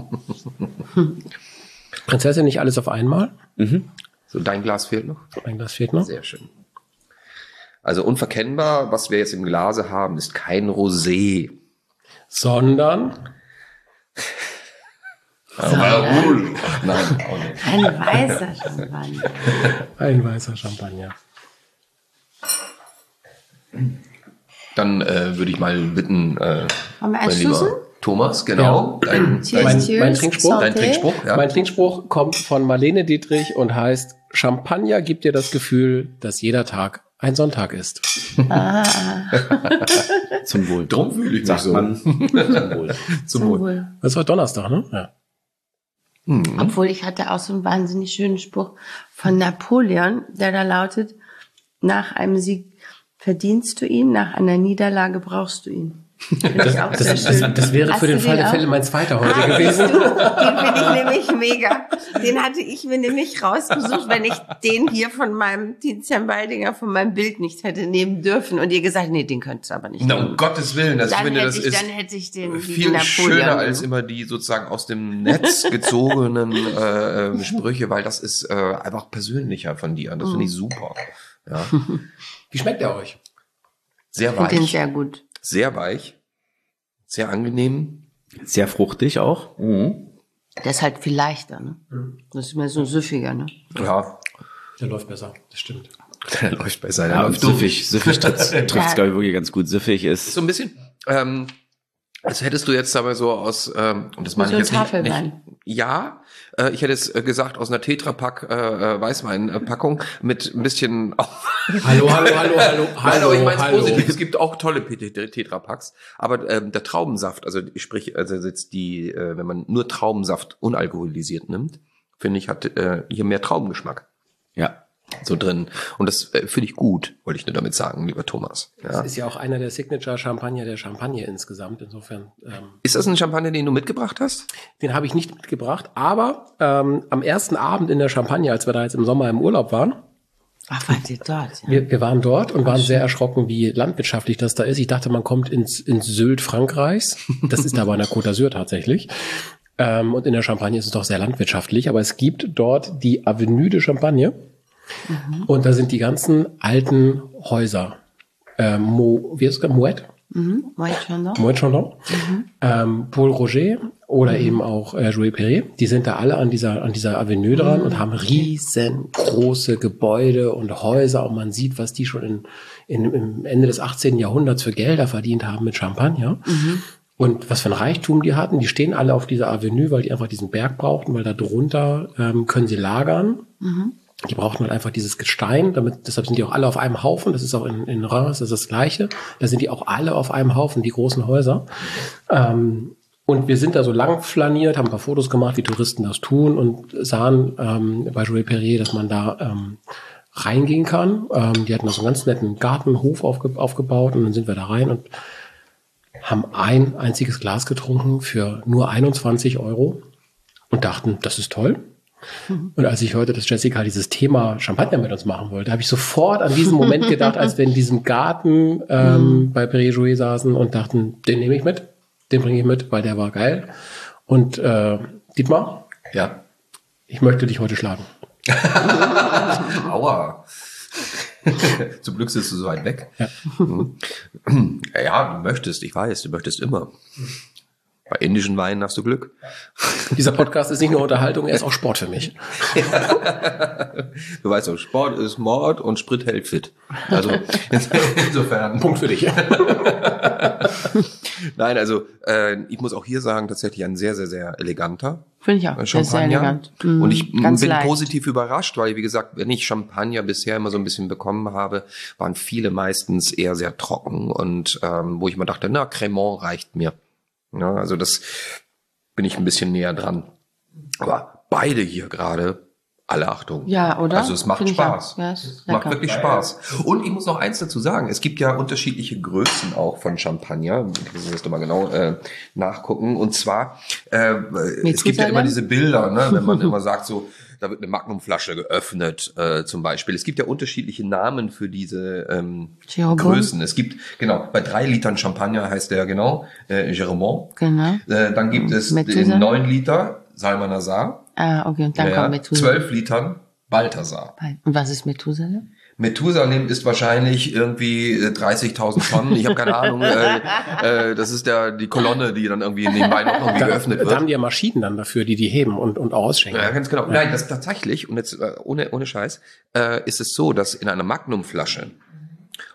Prinzessin, nicht alles auf einmal. So, dein Glas fehlt noch. Ein Glas fehlt noch. Sehr schön. Also unverkennbar, was wir jetzt im Glase haben, ist kein Rosé. Sondern Nein, auch nicht. Ein weißer Champagner. ein weißer Champagner. Dann äh, würde ich mal bitten, äh, Haben wir mein lieber anstoßen? Thomas, genau, Ja. dein, Cheers, dein, cheers. mein Trinkspruch? dein Trinkspruch. Ja. Mein Trinkspruch kommt von Marlene Dietrich und heißt: Champagner gibt dir das Gefühl, dass jeder Tag ein Sonntag ist. Ah, Zum Wohl. Drum fühle ich mich Sagt so. man. Zum Wohl. Zum Wohl. wohl. Das war Donnerstag, ne? Ja. Obwohl ich hatte auch so einen wahnsinnig schönen Spruch von Napoleon, der da lautet: Nach einem Sieg verdienst du ihn, nach einer Niederlage brauchst du ihn. Finde ich auch Das, sehr das, schön. das, das wäre Hast für den du Fall der auch? Fälle mein zweiter heute Ah, gewesen. siehst du, den finde ich nämlich mega. Den hatte ich mir nämlich rausgesucht, wenn ich den hier von meinem Tizian Baldinger, von meinem Bild nicht hätte nehmen dürfen. Und ihr gesagt, nee, den könntest du aber nicht Na, um nehmen. Gottes Willen, das, ich Dann finde, hätte das ich, ist dann hätte ich den viel Napoleon schöner genommen. als immer die sozusagen aus dem Netz gezogenen äh, äh, Sprüche, weil das ist äh, einfach persönlicher von dir. Das finde ich super. Ja. Wie schmeckt der euch? Sehr Ich finde den weich, sehr gut. sehr weich, sehr angenehm. Sehr fruchtig auch. Der ist halt viel leichter, ne? Das ist mehr so süffiger, ne? Ja, Der läuft besser, das stimmt. der läuft besser. Der Ja, und läuft durch. süffig. Süffig trifft es, glaube ich, wirklich ganz gut. Süffig ist. So ein bisschen, ähm, als hättest du jetzt aber so aus, ähm, und das meine so ich jetzt ein nicht, nicht, Tafelwein. ja, äh, ich hätte jetzt äh, gesagt, aus einer Tetrapack äh, äh, Weißweinpackung mit ein bisschen, Hallo, hallo, hallo, hallo, Nein, aber ich meine es hallo. positiv. Es gibt auch tolle Tetrapacks, aber ähm, der Traubensaft, also sprich, also jetzt die, äh, wenn man nur Traubensaft unalkoholisiert nimmt, finde ich, hat äh, hier mehr Traubengeschmack Ja. so drin. Und das äh, finde ich gut, wollte ich nur damit sagen, lieber Thomas. Ja. Das ist ja auch einer der Signature-Champagner der Champagne insgesamt. Insofern, ähm, Ist das ein Champagner, den du mitgebracht hast? den habe ich nicht mitgebracht. Aber ähm, am ersten Abend in der Champagne, als wir da jetzt im Sommer im Urlaub waren, Ach, wart ihr dort? Ja. wir, wir waren dort und waren sehr erschrocken, wie landwirtschaftlich das da ist. Ich dachte, man kommt ins, ins Sylt Frankreichs. Das ist aber in der Côte d'Azur tatsächlich. Ähm, und in der Champagne ist es doch sehr landwirtschaftlich. Aber es gibt dort die Avenue de Champagne. Und da sind die ganzen alten Häuser. Ähm, Mo, wie ist es? Moet? Mhm. Moet Chandon? Moet Chandon. Ähm, Paul Roger oder eben auch äh, Jouet Perret. Die sind da alle an dieser, an dieser Avenue dran und haben riesengroße Gebäude und Häuser. Und man sieht, was die schon in, in, im Ende des achtzehnten Jahrhunderts für Gelder verdient haben mit Champagner. Und was für ein Reichtum die hatten. Die stehen alle auf dieser Avenue, weil die einfach diesen Berg brauchten, weil da drunter ähm, können sie lagern. Die brauchten halt einfach dieses Gestein, damit, deshalb sind die auch alle auf einem Haufen. Das ist auch in, in Reims, das ist das Gleiche. Da sind die auch alle auf einem Haufen, die großen Häuser. Ähm, und wir sind da so lang flaniert, haben ein paar Fotos gemacht, wie Touristen das tun und sahen ähm, bei Jouet Perret, dass man da ähm, reingehen kann. Ähm, die hatten da so einen ganz netten Gartenhof aufge, aufgebaut und dann sind wir da rein und haben ein einziges Glas getrunken für nur einundzwanzig Euro und dachten, das ist toll. Und als ich hörte, dass Jessica dieses Thema Champagner mit uns machen wollte, habe ich sofort an diesen Moment gedacht, als wir in diesem Garten ähm, bei Perret Jouet saßen und dachten, den nehme ich mit, den bringe ich mit, weil der war geil. Und äh, Dietmar, Ja. ich möchte dich heute schlagen. Aua. Zum Glück sitzt du so weit weg. Ja. Ja, du möchtest, ich weiß, du möchtest immer. Bei indischen Weinen hast du Glück. Dieser Podcast ist nicht nur Unterhaltung, er ist auch Sport für mich. Du weißt doch, Sport ist Mord und Sprit hält fit. Also insofern. Punkt für dich. Nein, also äh, ich muss auch hier sagen, tatsächlich ein sehr, sehr, sehr eleganter Finde ich auch. Der ist sehr Champagner. elegant. Mhm. Und ich Ganz bin leicht. positiv überrascht, weil, wie gesagt, wenn ich Champagner bisher immer so ein bisschen bekommen habe, waren viele meistens eher sehr trocken und ähm, wo ich immer dachte, na, Cremant reicht mir. Ja, also das bin ich ein bisschen näher dran. Aber beide hier gerade, alle Achtung. Ja, oder? Also es macht Finde ich Spaß. auch. Ja, es ist Es macht lecker. wirklich Spaß. Und ich muss noch eins dazu sagen. Es gibt ja unterschiedliche Größen auch von Champagner. Ich muss jetzt mal genau äh, nachgucken. Und zwar, äh, es gibt ja immer diese Bilder, ne, wenn man immer sagt so, da wird eine Magnumflasche geöffnet, äh, zum Beispiel. Es gibt ja unterschiedliche Namen für diese ähm, Giraumont. Größen. Es gibt, genau, bei drei Litern Champagner heißt der genau, äh, Giraumont. Genau. Äh, dann gibt es Methuselah. in neun Liter Salmanasar. Ah, okay. Und dann Ja, kommt Methuselah. zwölf Litern Balthasar. Und was ist Methuselah? Methusalem ist wahrscheinlich irgendwie äh, dreißigtausend Tonnen. Ich habe keine Ahnung. Äh, äh, das ist der die Kolonne, die dann irgendwie nebenbei noch irgendwie Da, geöffnet da wird. haben die ja Maschinen dann dafür, die die heben und, und auch ausschenken. Ja, ganz genau. Nein, das tatsächlich, und jetzt äh, ohne, ohne Scheiß, äh, ist es so, dass in einer Magnumflasche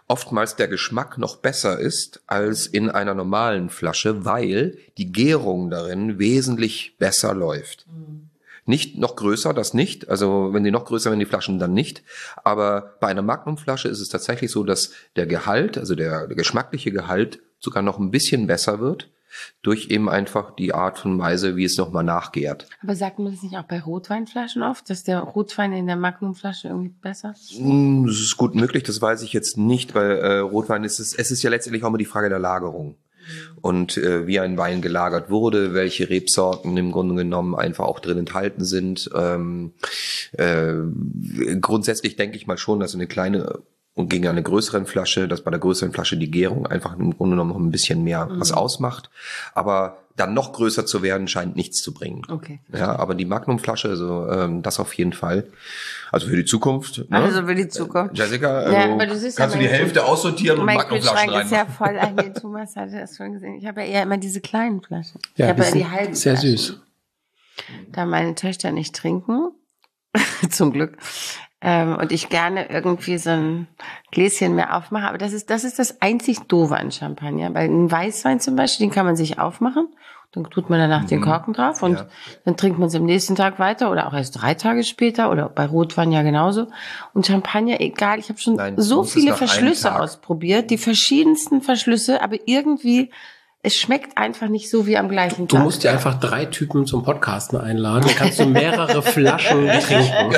oftmals der Geschmack noch besser ist als in einer normalen Flasche, weil die Gärung darin wesentlich besser läuft. Mhm. Nicht noch größer, das nicht. Also wenn die noch größer werden, die Flaschen dann nicht. Aber bei einer Magnumflasche ist es tatsächlich so, dass der Gehalt, also der, der geschmackliche Gehalt sogar noch ein bisschen besser wird. Durch eben einfach die Art und Weise, wie es nochmal nachgärt. Aber sagt man das nicht auch bei Rotweinflaschen oft, dass der Rotwein in der Magnumflasche irgendwie besser ist? Das ist gut möglich, das weiß ich jetzt nicht, weil äh, Rotwein ist es, es ist ja letztendlich auch immer die Frage der Lagerung. Mhm. Und äh, wie ein Wein gelagert wurde, welche Rebsorten im Grunde genommen einfach auch drin enthalten sind. Ähm, äh, grundsätzlich denke ich mal schon, dass eine kleine und gegen eine größeren Flasche, dass bei der größeren Flasche die Gärung einfach im Grunde genommen noch ein bisschen mehr mhm. was ausmacht. Aber dann noch größer zu werden, scheint nichts zu bringen. Okay. Ja, aber die Magnumflasche, also ähm, das auf jeden Fall. Also für die Zukunft. Ne? Also für die Zukunft. Jessica, also ja, aber du siehst kannst ja, du die Hälfte aussortieren und Magnumflaschen rein. Mein Kühlschrank ist ja voll. Ein, Thomas hatte das schon gesehen. Ich habe ja eher immer diese kleinen Flaschen. Ja, ich habe ja die halben sehr Flaschen. Süß. Da meine Töchter nicht trinken, zum Glück. Ähm, und ich gerne irgendwie so ein Gläschen mehr aufmache. Aber das ist, das ist das einzig Doofe an Champagner. Bei einem Weißwein zum Beispiel, den kann man sich aufmachen. Dann tut man danach mhm. den Korken drauf und ja. dann trinkt man es am nächsten Tag weiter oder auch erst drei Tage später oder bei Rotwein ja genauso. Und Champagner, egal, ich habe schon Nein, so viele Verschlüsse ausprobiert, die verschiedensten Verschlüsse, aber irgendwie, es schmeckt einfach nicht so wie am gleichen Du Tag. musst dir einfach drei Typen zum Podcasten einladen, dann kannst du mehrere Flaschen trinken.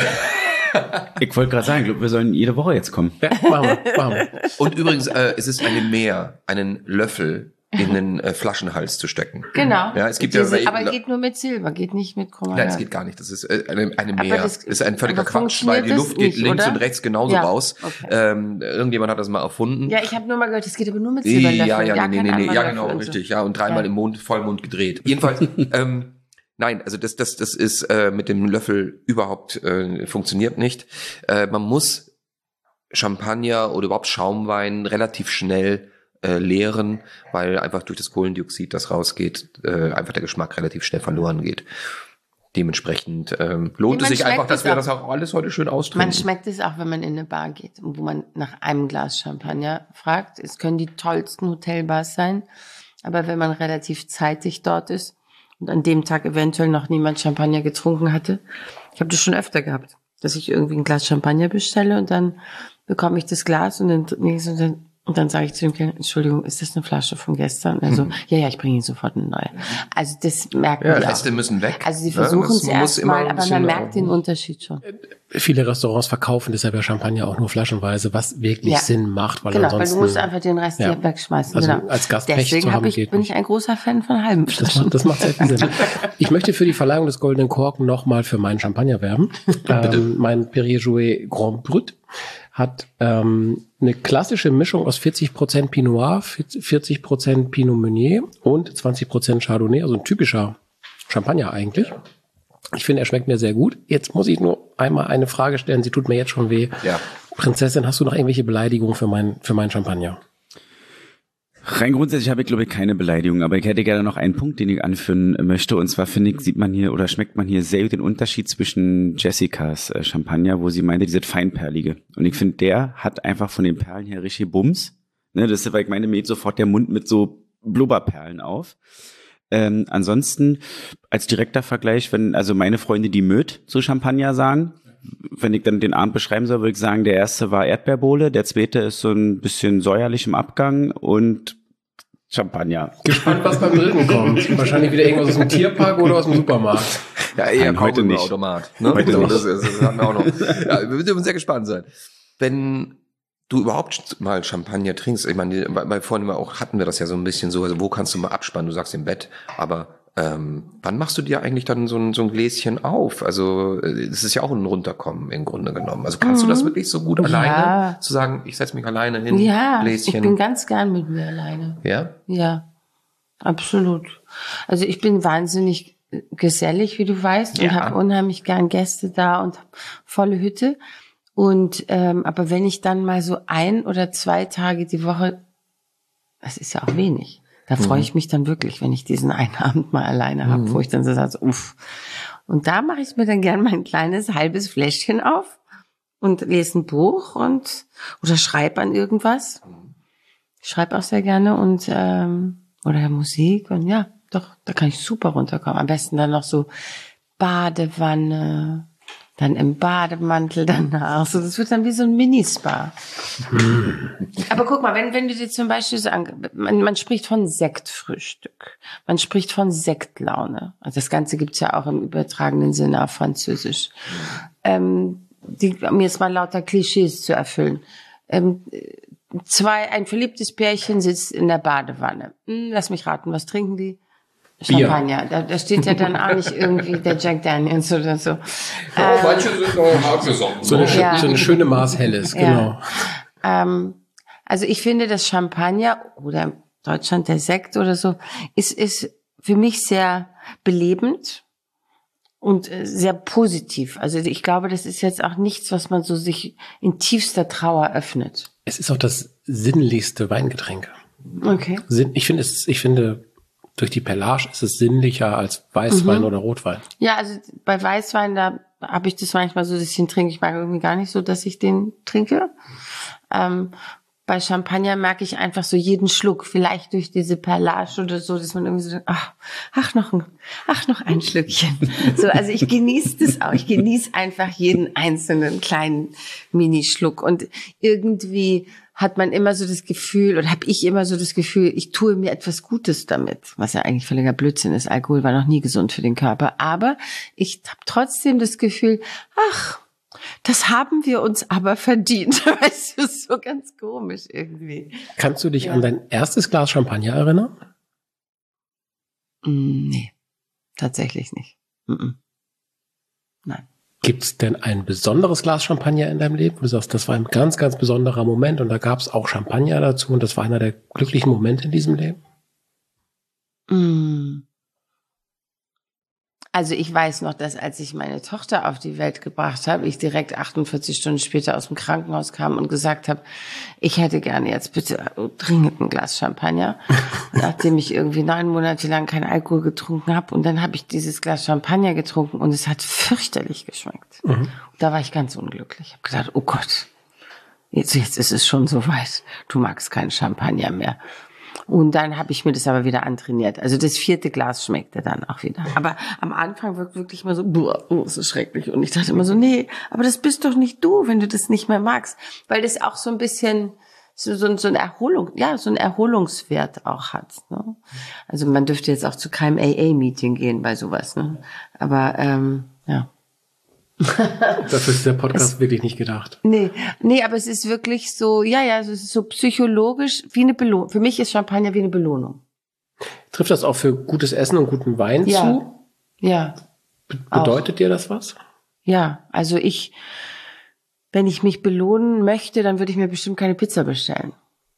Ich wollte gerade sagen, ich glaube, wir sollen jede Woche jetzt kommen. Ja, machen wir, machen wir. Und übrigens, äh, es ist eine Mehr, einen Löffel in den äh, Flaschenhals zu stecken. Genau. Ja, es gibt Diese, ja, aber geht nur mit Silber, geht nicht mit Chromat. Nein, es geht gar nicht. Das ist äh, eine, eine Aber Mehr. das- Das ist ein völliger aber Quatsch, weil die funktioniert Luft das geht nicht, links oder? und rechts genauso Ja, raus. okay. Ähm, irgendjemand hat das mal erfunden. Ja, ich habe nur mal gehört, es geht aber nur mit Silberlöffeln. Ja, ja, gar nee, kein nee, nee, anderer ja, Löffel genau, und so. richtig, ja, und dreimal Ja. im Mond, Vollmond gedreht. Jedenfalls, ähm, nein, also das, das, das ist äh, mit dem Löffel überhaupt äh, funktioniert nicht. Äh, man muss Champagner oder überhaupt Schaumwein relativ schnell äh, leeren, weil einfach durch das Kohlendioxid, das rausgeht, äh, einfach der Geschmack relativ schnell verloren geht. Dementsprechend ähm, lohnt Ja, es man sich einfach, schmeckt dass es wir auch. das auch alles heute schön austrinken. Man schmeckt es auch, wenn man in eine Bar geht, wo man nach einem Glas Champagner fragt. Es können die tollsten Hotelbars sein, aber wenn man relativ zeitig dort ist und an dem Tag eventuell noch niemand Champagner getrunken hatte, ich habe das schon öfter gehabt, dass ich irgendwie ein Glas Champagner bestelle und dann bekomme ich das Glas und dann, und dann Und dann sage ich zu dem Kind, Entschuldigung, ist das eine Flasche von gestern? Also, mhm. ja, ja, ich bringe Ihnen sofort eine neue. Also das merken ja, die auch. Reste müssen weg. Also sie versuchen es ja, erstmal, aber man merkt den Unterschied schon. Viele Restaurants verkaufen deshalb ja Champagner auch nur flaschenweise, was wirklich Ja. Sinn macht, weil Genau, ansonsten... weil du musst einfach den Rest ja. hier wegschmeißen. Also genau. als Gast Pech Deswegen zu haben, hab ich, geht bin nicht. ich ein großer Fan von halben Das Flaschen. macht, das macht sehr viel Sinn. Ich möchte für die Verleihung des Goldenen Korken nochmal für meinen Champagner werben. ähm, mein Perrier-Jouet Grand Brut hat ähm, eine klassische Mischung aus vierzig Prozent Pinot Noir, vierzig Prozent Pinot Meunier und zwanzig Prozent Chardonnay, also ein typischer Champagner eigentlich. Ich finde, er schmeckt mir sehr gut. Jetzt muss ich nur einmal eine Frage stellen, sie tut mir jetzt schon weh. Ja. Prinzessin, hast du noch irgendwelche Beleidigungen für mein, für meinen Champagner? Rein grundsätzlich habe ich, glaube ich, keine Beleidigung, aber ich hätte gerne noch einen Punkt, den ich anführen möchte. Und zwar, finde ich, sieht man hier oder schmeckt man hier sehr gut den Unterschied zwischen Jessicas äh, Champagner, wo sie meinte, diese feinperlige. Und ich finde, der hat einfach von den Perlen her richtig Bums. Ne, das ist, weil ich meine, mir geht sofort der Mund mit so Blubberperlen auf. Ähm, ansonsten, als direkter Vergleich, wenn also meine Freunde die Möd zu Champagner sagen, wenn ich dann den Abend beschreiben soll, würde ich sagen, der erste war Erdbeerbohle, der zweite ist so ein bisschen säuerlich im Abgang und Champagner. Gespannt, was beim dritten kommt. Wahrscheinlich wieder irgendwas aus dem Tierpark oder aus dem Supermarkt. Ja, eher Nein, heute nicht. Automat. Ne? Heute so, nicht. Das, ist, das hatten wir auch noch. Ja, wir dürfen sehr gespannt sein. Wenn du überhaupt mal Champagner trinkst, ich meine, bei vorhin auch hatten wir das ja so ein bisschen so, also wo kannst du mal abspannen? Du sagst im Bett, aber ähm, wann machst du dir eigentlich dann so ein, so ein Gläschen auf? Also es ist ja auch ein Runterkommen im Grunde genommen. Also kannst Mhm. du das wirklich so gut Ja. alleine, zu sagen, ich setze mich alleine hin, Ja, Gläschen? ich bin ganz gern mit mir alleine. Ja? Ja, absolut. Also ich bin wahnsinnig gesellig, wie du weißt, und Ja. habe unheimlich gern Gäste da und hab volle Hütte. Und ähm, aber wenn ich dann mal so ein oder zwei Tage die Woche, das ist ja auch wenig. Da freue ich mich dann wirklich, wenn ich diesen einen Abend mal alleine habe, Mhm. wo ich dann so sage, uff. Und da mache ich mir dann gern mein kleines halbes Fläschchen auf und lese ein Buch und oder schreibe an irgendwas. Ich schreibe auch sehr gerne und ähm, oder Musik und ja, doch, da kann ich super runterkommen. Am besten dann noch so Badewanne, dann im Bademantel danach. So, das wird dann wie so ein Minispa. Aber guck mal, wenn, wenn du dir zum Beispiel so an, man, man spricht von Sektfrühstück, man spricht von Sektlaune. Also das Ganze gibt's ja auch im übertragenen Sinne auf Französisch. Ähm, die, um jetzt mal lauter Klischees zu erfüllen. Ähm, zwei, ein verliebtes Pärchen sitzt in der Badewanne. Hm, lass mich raten, was trinken die? Champagner. Da, da steht ja dann auch nicht irgendwie der Jack Daniels oder so. Ja, ähm, manche sind noch hart gesonnen. So eine, ja. so eine schöne Maß Helles, genau. Ja. Ähm, also ich finde, das Champagner oder in Deutschland der Sekt oder so ist, ist für mich sehr belebend und sehr positiv. Also ich glaube, das ist jetzt auch nichts, was man so sich in tiefster Trauer öffnet. Es ist auch das sinnlichste Weingetränk. Okay. Ich finde es, ich finde, durch die Perlage ist es sinnlicher als Weißwein mhm. oder Rotwein. Ja, also bei Weißwein, da habe ich das manchmal so, dass ich den trinke. Ich mag irgendwie gar nicht so, dass ich den trinke. Ähm, bei Champagner merke ich einfach so jeden Schluck, vielleicht durch diese Perlage oder so, dass man irgendwie so, ach, ach noch ein, ach noch ein Schlückchen. So, also ich genieße das auch. Ich genieße einfach jeden einzelnen kleinen Minischluck und irgendwie hat man immer so das Gefühl, oder habe ich immer so das Gefühl, ich tue mir etwas Gutes damit, was ja eigentlich völliger Blödsinn ist. Alkohol war noch nie gesund für den Körper. Aber ich habe trotzdem das Gefühl, ach, das haben wir uns aber verdient. Weißt du, so ganz komisch irgendwie. Kannst du dich ja. an dein erstes Glas Champagner erinnern? Mm, nee, tatsächlich nicht. Mm-mm. Nein. Gibt es denn ein besonderes Glas Champagner in deinem Leben, wo du sagst, das war ein ganz, ganz besonderer Moment und da gab es auch Champagner dazu und das war einer der glücklichen Momente in diesem Leben? Mm. Also ich weiß noch, dass als ich meine Tochter auf die Welt gebracht habe, ich direkt achtundvierzig Stunden später aus dem Krankenhaus kam und gesagt habe, ich hätte gerne jetzt bitte dringend ein Glas Champagner, nachdem ich irgendwie neun Monate lang keinen Alkohol getrunken habe. Und dann habe ich dieses Glas Champagner getrunken und es hat fürchterlich geschmeckt. Mhm. Da war ich ganz unglücklich. Ich habe gedacht, oh Gott, jetzt, jetzt ist es schon so weit. Du magst keinen Champagner mehr. Und dann habe ich mir das aber wieder antrainiert. Also das vierte Glas schmeckte dann auch wieder. Aber am Anfang wirkt wirklich immer so, boah, oh, das ist schrecklich. Und ich dachte immer so, nee, aber das bist doch nicht du, wenn du das nicht mehr magst. Weil das auch so ein bisschen so, so, so eine Erholung, ja, so einen Erholungswert auch hat. Ne? Also man dürfte jetzt auch zu keinem A A-Meeting gehen bei sowas. Ne? Aber ähm, ja. Dafür ist der Podcast es, wirklich nicht gedacht. Nee, nee, aber es ist wirklich so, ja, ja, es ist so psychologisch wie eine Belohnung. Für mich ist Champagner wie eine Belohnung. Trifft das auch für gutes Essen und guten Wein ja. zu? Ja. Be- bedeutet auch. dir das was? Ja, also ich, wenn ich mich belohnen möchte, dann würde ich mir bestimmt keine Pizza bestellen.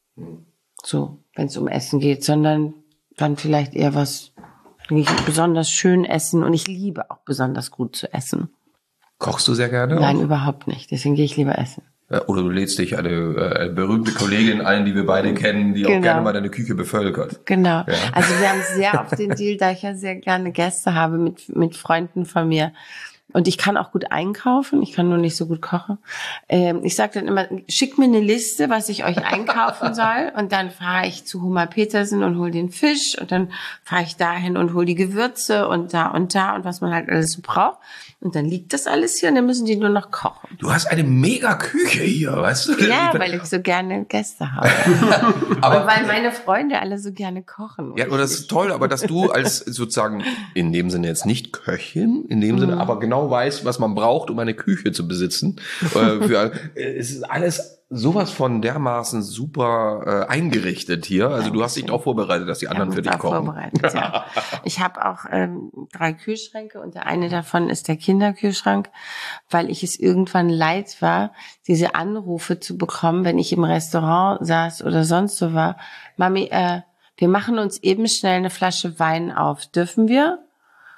So, wenn es um Essen geht, sondern dann vielleicht eher was, ich besonders schön essen und ich liebe auch besonders gut zu essen. Kochst du sehr gerne? Nein, auch? Überhaupt nicht. Deswegen gehe ich lieber essen. Oder du lädst dich eine äh, berühmte Kollegin ein, die wir beide kennen, die genau. auch gerne mal deine Küche bevölkert. Genau. Ja. Also wir haben sehr oft den Deal, da ich ja sehr gerne Gäste habe mit mit Freunden von mir. Und ich kann auch gut einkaufen, ich kann nur nicht so gut kochen. Ähm, ich sage dann immer, schickt mir eine Liste, was ich euch einkaufen soll. Und dann fahre ich zu Homer Petersen und hol den Fisch. Und dann fahre ich dahin und hol die Gewürze und da und da und was man halt alles so braucht. Und dann liegt das alles hier und dann müssen die nur noch kochen. Du hast eine mega Küche hier, weißt du? Ja, weil ich so gerne Gäste habe. aber, und weil meine Freunde alle so gerne kochen. Ja, und das ist toll, aber dass du als sozusagen in dem Sinne jetzt nicht Köchin, in dem mhm. Sinne, aber genau weißt, was man braucht, um eine Küche zu besitzen. äh, für, es ist alles sowas von dermaßen super äh, eingerichtet hier. Also ja, du hast dich auch vorbereitet, dass die anderen für dich kochen. Vorbereitet, ja. Ich habe auch ähm, drei Kühlschränke und der eine davon ist der Kinderkühlschrank, weil ich es irgendwann leid war, diese Anrufe zu bekommen, wenn ich im Restaurant saß oder sonst so war. Mami, äh, wir machen uns eben schnell eine Flasche Wein auf. Dürfen wir?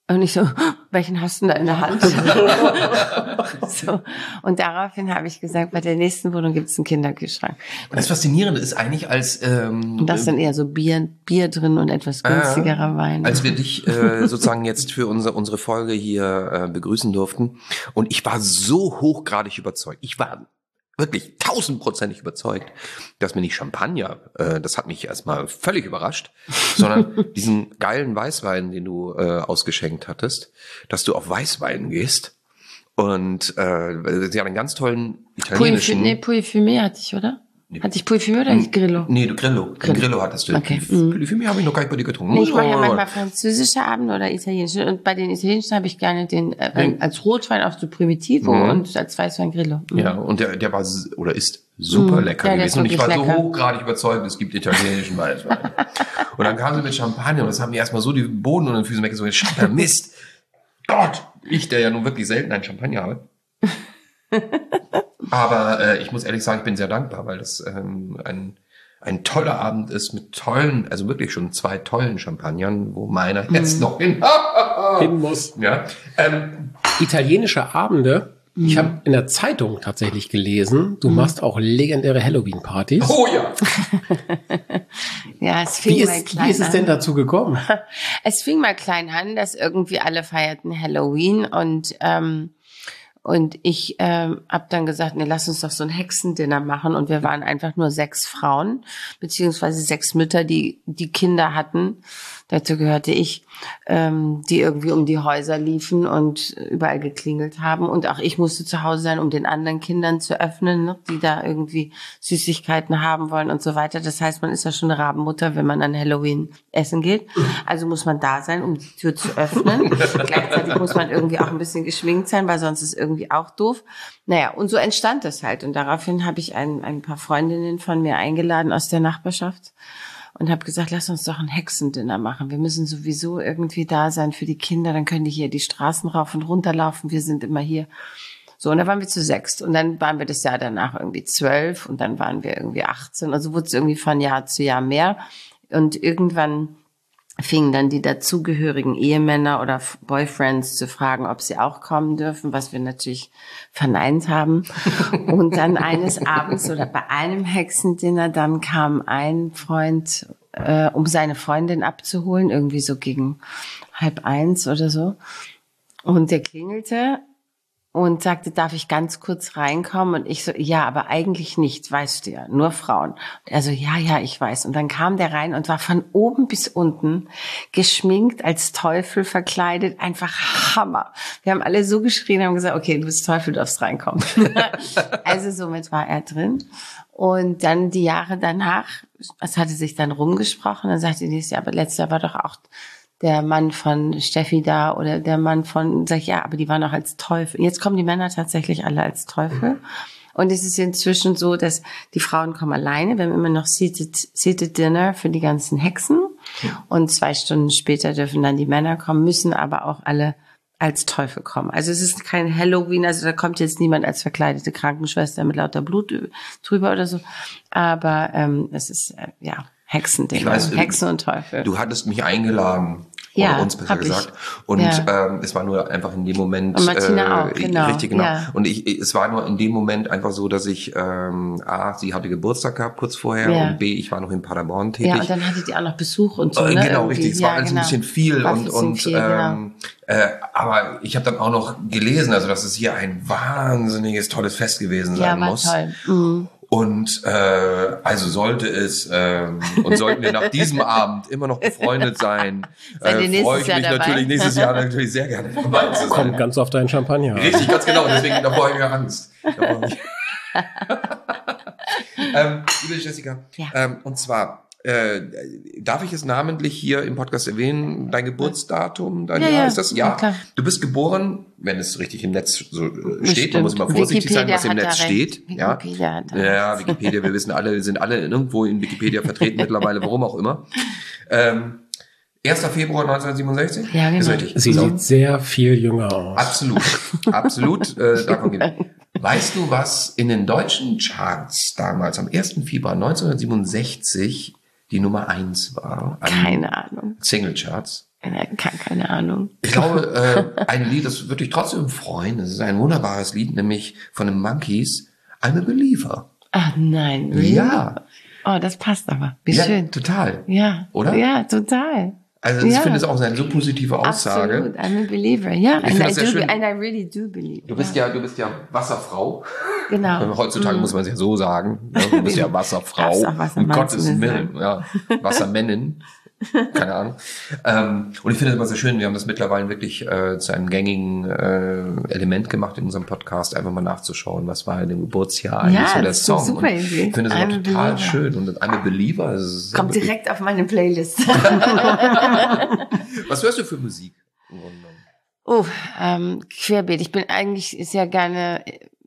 Und ich so, welchen hast du denn da in der Hand? So. Und daraufhin habe ich gesagt, bei der nächsten Wohnung gibt es einen Kinderkühlschrank. Und das Faszinierende ist eigentlich, als ähm, und da ist dann eher so Bier, Bier drin und etwas günstigerer äh, Wein. Als wir dich äh, sozusagen jetzt für unsere unsere Folge hier äh, begrüßen durften, und ich war so hochgradig überzeugt. Ich war wirklich tausendprozentig überzeugt, dass mir nicht Champagner, äh, das hat mich erstmal völlig überrascht, sondern diesen geilen Weißwein, den du äh, ausgeschenkt hattest, dass du auf Weißwein gehst und äh, sie haben einen ganz tollen italienischen... Nee, Pouilly Fumé hatte ich, oder? Hatte ich Pouilly Fumé oder nicht Grillo? Nee, du Grillo. Grillo, Grillo hattest du. Okay. Pouilly Fumé habe ich noch gar nicht bei dir getrunken. Nee, ich mache ja manchmal französische Abende oder italienische. Und bei den italienischen habe ich gerne den äh, als Rotwein auch so Primitivo mhm. und als Weißwein Grillo. Mhm. Ja, und der, der war oder ist super mhm. lecker ja, gewesen. Und ich war lecker. so hochgradig überzeugt, es gibt italienischen Weißwein. Und dann kam sie mit Champagner und das haben die erstmal so die Boden unter den Füßen weggezogen. Scheiße, Mist. Gott. Ich, der ja nun wirklich selten einen Champagner habe. Aber äh, ich muss ehrlich sagen, ich bin sehr dankbar, weil das ähm, ein ein toller Abend ist mit tollen, also wirklich schon zwei tollen Champagnern, wo meiner mm. jetzt noch hin, hin muss. Ja. Ähm, Italienische Abende. Mm. Ich habe in der Zeitung tatsächlich gelesen, du mm. machst auch legendäre Halloween-Partys. Oh ja. Ja, es fing wie mal ist, klein Wie ist es an. denn dazu gekommen? Es fing mal klein an, dass irgendwie alle feierten Halloween und ähm, Und ich ähm, habe dann gesagt, nee, lass uns doch so ein Hexendinner machen. Und wir waren einfach nur sechs Frauen, beziehungsweise sechs Mütter, die die Kinder hatten. Dazu gehörte ich, ähm, die irgendwie um die Häuser liefen und überall geklingelt haben. Und auch ich musste zu Hause sein, um den anderen Kindern zu öffnen, ne, die da irgendwie Süßigkeiten haben wollen und so weiter. Das heißt, man ist ja schon eine Rabenmutter, wenn man an Halloween essen geht. Also muss man da sein, um die Tür zu öffnen. Gleichzeitig muss man irgendwie auch ein bisschen geschminkt sein, weil sonst ist irgendwie auch doof. Naja, und so entstand das halt. Und daraufhin habe ich ein, ein paar Freundinnen von mir eingeladen aus der Nachbarschaft und habe gesagt, lass uns doch ein Hexendinner machen. Wir müssen sowieso irgendwie da sein für die Kinder. Dann können die hier die Straßen rauf und runter laufen. Wir sind immer hier. So, und dann waren wir zu sechst. Und dann waren wir das Jahr danach irgendwie zwölf. Und dann waren wir irgendwie achtzehn. Also wurde es irgendwie von Jahr zu Jahr mehr. Und irgendwann fingen dann die dazugehörigen Ehemänner oder Boyfriends zu fragen, ob sie auch kommen dürfen, was wir natürlich verneint haben. Und dann eines Abends oder bei einem Hexendinner, dann kam ein Freund, äh, um seine Freundin abzuholen, irgendwie so gegen halb eins oder so. Und der klingelte und sagte, darf ich ganz kurz reinkommen? Und ich so, ja, aber eigentlich nicht, weißt du ja, nur Frauen. Und er so, ja, ja, ich weiß. Und dann kam der rein und war von oben bis unten geschminkt, als Teufel verkleidet, einfach Hammer. Wir haben alle so geschrien, haben gesagt, okay, du bist Teufel, du darfst reinkommen. Also somit war er drin. Und dann die Jahre danach, es hatte sich dann rumgesprochen, dann sagte die nächste, ja, aber letztes Jahr war doch auch der Mann von Steffi da oder der Mann von, sag ich, ja, aber die waren auch als Teufel. Jetzt kommen die Männer tatsächlich alle als Teufel. Und es ist inzwischen so, dass die Frauen kommen alleine. Wir haben immer noch Seated, Seated Dinner für die ganzen Hexen. Und zwei Stunden später dürfen dann die Männer kommen, müssen aber auch alle als Teufel kommen. Also es ist kein Halloween, also da kommt jetzt niemand als verkleidete Krankenschwester mit lauter Blut drüber oder so. Aber ähm, es ist, äh, ja, Hexendinner, Hexen und Teufel. Du hattest mich eingeladen. Ja, oder uns besser gesagt. Ich. Und ja. ähm, es war nur einfach in dem Moment. Und Martina äh, auch, genau. Richtig, genau. Ja. Und ich, es war nur in dem Moment einfach so, dass ich, ähm, A, sie hatte Geburtstag gehabt kurz vorher ja. und B, ich war noch in Paderborn tätig. Ja, und dann hattet ihr auch noch Besuch und so, äh, ne? Genau, irgendwie. richtig. Es ja, war alles genau. ein bisschen viel. War und ein bisschen und viel, ähm, genau. äh, aber ich habe dann auch noch gelesen, also dass es hier ein wahnsinniges, tolles Fest gewesen sein ja, war muss. Toll. Mhm. Und äh, also sollte es ähm, und sollten wir nach diesem Abend immer noch befreundet sein, äh, freue ich Jahr mich dabei? natürlich nächstes Jahr natürlich sehr gerne dabei zu sein. Kommt ganz auf deinen Champagner. Richtig, ganz genau. Deswegen davor habe ich ja Angst. ähm, liebe Jessica, ja. ähm, und zwar äh, darf ich es namentlich hier im Podcast erwähnen? Dein Geburtsdatum, dein ja, Jahr ja, ist das? Ja. ja klar. Du bist geboren, wenn es richtig im Netz so äh, steht. Bestimmt. Man muss immer vorsichtig Wikipedia sein, was im Netz steht. Wikipedia ja, hat da ja, Wikipedia. Wir wissen alle, sind alle irgendwo in Wikipedia vertreten mittlerweile, warum auch immer. Ähm, erster Februar neunzehnhundertsiebenundsechzig? Ja, genau. Ist richtig. Sie So. sieht sehr viel jünger aus. Absolut, absolut. Äh, davon geht. Weißt du, was in den deutschen Charts damals am ersten Februar neunzehnhundertsiebenundsechzig die Nummer eins war? Keine Ahnung. Singlecharts. Keine, keine Ahnung. Ich glaube, äh, ein Lied, das würde dich trotzdem freuen. Das ist ein wunderbares Lied, nämlich von den Monkees, I'm a Believer. Ach nein, really? Ja. Oh, das passt aber. Wie Ja, schön. total. Ja. Oder? Ja, total. Also ich ja. finde es auch eine so positive Aussage. Absolut, I'm a believer. Ja, Ich and, finde I das sehr do, schön. and I really do believe. Du bist ja, du bist ja Wasserfrau. Genau. Heutzutage mm. muss man es ja so sagen. Ne? Du bist ja Wasserfrau. Auch Wassermann Um Gottes zu Willen. Ja. Wassermännin. Keine Ahnung. Ähm, und ich finde es immer sehr schön, wir haben das mittlerweile wirklich äh, zu einem gängigen äh, Element gemacht in unserem Podcast, einfach mal nachzuschauen, was war in dem Geburtsjahr eigentlich ja, so der das ist Song. super und ich finde es immer I'm total a schön. Und I'm a Believer. Das ist kommt wirklich, direkt auf meine Playlist. was hörst du für Musik? Im Grunde genommen? Oh, ähm, querbeet. Ich bin eigentlich sehr gerne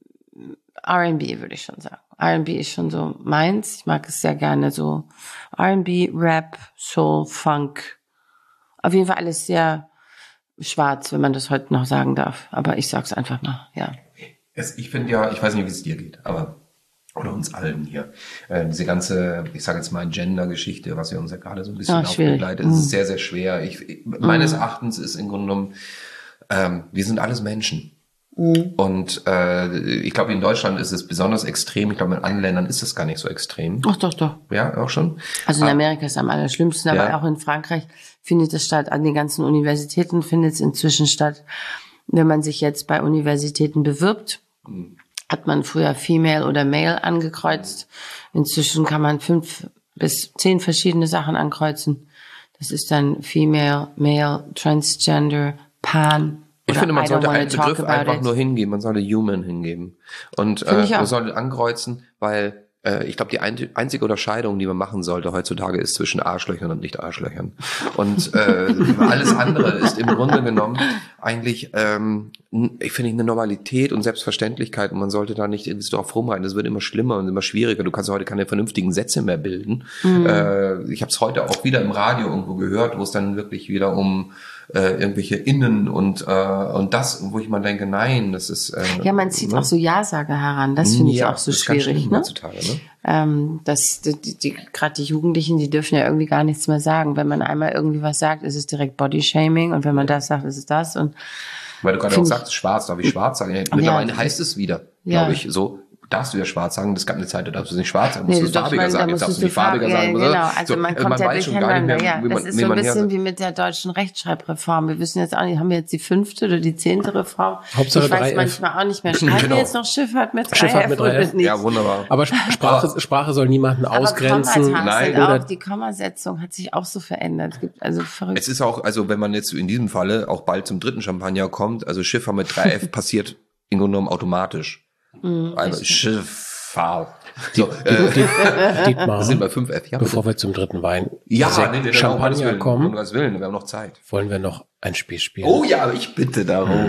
R and B, würde ich schon sagen. R and B ist schon so meins. Ich mag es sehr gerne so R and B, Rap, Soul, Funk. Auf jeden Fall alles sehr schwarz, wenn man das heute noch sagen darf. Aber ich sag's einfach mal, ja. Es, ich finde ja, ich weiß nicht, wie es dir geht, aber oder uns allen hier. Äh, diese ganze, ich sage jetzt mal Gender-Geschichte, was ja uns ja gerade so ein bisschen oh, aufbegleitet, mm. ist sehr, sehr schwer. Ich, ich, meines mm. Erachtens ist im Grunde genommen, ähm, wir sind alles Menschen. Mm. Und äh, ich glaube, in Deutschland ist es besonders extrem. Ich glaube, in anderen Ländern ist es gar nicht so extrem. Ach doch, doch. Ja, auch schon. Also in Amerika ist es am allerschlimmsten, aber ja. auch in Frankreich findet es statt. An den ganzen Universitäten findet es inzwischen statt. Wenn man sich jetzt bei Universitäten bewirbt, mhm. hat man früher Female oder Male angekreuzt. Inzwischen kann man fünf bis zehn verschiedene Sachen ankreuzen. Das ist dann Female, Male, Transgender, Pan. Ich finde, man I sollte don't wanna einen talk Begriff about einfach it. nur hingeben. Man sollte Human hingeben. Und Finde äh, ich auch. man sollte ankreuzen, weil äh, ich glaube, die ein, einzige Unterscheidung, die man machen sollte heutzutage, ist zwischen Arschlöchern und Nicht-Arschlöchern. Und äh, alles andere ist im Grunde genommen eigentlich, ähm, ich finde, eine Normalität und Selbstverständlichkeit. Und man sollte da nicht irgendwie drauf rumreiten. Das wird immer schlimmer und immer schwieriger. Du kannst heute keine vernünftigen Sätze mehr bilden. Mhm. Äh, ich habe es heute auch wieder im Radio irgendwo gehört, wo es dann wirklich wieder um Äh, irgendwelche Innen und äh, und das, wo ich mal denke, nein, das ist äh, ja, man zieht ne? auch so Ja-Sager heran, das finde ich ja, auch so das ist ganz schwierig, schlimm ne? heutzutage, ne? Ähm, das, die, die, die gerade die Jugendlichen, die dürfen ja irgendwie gar nichts mehr sagen. Wenn man einmal irgendwie was sagt, ist es direkt Bodyshaming und wenn man das sagt, ist es das und weil du gerade auch sagst, schwarz, darf ich schwarz sagen? Ja, mittlerweile ja. heißt es wieder, Ja. glaube ich, so. Darfst du ja schwarz sagen, das gab eine Zeit, da darfst du nicht schwarz sagen, Nee, musst du es doch, farbiger man, sagen, da jetzt darfst musstest du nicht farbiger Farbe- sagen. ja, oder? genau, also so, man kommt ja weiß schon gar nicht durcheinander. mehr, Ja, wie man, das ist wie so ein man bisschen her- wie mit der deutschen Rechtschreibreform. Wir wissen jetzt auch nicht, haben wir jetzt die fünfte oder die zehnte Reform? Hauptsache ich weiß drei F. manchmal auch nicht mehr. Schreiben Genau. wir jetzt noch Schifffahrt mit drei Schifffahrt F mit drei oder F. nicht? Ja, wunderbar. Aber Sprache, Sprache soll niemanden Aber ausgrenzen. Kommata Nein. sind Oder auch, die Kommasetzung hat sich auch so verändert. Es gibt also verrückt. Es ist auch, also wenn man jetzt in diesem Falle auch bald zum dritten Champagner kommt, also Schifffahrt mit drei F passiert im Grunde genommen automatisch. Mhm, Also richtig. Schifffahrt. So, äh, Dietmar, wir sind bei fünf F, ja. bevor wir zum dritten Wein Ja, Sekt- nee, nee, Champagner Willen, kommen, um Gottes Willen, wir haben noch Zeit. wollen wir noch ein Spiel spielen. Oh ja, ich bitte darum.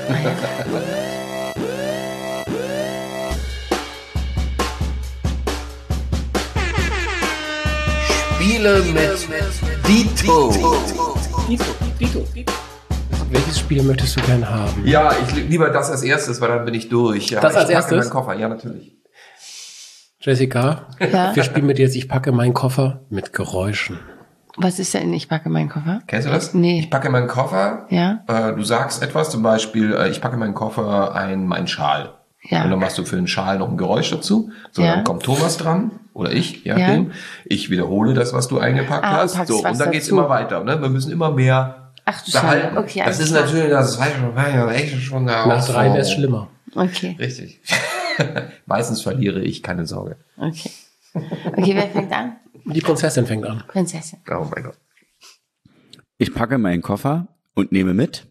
Spiele mit Dito. Dito, Dito, Dito. Welches Spiel möchtest du gern haben? Ja, ich li- lieber das als erstes, weil dann bin ich durch. Ja, Das als ich packe erstes? meinen Koffer, ja natürlich. Jessica, Ja? wir spielen mit dir jetzt Ich packe meinen Koffer mit Geräuschen. Was ist denn? Ich packe meinen Koffer. Kennst du das? Nee. Ich packe meinen Koffer. Ja? Äh, du sagst etwas, zum Beispiel, äh, ich packe meinen Koffer ein, mein Schal. Ja. Und dann machst du für den Schal noch ein Geräusch dazu. So, Ja. dann kommt Thomas dran. Oder ich, je nachdem. Ich wiederhole das, was du eingepackt Ah, und hast. packst So, was und dann geht's dazu. immer weiter. Ne? Wir müssen immer mehr Ach du behalten. Scheiße. Okay, das alles ist klar. natürlich, das weiß schon, das echt schon eine Nach drei Herausforderung. wäre es schlimmer. Okay, Richtig. Meistens verliere ich, keine Sorge. okay. Okay, wer fängt an? Die Prinzessin fängt an. Prinzessin. Oh mein Gott. Ich packe meinen Koffer und nehme mit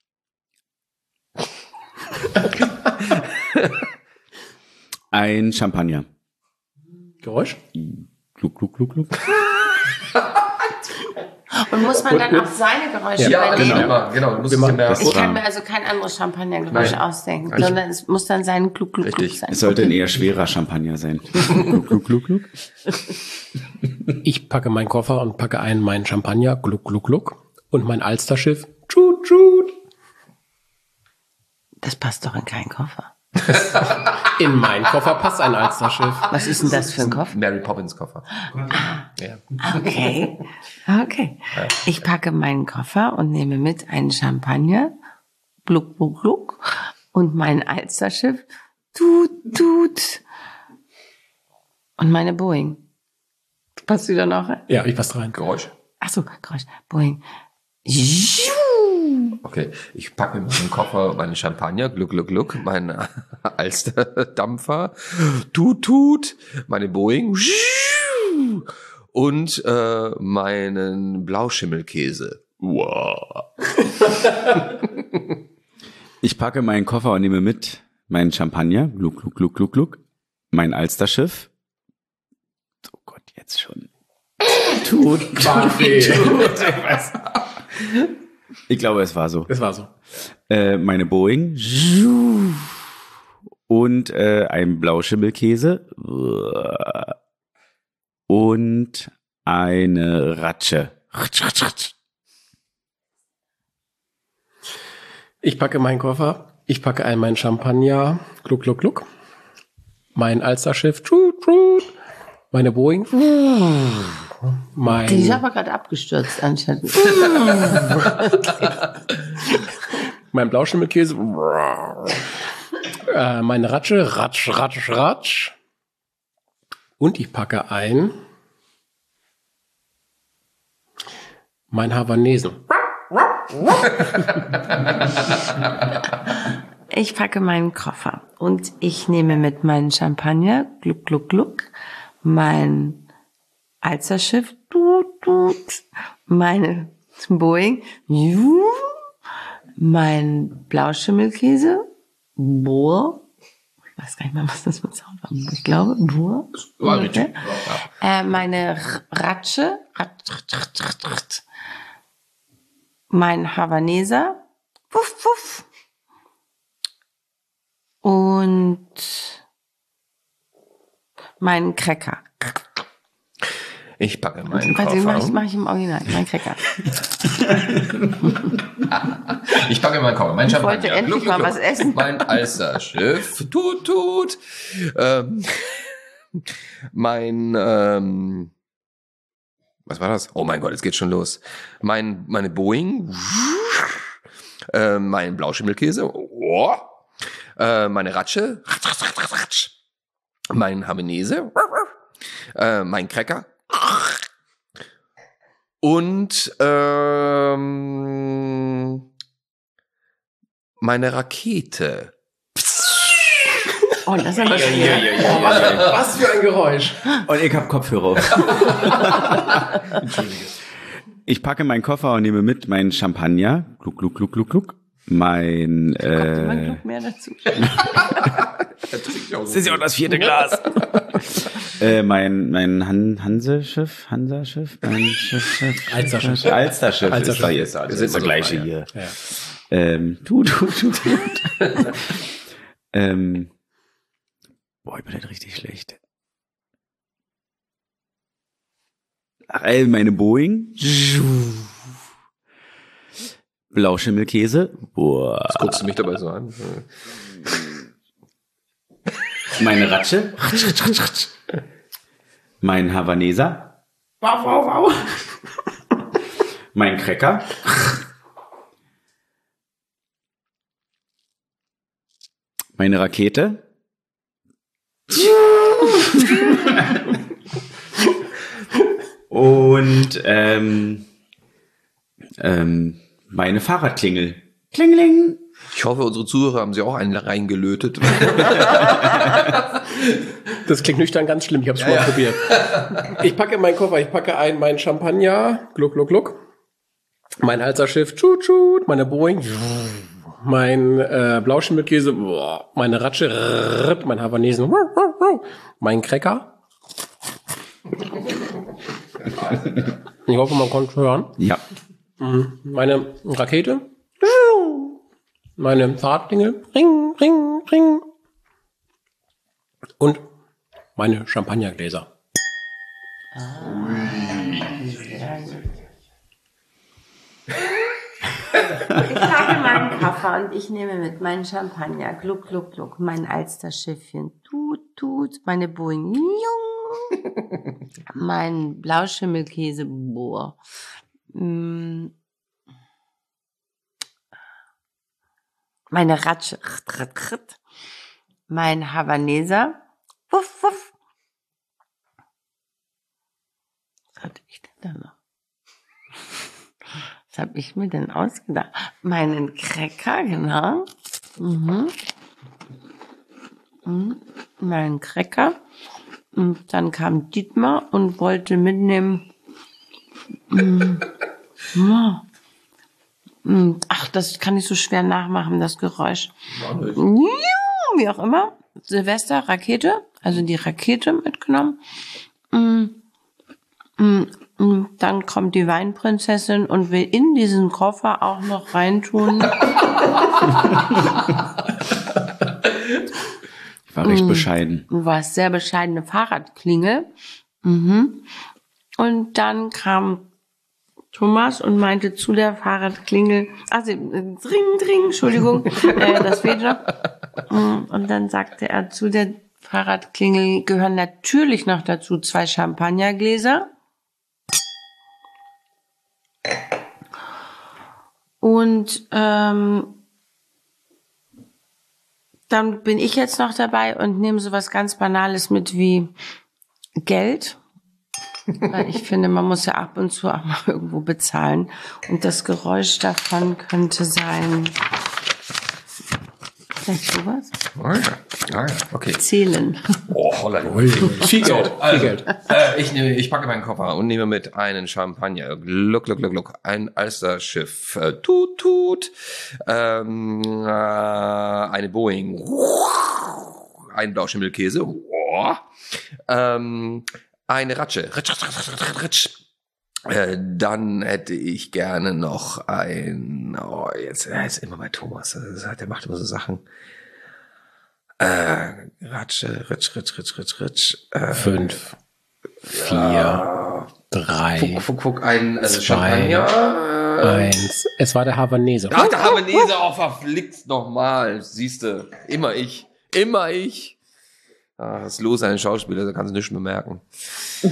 ein Champagner. Geräusch? Gluck, gluck, gluck, gluck. Und muss man dann auch seine Geräusche Ja, übernehmen? genau. Immer, genau. Du musst Wir es machen immer das. Ich kann war- mir also kein anderes Champagnergeräusch Nein. ausdenken, Ich- sondern es muss dann sein Gluck, Gluck, Gluck Richtig. sein. Es sollte ein Okay. eher schwerer Champagner sein. Gluck, gluck, gluck, gluck. Ich packe meinen Koffer und packe ein meinen Champagner, gluck, gluck, gluck. Und mein Alsterschiff, tschut, tschut. Das passt doch in keinen Koffer. In meinen Koffer passt ein Alsterschiff. Was ist denn das für ein Koffer? Mary Poppins Koffer. Ja. Okay, okay. Ich packe meinen Koffer und nehme mit einen Champagner, gluck, gluck, gluck, und mein Alsterschiff, tut, tut, und meine Boeing. Passt wieder noch rein? Ja, ich passe rein. Geräusch. Ach so, Geräusch. Boeing. Okay, ich packe in meinen Koffer meine Champagner, Gluck, Gluck, Gluck, meinen Alsterdampfer, Tut, Tut, meine Boeing und äh, meinen Blauschimmelkäse. Wow. Ich packe meinen Koffer und nehme mit meinen Champagner, Gluck, Gluck, Gluck, Gluck, Gluck, mein Alsterschiff. Oh Gott, jetzt schon. Tut, Kaffee. Ich glaube, es war so. Das war so. Äh, meine Boeing und äh, ein Blauschimmelkäse und eine Ratsche. Ich packe meinen Koffer, ich packe ein mein Champagner, gluck, gluck, gluck, mein Alsterschiff, tschut, tschut, meine Boeing, mein... Die ist aber gerade abgestürzt anscheinend. mein Blauschimmelkäse, äh, meine Ratsche, ratsch, ratsch, ratsch, und ich packe ein mein Havanesen. Ich packe meinen Koffer und ich nehme mit meinen Champagner, gluck, gluck, gluck, mein Alsterschiff, tut, tut, meine Boeing, juh, mein Blauschimmelkäse, boah, ich weiß gar nicht mehr, was das für ein Sound war, ich glaube, boah, okay. äh, meine Ratsche, ratsch, ratsch, ratsch, ratsch, mein Havaneser, wuff, wuff, und meinen Cracker. Ich packe meinen Warte, mach ich, Koffer. mach ich im Original, mein Cracker. Ich packe meinen Koffer. Mein Ich Champagner. wollte endlich mal was essen. Mein Alsterschiff. Tut, tut. Ähm, mein, ähm, was war das? Oh mein Gott, jetzt geht's schon los. Mein, meine Boeing. Äh, mein Blauschimmelkäse. Oh. Äh, meine Ratsche. Mein Havanese. Äh, mein Cracker. Und ähm, meine Rakete. Oh, das ist aber schön. Oh, was, für, was für ein Geräusch. Und ich habe Kopfhörer auf. Entschuldige. Ich packe meinen Koffer und nehme mit meinen Champagner, gluck, gluck, gluck, gluck, gluck, mein, Kommt immer äh, Glück mehr dazu. das ist ja auch das vierte Glas. äh, mein, mein Han Hanseschiff, Hansaschiff, mein Schiff, Schiff, Alsterschiff. Alsterschiff. Alsterschiff. Ist doch jetzt, also Wir sind ist das so gleiche frei, hier. Ja. Ähm, tu, tu, tu, tu. ähm, boah, ich bin halt richtig schlecht. Ach, ey, meine Boeing. Blauschimmelkäse. Boah. Was guckst du mich dabei so an? Meine Ratsche. Mein Havaneser. Wow, wow, wow. Mein Cracker. Meine Rakete. Und ähm, ähm, meine Fahrradklingel. Klingling. Ich hoffe, unsere Zuhörer haben sie auch einen reingelötet. Das klingt nüchtern ganz schlimm, ich habe es schon mal probiert. Ich packe meinen Koffer, ich packe ein mein Champagner, gluck, gluck, gluck, mein Alsterschiff, tschut, tschut, meine Boeing, mein äh, Blauschimmelkäse, boah, meine Ratsche, rrrt, mein Havanesen, mein Cracker. Ich hoffe, man konnte hören. Ja. Meine Rakete, meine Fahrradklingel, ring, ring, ring. Und meine Champagnergläser. Ich packe meinen Papa und ich nehmen mit meinen Champagner, gluck, gluck, gluck, mein Alsterschiffchen, tut, tut, meine Boeing, jung, mein Blauschimmelkäse, boah, mm, meine Ratsche, mein Havaneser, wuff, wuff. Was hatte ich denn da noch? Was habe ich mir denn ausgedacht? Meinen Cracker, genau. Mhm. Mhm. Meinen Cracker. Und dann kam Dietmar und wollte mitnehmen. Mhm. Ja. Ach, das kann ich so schwer nachmachen, das Geräusch. Wie auch immer. Silvester, Rakete, also die Rakete mitgenommen. Mhm. Mhm. Dann kommt die Weinprinzessin und will in diesen Koffer auch noch reintun. Ich war recht mm. bescheiden. Du warst sehr bescheidene Fahrradklingel. Mhm. Und dann kam Thomas und meinte zu der Fahrradklingel, also dring, dring, Entschuldigung, äh, das fehlt noch. Und dann sagte er zu der Fahrradklingel, gehören natürlich noch dazu zwei Champagnergläser. Und ähm, dann bin ich jetzt noch dabei und nehme sowas ganz Banales mit wie Geld. Weil ich finde, man muss ja ab und zu auch mal irgendwo bezahlen. Und das Geräusch davon könnte sein, vielleicht sowas? Ah ja, ah ja, okay. Zählen. Oh, Holland. Viel So, Geld, also, viel Geld. Äh, ich, nehme, ich packe meinen Koffer und nehme mit einen Champagner. Gluck, gluck, gluck, gluck. Ein Alsterschiff. Äh, tut, tut. Ähm, äh, eine Boeing. Ein Blauschimmelkäse. Oh. Ähm, eine Ratsche. Ritsch, ritsch, ritsch, ritsch, ritsch. Äh, dann hätte ich gerne noch ein, oh, jetzt, er ist immer bei Thomas, der macht immer so Sachen. Äh, Ratsche, Ritsch, Ritsch, Ritsch, Ritsch, Ritsch. Äh, Fünf, vier, ja, drei, Fuck, fuck, fuck, ein also zwei, Champagner. eins. Es war der Havaneser. Ach, der Havaneser, oh, verflixt nochmal. Siehste, immer ich, immer ich. Ah, das ist los, ein Schauspieler, da kannst du nichts mehr merken. So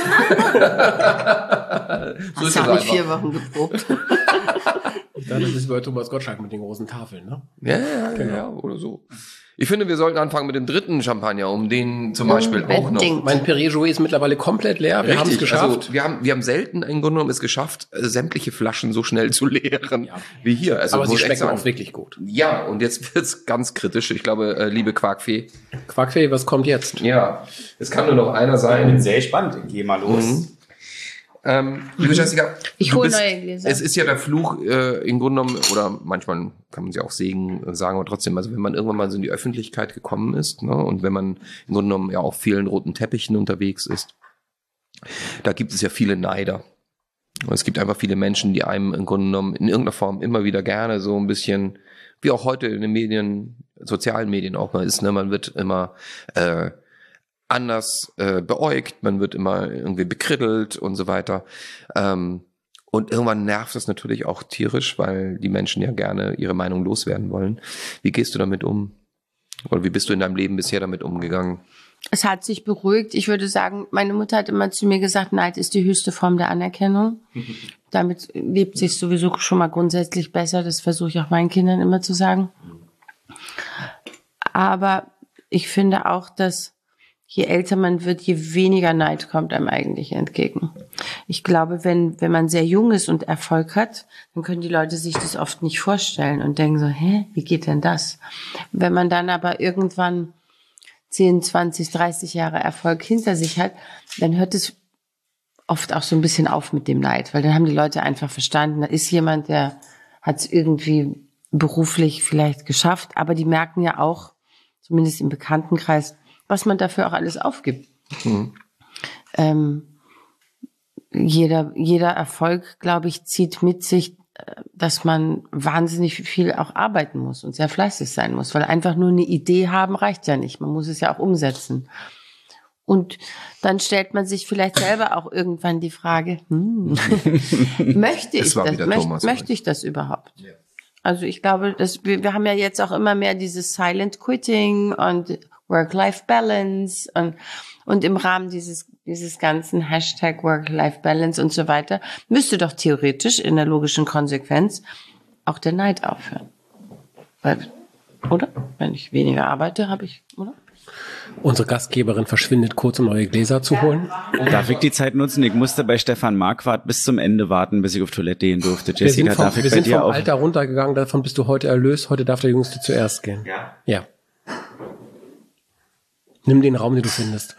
Das habe ich vier Wochen geprobt. Dann ist es bei Thomas Gottschalk mit den großen Tafeln, ne? Ja, ja, genau. Ja, oder so. Ich finde, wir sollten anfangen mit dem dritten Champagner, um den zum Beispiel auch noch. Mein Perrier Jouet ist mittlerweile komplett leer. Wir haben es geschafft. Also, wir haben, wir haben selten im Grunde genommen es geschafft, sämtliche Flaschen so schnell zu leeren, Ja. wie hier. Also, Aber sie muss ich schmecken sagen, auch wirklich gut. Ja, und jetzt wird's ganz kritisch. Ich glaube, äh, liebe Quarkfee. Quarkfee, was kommt jetzt? Ja, es kann nur noch einer Ich bin sein. sehr gespannt. Ich gehe mal los. Mhm. Ähm, liebe Jessica, Ich du hole bist- neue Gläser. Es ist ja der Fluch äh, im Grunde genommen, oder manchmal kann man sie auch Segen sagen, aber trotzdem, also wenn man irgendwann mal so in die Öffentlichkeit gekommen ist, ne, und wenn man im Grunde genommen ja auf vielen roten Teppichen unterwegs ist, da gibt es ja viele Neider. Und es gibt einfach viele Menschen, die einem im Grunde genommen in irgendeiner Form immer wieder gerne so ein bisschen, wie auch heute in den Medien, sozialen Medien auch mal ist, ne, man wird immer äh, anders äh, beäugt, man wird immer irgendwie bekrittelt und so weiter. Ähm, und irgendwann nervt das natürlich auch tierisch, weil die Menschen ja gerne ihre Meinung loswerden wollen. Wie gehst du damit um? Oder wie bist du in deinem Leben bisher damit umgegangen? Es hat sich beruhigt. Ich würde sagen, meine Mutter hat immer zu mir gesagt, Neid ist die höchste Form der Anerkennung. Damit lebt sich sowieso schon mal grundsätzlich besser. Das versuche ich auch meinen Kindern immer zu sagen. Aber ich finde auch, dass je älter man wird, je weniger Neid kommt einem eigentlich entgegen. Ich glaube, wenn, wenn man sehr jung ist und Erfolg hat, dann können die Leute sich das oft nicht vorstellen und denken so, hä, wie geht denn das? Wenn man dann aber irgendwann zehn, zwanzig, dreißig Jahre Erfolg hinter sich hat, dann hört es oft auch so ein bisschen auf mit dem Neid, weil dann haben die Leute einfach verstanden, da ist jemand, der hat es irgendwie beruflich vielleicht geschafft, aber die merken ja auch, zumindest im Bekanntenkreis, was man dafür auch alles aufgibt. Mhm. Ähm, jeder, jeder Erfolg, glaube ich, zieht mit sich, dass man wahnsinnig viel auch arbeiten muss und sehr fleißig sein muss, weil einfach nur eine Idee haben reicht ja nicht. Man muss es ja auch umsetzen. Und dann stellt man sich vielleicht selber auch irgendwann die Frage, hm, möchte ich Es war das, wieder möcht, Thomas, möchte ich das überhaupt? Ja. Also ich glaube, dass wir, wir haben ja jetzt auch immer mehr dieses Silent Quitting und Work-Life-Balance und, und im Rahmen dieses, dieses ganzen Hashtag Work-Life-Balance und so weiter müsste doch theoretisch in der logischen Konsequenz auch der Neid aufhören. Weil, oder? Wenn ich weniger arbeite, habe ich, oder? Unsere Gastgeberin verschwindet kurz, um neue Gläser zu holen. Darf ich die Zeit nutzen? Ich musste bei Stefan Marquardt bis zum Ende warten, bis ich auf Toilette gehen durfte. Wir Jessica, sind vom, darf ich wir bei sind dir vom auf? Alter runtergegangen, davon bist du heute erlöst. Heute darf der Jüngste zuerst gehen. Ja. Ja. Nimm den Raum, den du findest.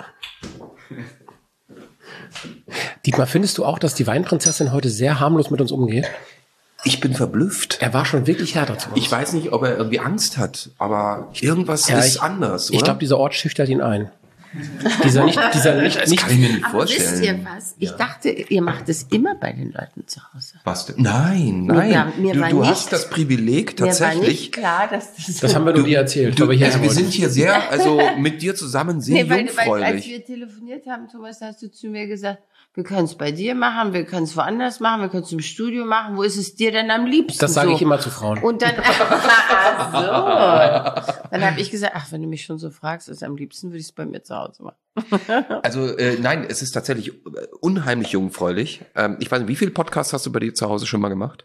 Dietmar, findest du auch, dass die Weinprinzessin heute sehr harmlos mit uns umgeht? Ich bin verblüfft. Er war schon wirklich härter zu uns. Ich weiß nicht, ob er irgendwie Angst hat, aber irgendwas Ja, ist ich, anders, oder? Ich glaube, dieser Ort schüchtert ihn ein. Dieser nicht, dieser nicht, das nicht kann ich mir nicht Aber vorstellen. wisst ihr was? Ich dachte, ihr macht es immer bei den Leuten zu Hause. Was denn? Nein, nein. war- mir du war du nicht- hast das Privileg Mir war tatsächlich. nicht klar, dass das Das haben wir nur dir erzählt. Du, aber hier also wir sind hier sehr, also mit dir zusammen sehr Nee, weil, weil als jungfräulich. wir telefoniert haben, Thomas, hast du zu mir gesagt, wir können es bei dir machen, wir können es woanders machen, wir können es im Studio machen. Wo ist es dir denn am liebsten? Das sage so? ich immer zu Frauen. Und dann, ach so. Dann habe ich gesagt, ach, wenn du mich schon so fragst, ist am liebsten, würde ich es bei mir zu Hause machen. Also äh, nein, es ist tatsächlich äh, unheimlich jungfräulich. Ähm, ich weiß nicht, wie viele Podcasts hast du bei dir zu Hause schon mal gemacht?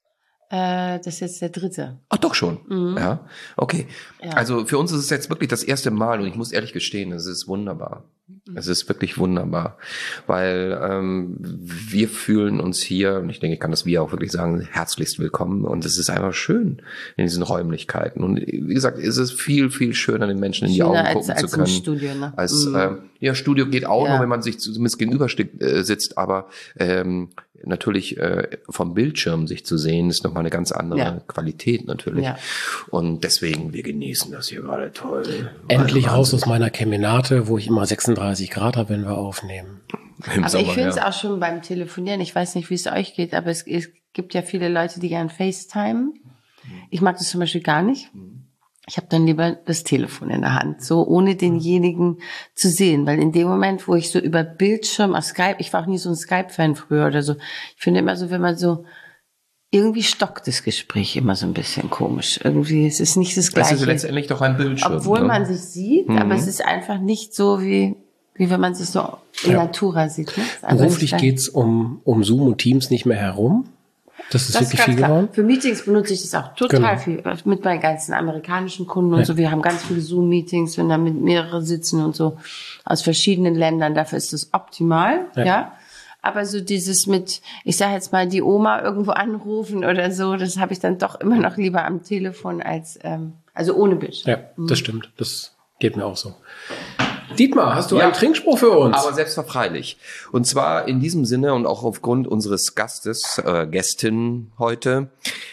Äh, das ist jetzt der dritte. Ach doch schon. Mhm. Ja, okay. Ja. Also für uns ist es jetzt wirklich das erste Mal und ich muss ehrlich gestehen, es ist wunderbar. Es ist wirklich wunderbar, weil ähm, wir fühlen uns hier, und ich denke, ich kann das wir auch wirklich sagen, herzlichst willkommen und es ist einfach schön in diesen Räumlichkeiten und wie gesagt, es ist viel, viel schöner, den Menschen in die Schöner Augen als- gucken als zu im können. Studio, ne? Als, Mhm. ähm, ja, Studio geht auch Ja. nur, wenn man sich zumindest gegenüber sti- äh, sitzt, aber ähm, natürlich äh, vom Bildschirm sich zu sehen, ist nochmal eine ganz andere Ja. Qualität natürlich. Ja. Und deswegen, wir genießen das hier gerade toll. Endlich Also raus aus meiner Kemenate, wo ich immer sechsunddreißig Grad habe, wenn wir aufnehmen. Im Aber Sommer, ich finde es ja. auch schon beim Telefonieren, ich weiß nicht, wie es euch geht, aber es, es gibt ja viele Leute, die gern FaceTime. Ich mag das zum Beispiel gar nicht. Ich habe dann lieber das Telefon in der Hand, so ohne denjenigen zu sehen, weil in dem Moment, wo ich so über Bildschirm auf Skype, ich war auch nie so ein Skype-Fan früher oder so, ich finde immer so, wenn man so, irgendwie stockt das Gespräch immer so ein bisschen komisch. Irgendwie, es ist nicht das Das Gleiche. ist letztendlich doch ein Bildschirm. Obwohl ne? man sich sieht, Mhm. aber es ist einfach nicht so wie, wie wenn man sich so in Ja. Natura sieht. Ne? Es ist einfach Beruflich nicht gleich. geht's um, um Zoom und Teams nicht mehr herum. Das ist Das wirklich ganz viel klar. geworden. Für Meetings benutze ich das auch total Genau. viel. Mit meinen ganzen amerikanischen Kunden und Ja. so. Wir haben ganz viele Zoom-Meetings, wenn da mit mehrere sitzen und so aus verschiedenen Ländern. Dafür ist das optimal, ja. Ja. Aber so dieses mit, ich sage jetzt mal, die Oma irgendwo anrufen oder so, das habe ich dann doch immer noch lieber am Telefon als, ähm, also ohne Bildschirm. Ja, das stimmt. Das geht mir auch so. Dietmar, hast du Ja. einen Trinkspruch für uns? Aber selbstverfreilich. Und zwar in diesem Sinne und auch aufgrund unseres Gastes, äh, Gästin heute,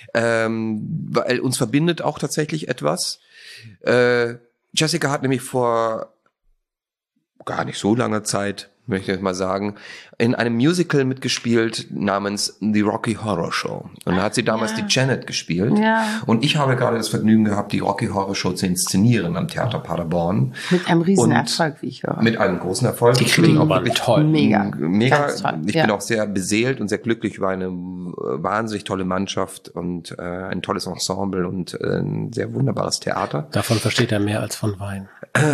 ähm, weil uns verbindet auch tatsächlich etwas. Äh, Jessica hat nämlich vor gar nicht so langer Zeit, möchte ich jetzt mal sagen, in einem Musical mitgespielt namens The Rocky Horror Show. Und da hat sie damals ja. die Janet gespielt. Ja. Und ich habe gerade das Vergnügen gehabt, die Rocky Horror Show zu inszenieren am Theater Paderborn. Mit einem riesen Und Erfolg, wie ich höre. Mit einem großen Erfolg. Die Kritiker waren toll. Mega. Mega. Ganz toll. Ich Ja. bin auch sehr beseelt und sehr glücklich über eine äh, wahnsinnig tolle Mannschaft und äh, ein tolles Ensemble und äh, ein sehr wunderbares Theater. Davon versteht er mehr als von Wein.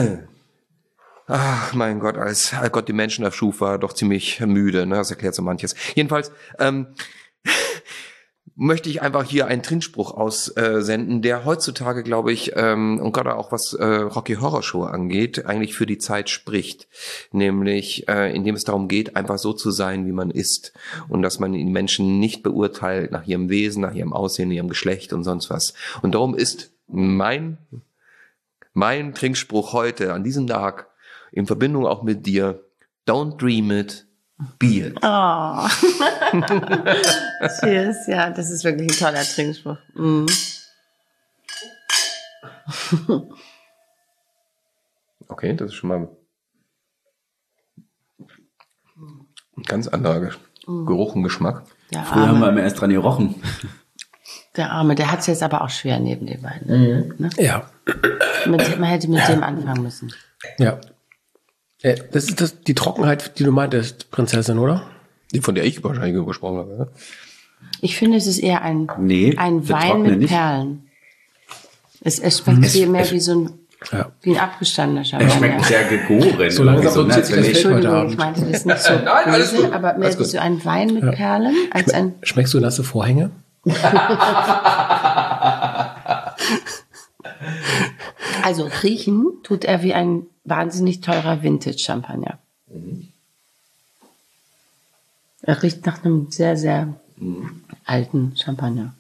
Ach, mein Gott, als Gott die Menschen erschuf, war doch ziemlich müde, ne? Das erklärt so manches. Jedenfalls, ähm, möchte ich einfach hier einen Trinkspruch aussenden, der heutzutage, glaube ich, ähm, und gerade auch was äh, Rocky Horror Show angeht, eigentlich für die Zeit spricht. Nämlich, äh, indem es darum geht, einfach so zu sein, wie man ist. Und dass man die Menschen nicht beurteilt nach ihrem Wesen, nach ihrem Aussehen, ihrem Geschlecht und sonst was. Und darum ist mein, mein Trinkspruch heute, an diesem Tag, in Verbindung auch mit dir, don't dream it, be it. Oh. Cheers, ja, das ist wirklich ein toller Trinkspruch. Mhm. Okay, das ist schon mal ein ganz anderer Ge- Geruch und Geschmack. Der Früher haben wir Arme, immer erst dran gerochen. der Arme, der hat es jetzt aber auch schwer neben den beiden. Ne? Ja, Mit, man hätte mit dem anfangen müssen. ja. Äh, Das ist das, die Trockenheit, die du meintest, Prinzessin, oder? Die, von der ich wahrscheinlich gesprochen habe. Ich finde, es ist eher ein, Nee, ein der Wein trockene mit nicht. Perlen. Es, es schmeckt Es- viel mehr es- wie so ein, Ja. wie ein abgestandener Er Champagner. schmeckt sehr gegoren. So langsam Irgendwie produziert sich das ne? Feld heute Entschuldigung, Abend. ich meinte das nicht so Nein, alles böse, gut. aber mehr Alles wie gut. so ein Wein mit Perlen als ein... Schmeckst du nasse Vorhänge? Also riechen tut er wie ein wahnsinnig teurer Vintage-Champagner. Er riecht nach einem sehr, sehr alten Champagner.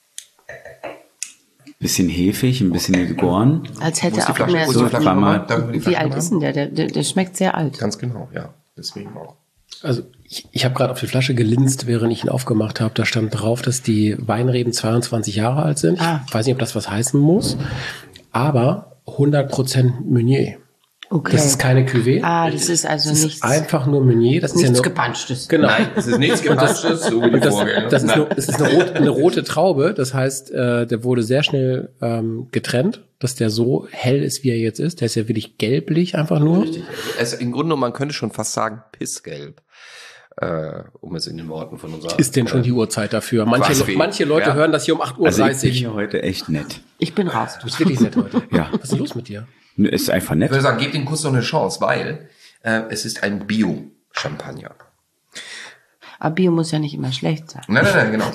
Bisschen hefig, ein bisschen gegoren. Als Wo hätte ist die er auch Flasche? mehr Wo ist so... die Flasche Warte mal. nochmal? Darf ich die Wie Flasche alt mal ist haben? denn der? Der, der? der schmeckt sehr alt. Ganz genau, ja. Deswegen auch. Also ich, ich habe gerade auf die Flasche gelinst, während ich ihn aufgemacht habe. Da stand drauf, dass die Weinreben zweiundzwanzig Jahre alt sind. Ah. Ich weiß nicht, ob das was heißen muss, aber hundert Prozent Meunier. Okay. Das ist keine Cuvée. Ah, das ist also das nichts, ist einfach nur Meunier. Das ist ja nichts nur, Gepanschtes. Genau. Nein, es ist nichts Gepanschtes, so wie die Und das, Vorgänger. das, ist Nein. nur, das ist eine, rot, eine rote Traube. Das heißt, äh, der wurde sehr schnell ähm, getrennt, dass der so hell ist, wie er jetzt ist. Der ist ja wirklich gelblich einfach nur. Es, Im Grunde, man könnte schon fast sagen, pissgelb. Äh, um es in den Worten von unserer... Ist denn schon die Uhrzeit dafür? Manche, Quasi. manche Leute Ja. hören das hier um acht Uhr Also ich bin dreißig. hier heute echt nett. Ich bin raus. Du bist wirklich nett heute. Ja. Was ist denn los mit dir? Nö, Ist einfach Ich nett. würde sagen, gebt dem Kuss noch eine Chance, weil äh, es ist ein Bio-Champagner. Aber Bio muss ja nicht immer schlecht sein. Nein, nein, nein, genau.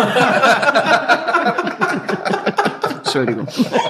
Entschuldigung.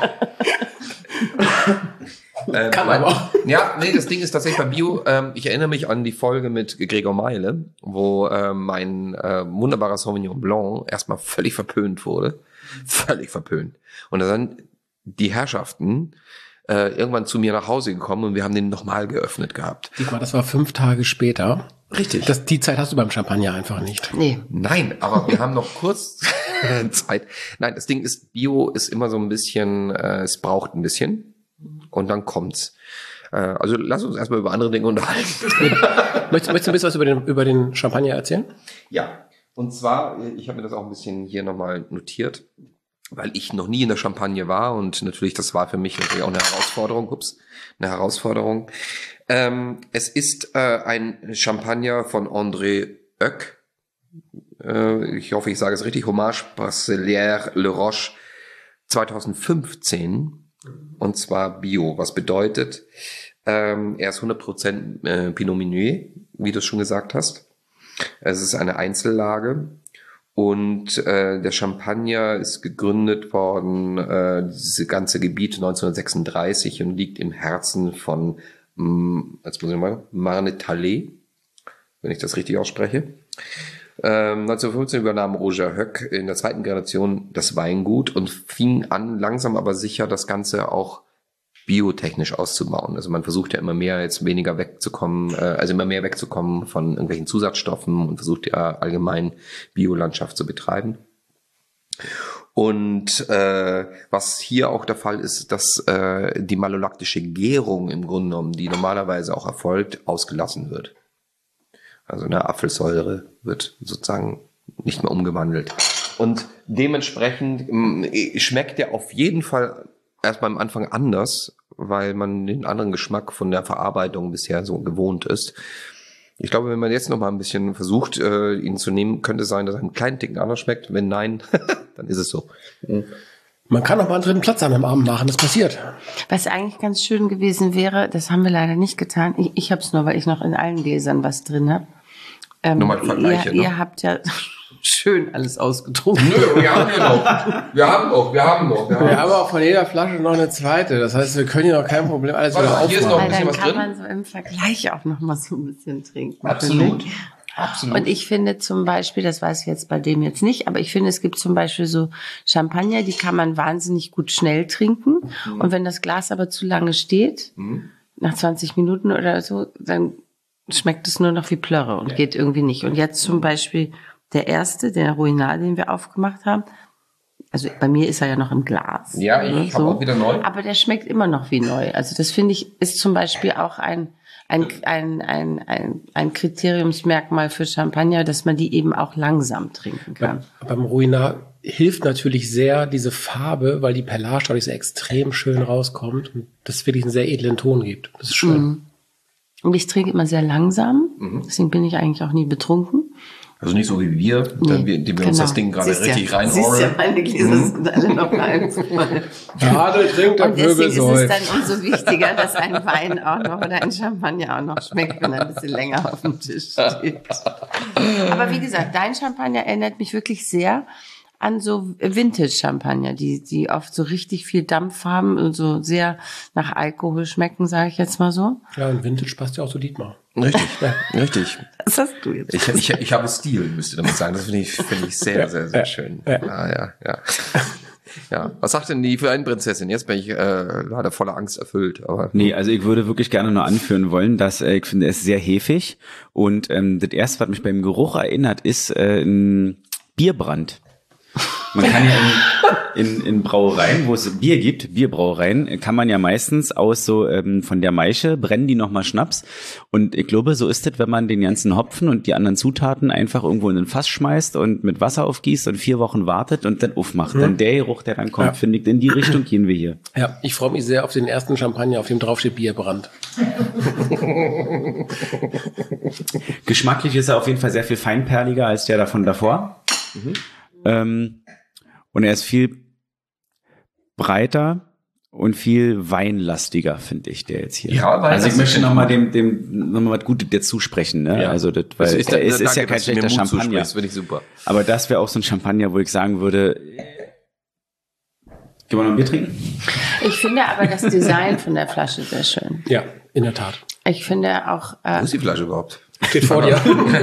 Äh, Kann mein, aber auch. Ja, nee, das Ding ist tatsächlich bei Bio. Ähm, ich erinnere mich an die Folge mit Gregor Meile, wo äh, mein äh, wunderbarer Sauvignon Blanc erstmal völlig verpönt wurde. Völlig verpönt. Und dann sind die Herrschaften äh, irgendwann zu mir nach Hause gekommen und wir haben den nochmal geöffnet gehabt. Dietmar, das war fünf Tage später. Richtig. Das, die Zeit hast du beim Champagner einfach nicht. Nee. Nein, aber wir haben noch kurz Zeit. Nein, das Ding ist, Bio ist immer so ein bisschen, äh, es braucht ein bisschen und dann kommt's. Äh, also lass uns erstmal über andere Dinge unterhalten. Möchtest, möchtest du ein bisschen was über den, über den Champagner erzählen? Ja, und zwar, ich habe mir das auch ein bisschen hier nochmal notiert, weil ich noch nie in der Champagne war und natürlich, das war für mich natürlich auch eine Herausforderung, ups, eine Herausforderung. Ähm, es ist äh, ein Champagner von André Hoeck. Äh, ich hoffe, ich sage es richtig. Hommage Brasilière Le Roche zwanzig fünfzehn. Und zwar Bio. Was bedeutet, ähm, er ist hundert Prozent äh, Pinot Meunier, wie du es schon gesagt hast. Es ist eine Einzellage. Und äh, der Champagner ist gegründet worden, äh, dieses ganze Gebiet neunzehnhundertsechsunddreißig und liegt im Herzen von, mh, jetzt muss ich mal, Marne-Talley, wenn ich das richtig ausspreche. Ähm, neunzehnhundertfünfzehn übernahm Roger Hoeck in der zweiten Generation das Weingut und fing an, langsam aber sicher das Ganze auch biotechnisch auszubauen. Also man versucht ja immer mehr, jetzt weniger wegzukommen, äh, also immer mehr wegzukommen von irgendwelchen Zusatzstoffen und versucht ja allgemein Biolandschaft zu betreiben. Und äh, was hier auch der Fall ist, dass äh, die malolaktische Gärung im Grunde genommen, die normalerweise auch erfolgt, ausgelassen wird. Also eine Apfelsäure wird sozusagen nicht mehr umgewandelt. Und dementsprechend mh, schmeckt der auf jeden Fall erstmal am Anfang anders, weil man den anderen Geschmack von der Verarbeitung bisher so gewohnt ist. Ich glaube, wenn man jetzt noch mal ein bisschen versucht, äh, ihn zu nehmen, könnte es sein, dass er einen kleinen Ticken anders schmeckt. Wenn nein, dann ist es so. Man kann auch mal einen dritten Platz an einem Abend machen, das passiert. Was eigentlich ganz schön gewesen wäre, das haben wir leider nicht getan. Ich, ich habe es nur, weil ich noch in allen Gläsern was drin habe. Ähm, Nochmal Vergleiche, ihr, ne? ihr habt ja schön alles ausgetrunken. Nö, wir haben ja noch. Wir haben noch, wir haben noch. Wir Wir haben auch von jeder Flasche noch eine zweite. Das heißt, wir können hier noch kein Problem alles Warte wieder mal, hier ist noch aufmachen. ein Weil bisschen dann was kann drin? man so im Vergleich auch noch mal so ein bisschen trinken. Absolut. finde ich. Absolut. Und ich finde zum Beispiel, das weiß ich jetzt bei dem jetzt nicht, aber ich finde, es gibt zum Beispiel so Champagner, die kann man wahnsinnig gut schnell trinken. Mhm. Und wenn das Glas aber zu lange steht, Mhm. nach zwanzig Minuten oder so, dann schmeckt es nur noch wie Plörre und geht irgendwie nicht. Und jetzt zum Beispiel der erste, der Ruinal, den wir aufgemacht haben, also bei mir ist er ja noch im Glas. Ja, ich ne, hab auch wieder neu. Aber der schmeckt immer noch wie neu. Also das finde ich, ist zum Beispiel auch ein, ein, ein, ein, ein, ein Kriteriumsmerkmal für Champagner, dass man die eben auch langsam trinken kann. Beim Ruinal hilft natürlich sehr diese Farbe, weil die Perlage dadurch so extrem schön rauskommt und das wirklich einen sehr edlen Ton gibt. Das ist schön. Und ich trinke immer sehr langsam, Mhm. deswegen bin ich eigentlich auch nie betrunken. Also nicht so wie wir, nee, die, die wir uns das Ding gerade richtig ja, rein siehst ja, meine Gläser mhm. sind alle noch halb voll. Gerade trinkt der Vögel. Und deswegen ist es dann umso wichtiger, dass ein Wein auch noch oder ein Champagner auch noch schmeckt, wenn er ein bisschen länger auf dem Tisch steht. Aber wie gesagt, dein Champagner erinnert mich wirklich sehr an so Vintage-Champagner, die die oft so richtig viel Dampf haben und so sehr nach Alkohol schmecken, sage ich jetzt mal so. Ja, und Vintage passt ja auch zu Dietmar. Richtig, ja, richtig. Was hast du jetzt? Ich, ich, ich habe Stil, müsste damit sagen. Das finde ich, finde ich sehr, sehr, sehr schön. Ja, ja, ja. Ja, was sagt denn die für eine Prinzessin? Jetzt bin ich äh, leider voller Angst erfüllt. Aber nee, also ich würde wirklich gerne nur anführen wollen, dass äh, ich finde, es ist sehr hefig. Und ähm, das erste, was mich beim Geruch erinnert, ist äh, ein Bierbrand. Man kann ja in, in, in Brauereien, wo es Bier gibt, Bierbrauereien, kann man ja meistens aus so ähm, von der Maische brennen die nochmal Schnaps. Und ich glaube, so ist es, wenn man den ganzen Hopfen und die anderen Zutaten einfach irgendwo in ein Fass schmeißt und mit Wasser aufgießt und vier Wochen wartet und dann aufmacht. Mhm. Dann der Geruch, der dann kommt, ja. finde ich, in die Richtung gehen wir hier. Ja, ich freue mich sehr auf den ersten Champagner, auf dem draufsteht Bierbrand. Geschmacklich ist er auf jeden Fall sehr viel feinperliger als der davon davor. Mhm. Ähm, und er ist viel breiter und viel weinlastiger, finde ich, der jetzt hier. Ja, also ich möchte nochmal dem, dem, nochmal was Gutes dazu sprechen, ne? Ja. Also, das, weil es ist, er ist, danke, ist ja kein schlechter Champagner. Finde ich super. Aber das wäre auch so ein Champagner, wo ich sagen würde, können wir noch ein Bier trinken? Ich finde aber das Design von der Flasche sehr schön. Ja, in der Tat. Ich finde auch, äh, wo ist die Flasche überhaupt? Steht vor dir.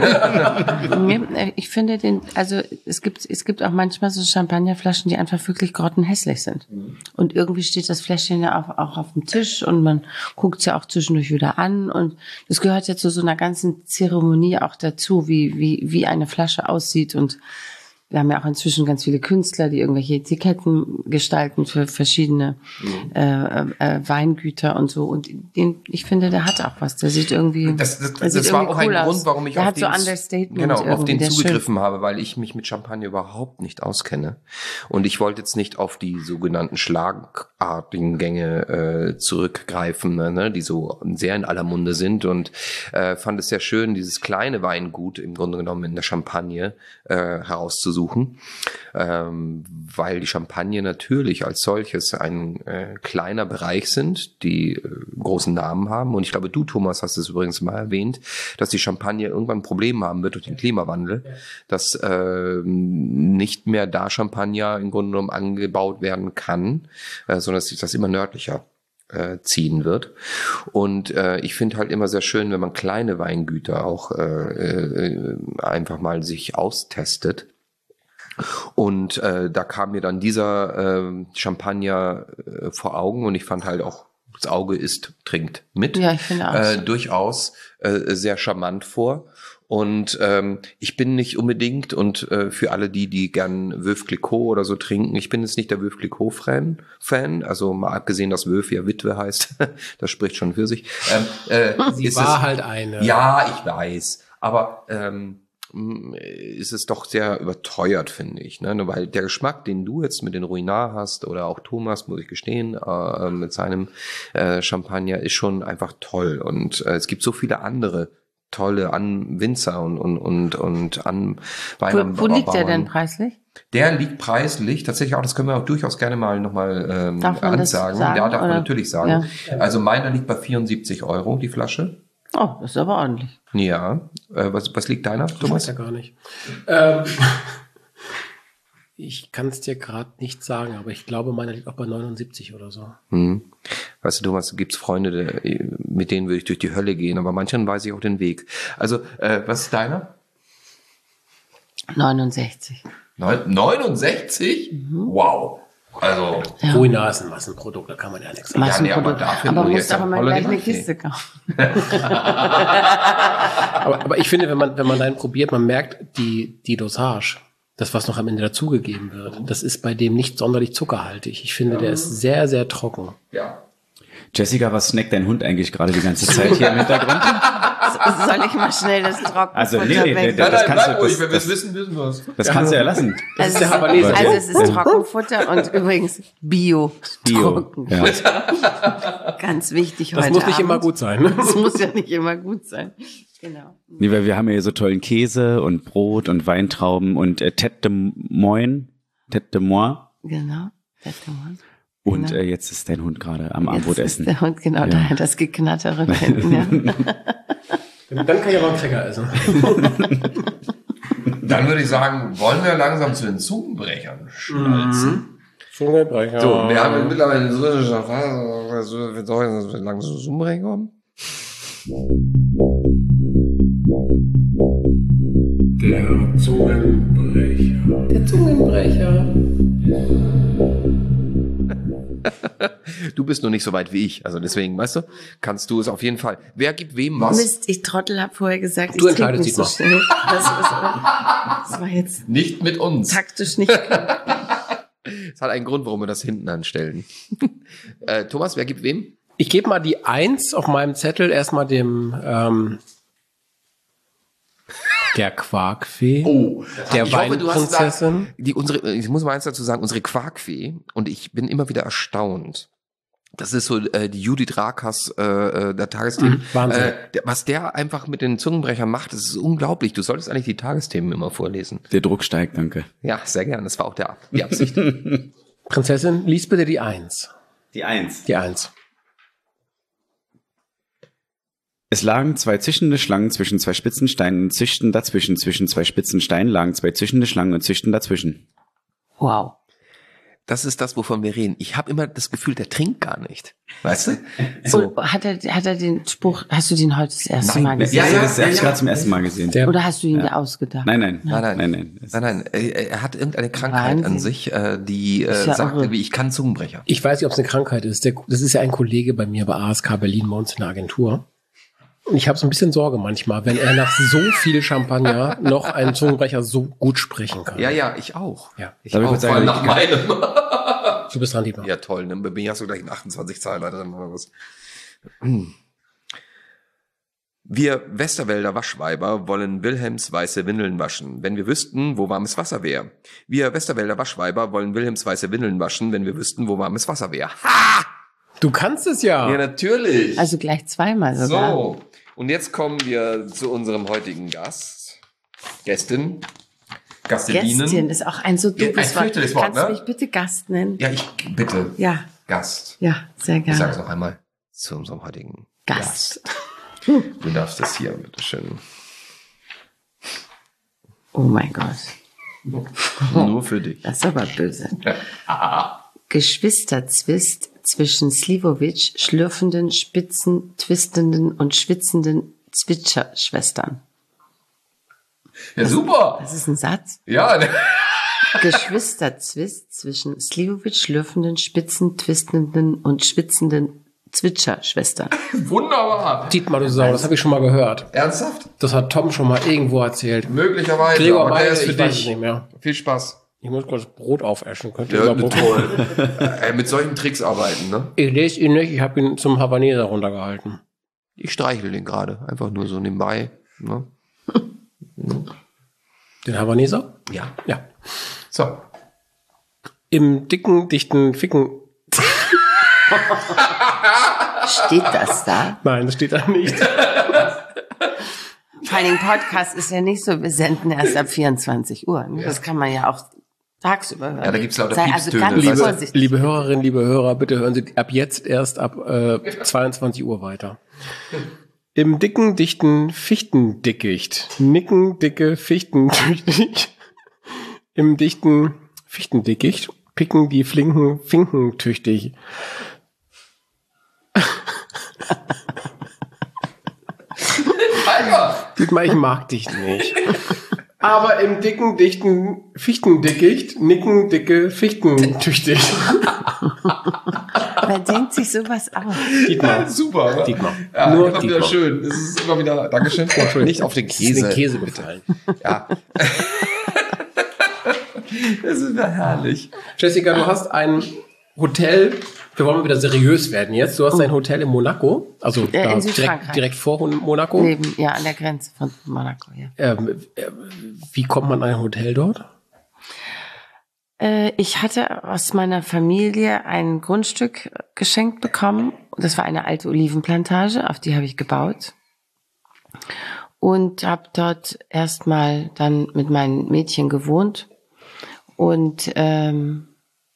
Ich finde den, also es gibt es gibt auch manchmal so Champagnerflaschen, die einfach wirklich grottenhässlich sind. Und irgendwie steht das Fläschchen ja auch, auch auf dem Tisch und man guckt es ja auch zwischendurch wieder an und das gehört ja zu so einer ganzen Zeremonie auch dazu, wie wie wie eine Flasche aussieht. Und wir haben ja auch inzwischen ganz viele Künstler, die irgendwelche Etiketten gestalten für verschiedene mhm. äh, äh, Weingüter und so. Und den, ich finde, der hat auch was. Der sieht irgendwie. Das, das, das, das war auch cool ein aus. Grund, warum ich der auf hat den, so Understatement genau, auf den zugegriffen schön. habe, weil ich mich mit Champagner überhaupt nicht auskenne. Und ich wollte jetzt nicht auf die sogenannten schlagartigen Gänge äh, zurückgreifen, ne, die so sehr in aller Munde sind. Und äh, fand es sehr schön, dieses kleine Weingut im Grunde genommen in der Champagne äh, herauszusuchen. Suchen, ähm, weil die Champagner natürlich als solches ein äh, kleiner Bereich sind, die äh, großen Namen haben. Und ich glaube, du, Thomas, hast es übrigens mal erwähnt, dass die Champagner irgendwann ein Problem haben wird durch den Klimawandel, dass äh, nicht mehr da Champagner im Grunde genommen angebaut werden kann, äh, sondern dass sich das immer nördlicher äh, ziehen wird. Und äh, ich finde halt immer sehr schön, wenn man kleine Weingüter auch äh, äh, einfach mal sich austestet. Und äh, da kam mir dann dieser äh, Champagner äh, vor Augen und ich fand halt auch, das Auge isst, trinkt mit. Ja, ich finde auch. Äh, durchaus äh, sehr charmant vor. Und ähm, ich bin nicht unbedingt, und äh, für alle die, die gern Veuve Clicquot oder so trinken, ich bin jetzt nicht der Veuve Clicquot-Fan, Fan, also mal abgesehen, dass Veuve ja Witwe heißt, das spricht schon für sich. Ähm, äh, Sie war es, halt eine. Ja, ich weiß, aber ähm, ist es doch sehr überteuert, finde ich, ne? Weil der Geschmack, den du jetzt mit den Ruinart hast oder auch Thomas, muss ich gestehen, äh, mit seinem äh, Champagner ist schon einfach toll und äh, es gibt so viele andere tolle an Winzer und und und und an Wein. Wo, wo liegt der denn preislich? Der liegt preislich, tatsächlich auch, das können wir auch durchaus gerne mal nochmal ähm, ansagen. Sagen, ja, darf oder? man natürlich sagen. Ja. Also meiner liegt bei vierundsiebzig Euro, die Flasche. Oh, das ist aber ordentlich. Ja. Äh, was, was liegt deiner, Thomas? Ich weiß ja gar nicht. Ähm, ich kann es dir gerade nicht sagen, aber ich glaube, meiner liegt auch bei neunundsiebzig oder so. Hm. Weißt du, Thomas, gibt's Freunde, mit denen würde ich durch die Hölle gehen, aber manchen weiß ich auch den Weg. Also, äh, was ist deiner? neunundsechzig. Neun, neunundsechzig? Mhm. Wow. Also, ja. Ruinart ist ein Massenprodukt, da kann man ja nichts sagen. Ja, nee, aber dafür aber musst aber mal gleich eine Kiste kaufen. aber, aber ich finde, wenn man, wenn man einen probiert, man merkt die, die Dosage, das, was noch am Ende dazugegeben wird, das ist bei dem nicht sonderlich zuckerhaltig. Ich finde, ja. der ist sehr, sehr trocken. Ja. Jessica, was snackt dein Hund eigentlich gerade die ganze Zeit hier im Hintergrund? soll ich mal schnell das Trockenfutter Also, nee, nee, weg? das Nein, kannst nein, du- ruhig, das- wenn wir es das- wissen, wissen wir es. Das kannst du ja lassen. Das ist Also, der Habanese. also es ist Trockenfutter und übrigens Bio. Bio. Trocken. Ja. Ganz wichtig Das heute muss nicht Abend. immer gut sein. Ne? Das muss ja nicht immer gut sein. Genau. Nee, weil wir haben ja hier so tollen Käse und Brot und Weintrauben und äh, Tête de Moine, Tête de Moi. Genau. Das kann man. Und Genau. äh, jetzt ist dein Hund gerade am Jetzt Abendbrot ist essen. der Hund, genau, Ja. daher das Geknattere hinten. Ja. Dann kann ich aber einen Cracker essen. Dann würde ich sagen, wollen wir langsam zu den Zungenbrechern schnalzen. Zungenbrecher. So, wir haben mittlerweile so wir sollen dass wir langsam zu Zungenbrecher kommen. Der Zungenbrecher. Der Zungenbrecher. Du bist noch nicht so weit wie ich, also deswegen, weißt du, kannst du es auf jeden Fall. Wer gibt wem was? Mist, ich Trottel hab vorher gesagt, Du ich trinke entscheidest nicht so diesmal. schnell. Das, ist, das war jetzt Nicht mit uns. taktisch nicht. Es hat einen Grund, warum wir das hinten anstellen. äh, Thomas, wer gibt wem? Ich gebe mal die Eins auf meinem Zettel erstmal dem ähm, der Quarkfee. Oh, Der ich hoffe, du hast Weinprinzessin. gesagt, die unsere, ich muss mal eins dazu sagen, unsere Quarkfee, und ich bin immer wieder erstaunt. Das ist so äh, die Judith Rakers äh, äh, der Tagesthemen. Mhm, Wahnsinn. Äh, der, was der einfach mit den Zungenbrechern macht, das ist unglaublich. Du solltest eigentlich die Tagesthemen immer vorlesen. Der Druck steigt, danke. Ja, sehr gerne. Das war auch der, die Absicht. Prinzessin, lies bitte die Eins. Die Eins. Die Eins. Es lagen zwei zischende Schlangen zwischen zwei spitzen Steinen und zischten dazwischen. Zwischen zwei spitzen Steinen lagen zwei zischende Schlangen und zischten dazwischen. Wow. Das ist das, wovon wir reden. Ich habe immer das Gefühl, der trinkt gar nicht. Weißt du? So. Und hat er, hat er den Spruch, hast du den heute das erste Mal gesehen? Ja, ja, das habe ich ja. gerade zum ersten Mal gesehen. Der- Oder hast du ihn dir ausgedacht? Nein, nein, Nein, nein. nein, nein. Es- Nein, nein, er er hat irgendeine Krankheit Wahnsinn. an sich, äh, die äh, Ist ja sagt irre. irgendwie, ich kann Zungenbrecher. Ich weiß nicht, ob es eine Krankheit ist. Der, das ist ja ein Kollege bei mir bei A S K Berlin bei uns in der Agentur. Und ich habe so ein bisschen Sorge manchmal, wenn er nach so viel Champagner noch einen Zungenbrecher so gut sprechen kann. Ja, ja, ich auch. Ja. Ich Darf ich auch, kurz vor sagen, allem nach ich- meinem. Du bist dran, Dietmar. Ja, toll, ne? Bei mir hast du gleich einen achtundzwanzig Zeiler drin oder was. Hm. Wir Westerwälder Waschweiber wollen Wilhelms weiße Windeln waschen, wenn wir wüssten, wo warmes Wasser wäre. Wir Westerwälder Waschweiber wollen Wilhelms weiße Windeln waschen, wenn wir wüssten, wo warmes Wasser wäre. Ha! Du kannst es ja. Ja, natürlich. Also gleich zweimal sogar. So, und jetzt kommen wir zu unserem heutigen Gast. Gästin. Gastelinnen. Gästin ist auch ein so Ja, ein doofes Wort. fürchterliches Wort, Kannst du ne? mich bitte Gast nennen? Ja, ich bitte. Ja, Gast. ja, sehr Ich sage es gerne. noch einmal zu unserem heutigen Gast. Gast. Du darfst das hier, bitteschön. Oh mein Gott, Nur für dich. das ist aber böse. Geschwisterzwist zwischen Slivovitch, schlürfenden, spitzen, twistenden und schwitzenden Zwitscherschwestern. Ja, super. Das ist ein Satz. Ja, ne? Geschwisterzwist zwischen Slivovitch, schlürfenden, spitzen, twistenden und schwitzenden Zwitscherschwestern. Wunderbar. Dietmar, du Sau, das habe ich schon mal gehört. Ernsthaft? Das hat Tom schon mal irgendwo erzählt. Möglicherweise. Gregor aber der Meile, ist für ich weiß es dich. nicht mehr. Viel Spaß. Ich muss kurz Brot aufessen. Könnt ihr Ja, überbrücken? toll. Ey, mit solchen Tricks arbeiten, ne? Ich lese ihn nicht, ich habe ihn zum Havaneser runtergehalten. Ich streichel den gerade. Einfach nur so nebenbei. Ne? Den Havaneser? Ja. Ja. So. Im dicken, dichten Ficken. Steht das da? Nein, das steht da nicht. Vor allem Podcast ist ja nicht so, wir senden erst ab vierundzwanzig Uhr. Ne? Das kann man ja auch tagsüber hören. Ja, da gibt's lauter Sei also Piepstöne, ganz weißt Liebe, du? vorsichtig. liebe Hörerinnen, liebe Hörer, bitte hören Sie ab jetzt erst ab äh, zweiundzwanzig Uhr weiter. Im dicken, dichten Fichtendickicht. Nicken, dicke Fichtentüchtig. Im dichten Fichtendickicht picken die flinken Finken tüchtig. Dietmar, ich mag dich nicht. Aber im dicken, dichten Fichtendickicht nicken dicke Fichten tüchtig. Wer denkt sich sowas aus? Dietmar. Super, ne? Dietmar. Ja, Nur immer wieder Dietmar. schön. Es ist immer wieder, Dankeschön. Nicht auf den Käse. Den Käse gefallen. Ja. Das ist ja herrlich. Jessica, du hast ein Hotel, wir wollen mal wieder seriös werden jetzt. Du hast oh. ein Hotel in Monaco, also äh, da in direkt, direkt vor Monaco. Neben, ja, an der Grenze von Monaco, ja. Ähm, wie kommt man an ein Hotel dort? Äh, ich hatte aus meiner Familie ein Grundstück geschenkt bekommen. Das war eine alte Olivenplantage, auf die habe ich gebaut. Und habe dort erstmal dann mit meinen Mädchen gewohnt. Und ähm,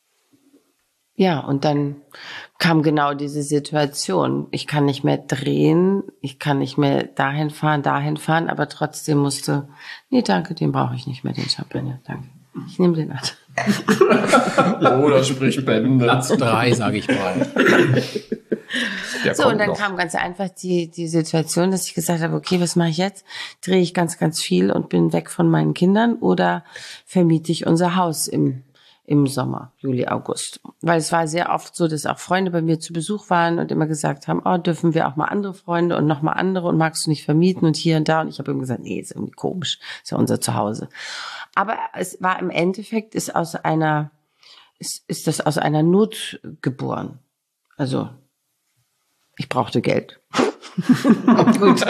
ja, und dann kam genau diese Situation. Ich kann nicht mehr drehen, ich kann nicht mehr dahin fahren, dahin fahren, aber trotzdem musste, nee, danke, den brauche ich nicht mehr, den Champagner, danke. Ich nehme den an. Oh, das spricht Bände. Platz drei, sage ich mal. Der so, und dann noch. kam ganz einfach die, die Situation, dass ich gesagt habe, okay, was mache ich jetzt? Drehe ich ganz, ganz viel und bin weg von meinen Kindern oder vermiete ich unser Haus im im Sommer, Juli, August. Weil es war sehr oft so, dass auch Freunde bei mir zu Besuch waren und immer gesagt haben, oh, dürfen wir auch mal andere Freunde und noch mal andere und magst du nicht vermieten und hier und da. Und ich habe immer gesagt, nee, ist irgendwie komisch, ist ja unser Zuhause. Aber es war im Endeffekt, ist aus einer, ist, ist das aus einer Not geboren. Also, ich brauchte Geld. Gut.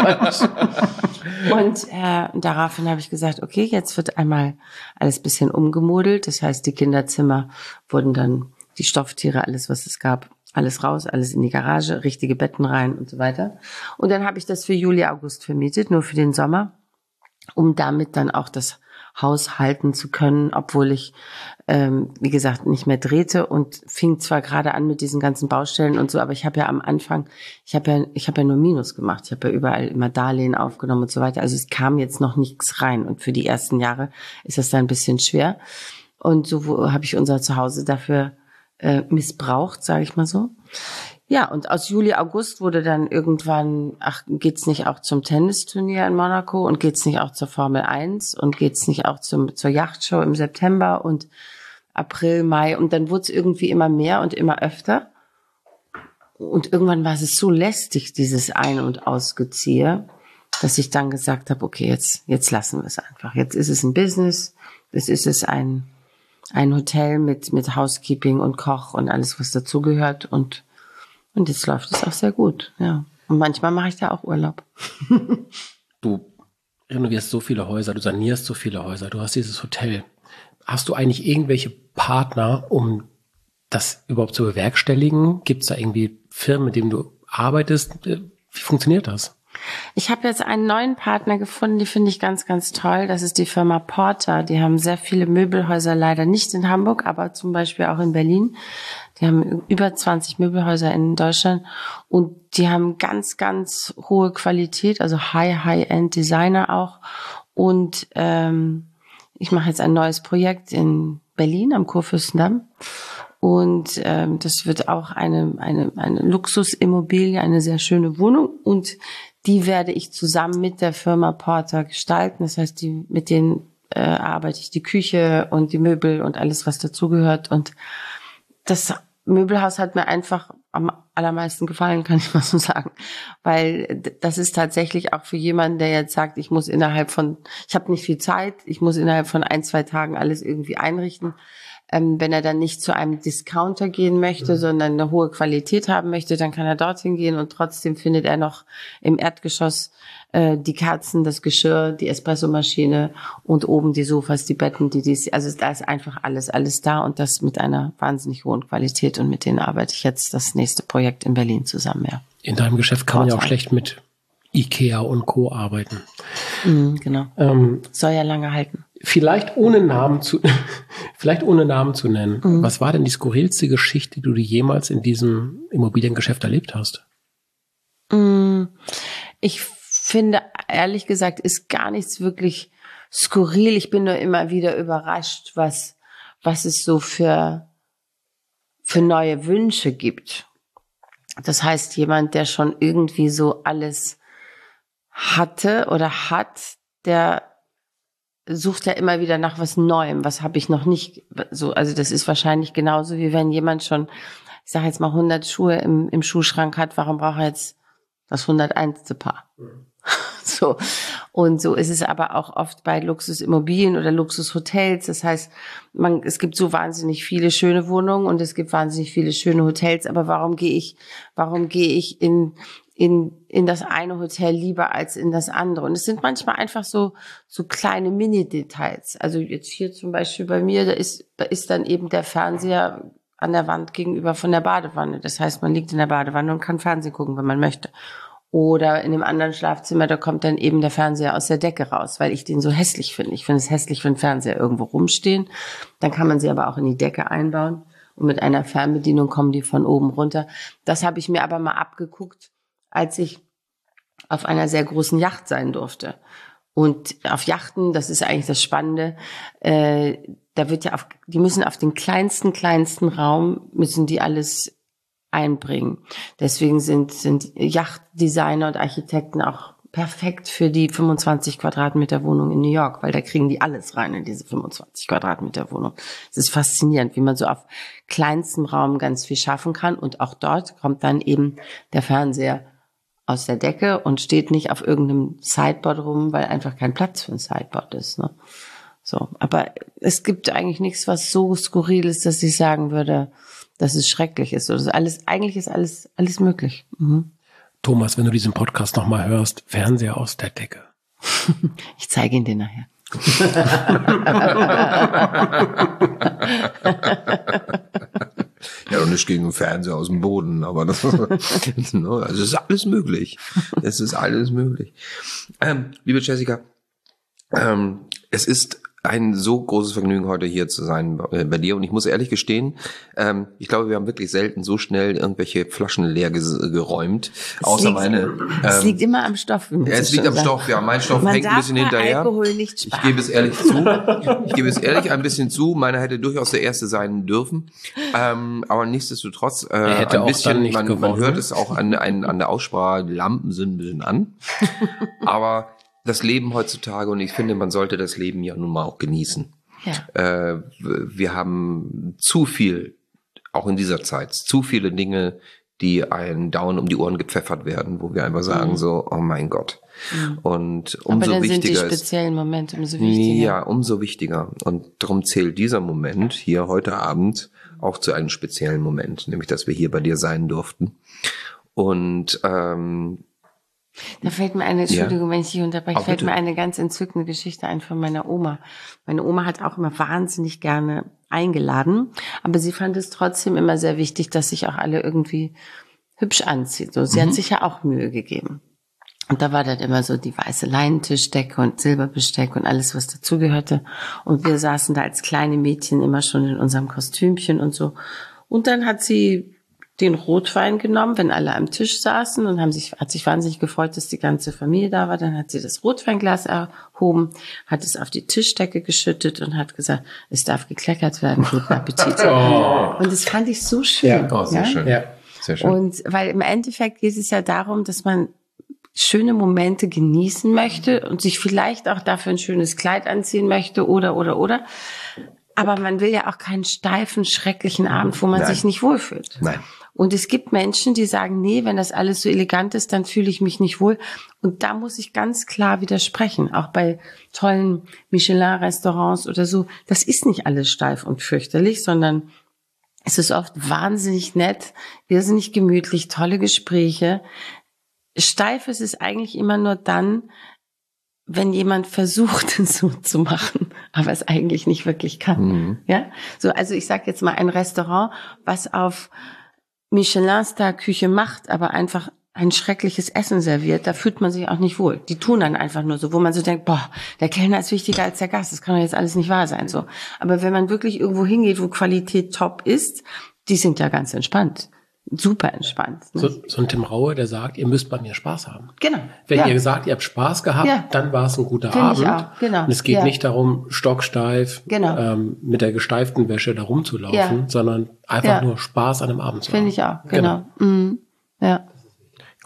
Und äh, daraufhin habe ich gesagt, okay, jetzt wird einmal alles ein bisschen umgemodelt. Das heißt, die Kinderzimmer wurden dann, die Stofftiere, alles, was es gab, alles raus, alles in die Garage, richtige Betten rein und so weiter. Und dann habe ich das für Juli, August vermietet, nur für den Sommer, um damit dann auch das Haus halten zu können, obwohl ich, ähm, wie gesagt, nicht mehr drehte und fing zwar gerade an mit diesen ganzen Baustellen und so, aber ich habe ja am Anfang, ich habe ja, ich habe ja nur Minus gemacht, ich habe ja überall immer Darlehen aufgenommen und so weiter, also es kam jetzt noch nichts rein und für die ersten Jahre ist das dann ein bisschen schwer und so habe ich unser Zuhause dafür äh, missbraucht, sage ich mal so. Ja, und aus Juli, August wurde dann irgendwann, ach, geht's nicht auch zum Tennisturnier in Monaco und geht's nicht auch zur Formel eins und geht's nicht auch zum, zur Yachtshow im September und April, Mai und dann wurde es irgendwie immer mehr und immer öfter. Und irgendwann war es so lästig, dieses Ein- und Ausgeziehe, dass ich dann gesagt habe, okay, jetzt, jetzt lassen wir es einfach. Jetzt ist es ein Business, jetzt ist es ein, ein Hotel mit, mit Housekeeping und Koch und alles, was dazugehört und Und jetzt läuft es auch sehr gut, ja. Und manchmal mache ich da auch Urlaub. Du renovierst so viele Häuser, du sanierst so viele Häuser, du hast dieses Hotel. Hast du eigentlich irgendwelche Partner, um das überhaupt zu bewerkstelligen? Gibt es da irgendwie Firmen, mit denen du arbeitest? Wie funktioniert das? Ich habe jetzt einen neuen Partner gefunden, die finde ich ganz, ganz toll. Das ist die Firma Porter. Die haben sehr viele Möbelhäuser, leider nicht in Hamburg, aber zum Beispiel auch in Berlin. Die haben über zwanzig Möbelhäuser in Deutschland und die haben ganz, ganz hohe Qualität, also High, High-End Designer auch. Und ähm, ich mache jetzt ein neues Projekt in Berlin am Kurfürstendamm. Und ähm, das wird auch eine, eine, eine Luxusimmobilie, eine sehr schöne Wohnung. Und die werde ich zusammen mit der Firma Porter gestalten. Das heißt, die, mit denen äh, arbeite ich die Küche und die Möbel und alles, was dazugehört. Und das Möbelhaus hat mir einfach am allermeisten gefallen, kann ich mal so sagen. Weil das ist tatsächlich auch für jemanden, der jetzt sagt, ich muss innerhalb von, ich habe nicht viel Zeit, ich muss innerhalb von ein, zwei Tagen alles irgendwie einrichten. Ähm, wenn er dann nicht zu einem Discounter gehen möchte, mhm. sondern eine hohe Qualität haben möchte, dann kann er dorthin gehen und trotzdem findet er noch im Erdgeschoss äh, die Kerzen, das Geschirr, die Espressomaschine und oben die Sofas, die Betten, die dies, also da ist einfach alles, alles da und das mit einer wahnsinnig hohen Qualität und mit denen arbeite ich jetzt das nächste Projekt in Berlin zusammen, ja. In deinem Geschäft kann man ja auch schlecht mit Ikea und Co. arbeiten. Mhm, genau. Ähm, Soll ja lange halten. Vielleicht ohne Namen zu, vielleicht ohne Namen zu nennen. Mhm. Was war denn die skurrilste Geschichte, die du jemals in diesem Immobiliengeschäft erlebt hast? Ich finde, ehrlich gesagt, ist gar nichts wirklich skurril. Ich bin nur immer wieder überrascht, was, was es so für, für neue Wünsche gibt. Das heißt, jemand, der schon irgendwie so alles hatte oder hat, der sucht ja immer wieder nach was Neuem. Was habe ich noch nicht so? Also das ist wahrscheinlich genauso, wie wenn jemand schon, ich sage jetzt mal hundert Schuhe im, im Schuhschrank hat. Warum braucht er jetzt das hunderteinste Paar? So. Und so ist es aber auch oft bei Luxusimmobilien oder Luxushotels. Das heißt, man, es gibt so wahnsinnig viele schöne Wohnungen und es gibt wahnsinnig viele schöne Hotels. Aber warum gehe ich, warum gehe ich in, in, in das eine Hotel lieber als in das andere? Und es sind manchmal einfach so, so kleine Mini-Details. Also jetzt hier zum Beispiel bei mir, da ist, da ist dann eben der Fernseher an der Wand gegenüber von der Badewanne. Das heißt, man liegt in der Badewanne und kann Fernsehen gucken, wenn man möchte. Oder in dem anderen Schlafzimmer, da kommt dann eben der Fernseher aus der Decke raus, weil ich den so hässlich finde. Ich finde es hässlich, wenn Fernseher irgendwo rumstehen. Dann kann man sie aber auch in die Decke einbauen. Und mit einer Fernbedienung kommen die von oben runter. Das habe ich mir aber mal abgeguckt, als ich auf einer sehr großen Yacht sein durfte. Und auf Yachten, das ist eigentlich das Spannende, äh, da wird ja auf, die müssen auf den kleinsten, kleinsten Raum, müssen die alles einbringen. Deswegen sind, sind Yachtdesigner und Architekten auch perfekt für die fünfundzwanzig Quadratmeter Wohnung in New York, weil da kriegen die alles rein in diese fünfundzwanzig Quadratmeter Wohnung. Es ist faszinierend, wie man so auf kleinstem Raum ganz viel schaffen kann. Und auch dort kommt dann eben der Fernseher aus der Decke und steht nicht auf irgendeinem Sideboard rum, weil einfach kein Platz für ein Sideboard ist, ne? So. Aber es gibt eigentlich nichts, was so skurril ist, dass ich sagen würde, dass es schrecklich ist. Also alles, eigentlich ist alles, alles möglich. Mhm. Thomas, wenn du diesen Podcast nochmal hörst, Fernseher aus der Decke. Ich zeige ihn dir nachher. Ja, und nicht gegen den Fernseher aus dem Boden, aber das, also es ist alles möglich. Es ist alles möglich. Ähm, liebe Jessica, ähm, es ist ein so großes Vergnügen, heute hier zu sein bei, bei dir. Und ich muss ehrlich gestehen, ähm, ich glaube, wir haben wirklich selten so schnell irgendwelche Flaschen leer ges- geräumt. Es außer liegt, meine. Ähm, es liegt immer am Stoff. Ja, es liegt am sagen. Stoff, ja. Mein Stoff Man hängt ein bisschen darf hinterher. Alkohol nicht ich sparen. gebe es ehrlich zu. Ich gebe es ehrlich ein bisschen zu. Meiner hätte durchaus der erste sein dürfen. Ähm, aber nichtsdestotrotz, äh, Er hätte ein auch bisschen, dann nicht man, man gewonnen. hört es auch an, an, an der Aussprache, die Lampen sind ein bisschen an. Aber das Leben heutzutage, und ich finde, man sollte das Leben ja nun mal auch genießen. Ja. Äh, wir haben zu viel, auch in dieser Zeit, zu viele Dinge, die einen dauernd um die Ohren gepfeffert werden, wo wir einfach sagen Mhm. so, oh mein Gott. Mhm. Und Aber umso dann sind die wichtiger ist, speziellen Momente umso wichtiger. ja, umso wichtiger. Und darum zählt dieser Moment hier heute Abend auch zu einem speziellen Moment, nämlich, dass wir hier bei dir sein durften. Und ähm, Da fällt mir eine, Entschuldigung, ja. wenn ich dich unterbreche, Oh, fällt bitte. mir eine ganz entzückende Geschichte ein von meiner Oma. Meine Oma hat auch immer wahnsinnig gerne eingeladen, aber sie fand es trotzdem immer sehr wichtig, dass sich auch alle irgendwie hübsch anziehen. So, sie Mhm. hat sich ja auch Mühe gegeben. Und da war dann immer so die weiße Leinentischdecke und Silberbesteck und alles, was dazugehörte. Und wir saßen da als kleine Mädchen immer schon in unserem Kostümchen und so. Und dann hat sie den Rotwein genommen, wenn alle am Tisch saßen und haben sich, hat sich wahnsinnig gefreut, dass die ganze Familie da war. Dann hat sie das Rotweinglas erhoben, hat es auf die Tischdecke geschüttet und hat gesagt, es darf gekleckert werden, guten Appetit. Oh. Und das fand ich so schön. Ja. oh, sehr ja? schön. Ja. Sehr schön. Und weil im Endeffekt geht es ja darum, dass man schöne Momente genießen möchte und sich vielleicht auch dafür ein schönes Kleid anziehen möchte oder, oder, oder. Aber man will ja auch keinen steifen, schrecklichen Abend, wo man Nein. sich nicht wohlfühlt. Nein. Und es gibt Menschen, die sagen, nee, wenn das alles so elegant ist, dann fühle ich mich nicht wohl. Und da muss ich ganz klar widersprechen. Auch bei tollen Michelin-Restaurants oder so. Das ist nicht alles steif und fürchterlich, sondern es ist oft wahnsinnig nett, irrsinnig gemütlich, tolle Gespräche. Steif ist es eigentlich immer nur dann, wenn jemand versucht, es so zu machen, aber es eigentlich nicht wirklich kann. Mhm. Ja, so, also ich sage jetzt mal ein Restaurant, was auf Michelin-Star-Küche macht, aber einfach ein schreckliches Essen serviert, da fühlt man sich auch nicht wohl. Die tun dann einfach nur so, wo man so denkt, boah, der Kellner ist wichtiger als der Gast, das kann doch jetzt alles nicht wahr sein, so. Aber wenn man wirklich irgendwo hingeht, wo Qualität top ist, die sind ja ganz entspannt. Super entspannt. Ne? So, so ein Tim Raue, der sagt, ihr müsst bei mir Spaß haben. Genau. Wenn ja. ihr sagt, ihr habt Spaß gehabt, Ja. dann war es ein guter Find ich Abend. auch, genau. Und es geht Ja. nicht darum, stocksteif Genau. ähm, mit der gesteiften Wäsche da rumzulaufen, Ja. sondern einfach Ja. nur Spaß an einem Abend zu haben. Finde ich auch, genau. Mhm. Ja.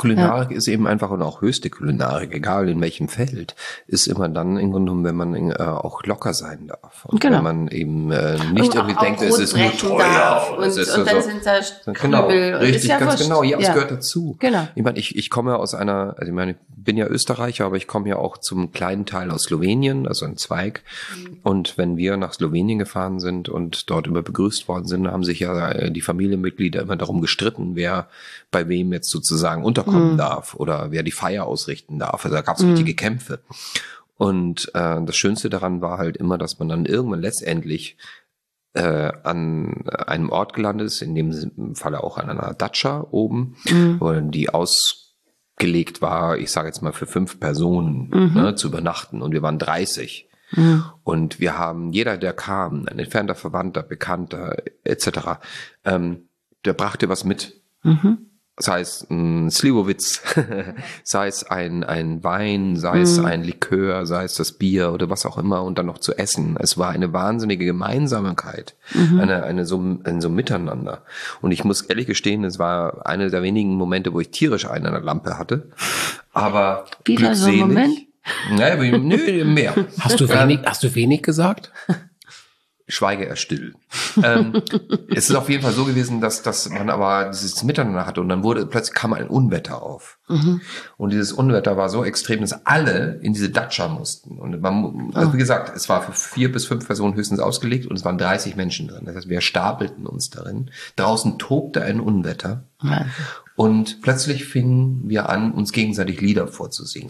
Kulinarik Ja. ist eben einfach, und auch höchste Kulinarik, egal in welchem Feld, ist immer dann im Grunde genommen, wenn man äh, auch locker sein darf. Und Genau. wenn man eben äh, nicht Und irgendwie auch denkt, es ist nur Brot brechen teuer. darf. oder Und, es ist und so- dann sind da Genau, Knüppel. Und richtig, ist ja ganz wurscht. genau. Ja, es Ja. gehört dazu. Genau. Ich meine, ich, ich komme ja aus einer, also ich meine, ich bin ja Österreicher, aber ich komme ja auch zum kleinen Teil aus Slowenien, also ein Zweig. Mhm. Und wenn wir nach Slowenien gefahren sind und dort immer begrüßt worden sind, haben sich ja äh, die Familienmitglieder immer darum gestritten, wer bei wem jetzt sozusagen unterkommen mhm. darf oder wer die Feier ausrichten darf. Also da gab es mhm. richtige Kämpfe. Und äh, das Schönste daran war halt immer, dass man dann irgendwann letztendlich äh, an einem Ort gelandet ist, in dem Falle auch an einer Datscha oben, mhm. wo die ausgelegt war, ich sage jetzt mal für fünf Personen mhm. ne, zu übernachten, und wir waren dreißig. Mhm. Und wir haben, jeder, der kam, ein entfernter Verwandter, Bekannter et cetera, ähm, der brachte was mit. Mhm. Sei es ein Slivovitz, sei es ein, ein Wein, sei es mm. ein Likör, sei es das Bier oder was auch immer, und dann noch zu essen. Es war eine wahnsinnige Gemeinsamkeit, mhm. eine, eine so, ein so Miteinander. Und ich muss ehrlich gestehen, es war einer der wenigen Momente, wo ich tierisch einen an der Lampe hatte. Aber wieder so ein Moment? Naja, nö, mehr. Hast du wenig, hast du wenig gesagt? Schweige er still. ähm, es ist auf jeden Fall so gewesen, dass, dass man aber dieses Miteinander hatte, und dann wurde, plötzlich kam ein Unwetter auf. Mhm. Und dieses Unwetter war so extrem, dass alle in diese Datscha mussten. Und man, also wie gesagt, es war für vier bis fünf Personen höchstens ausgelegt, und es waren dreißig Menschen drin. Das heißt, wir stapelten uns darin. Draußen tobte ein Unwetter. Mhm. Und plötzlich fingen wir an, uns gegenseitig Lieder vorzusingen.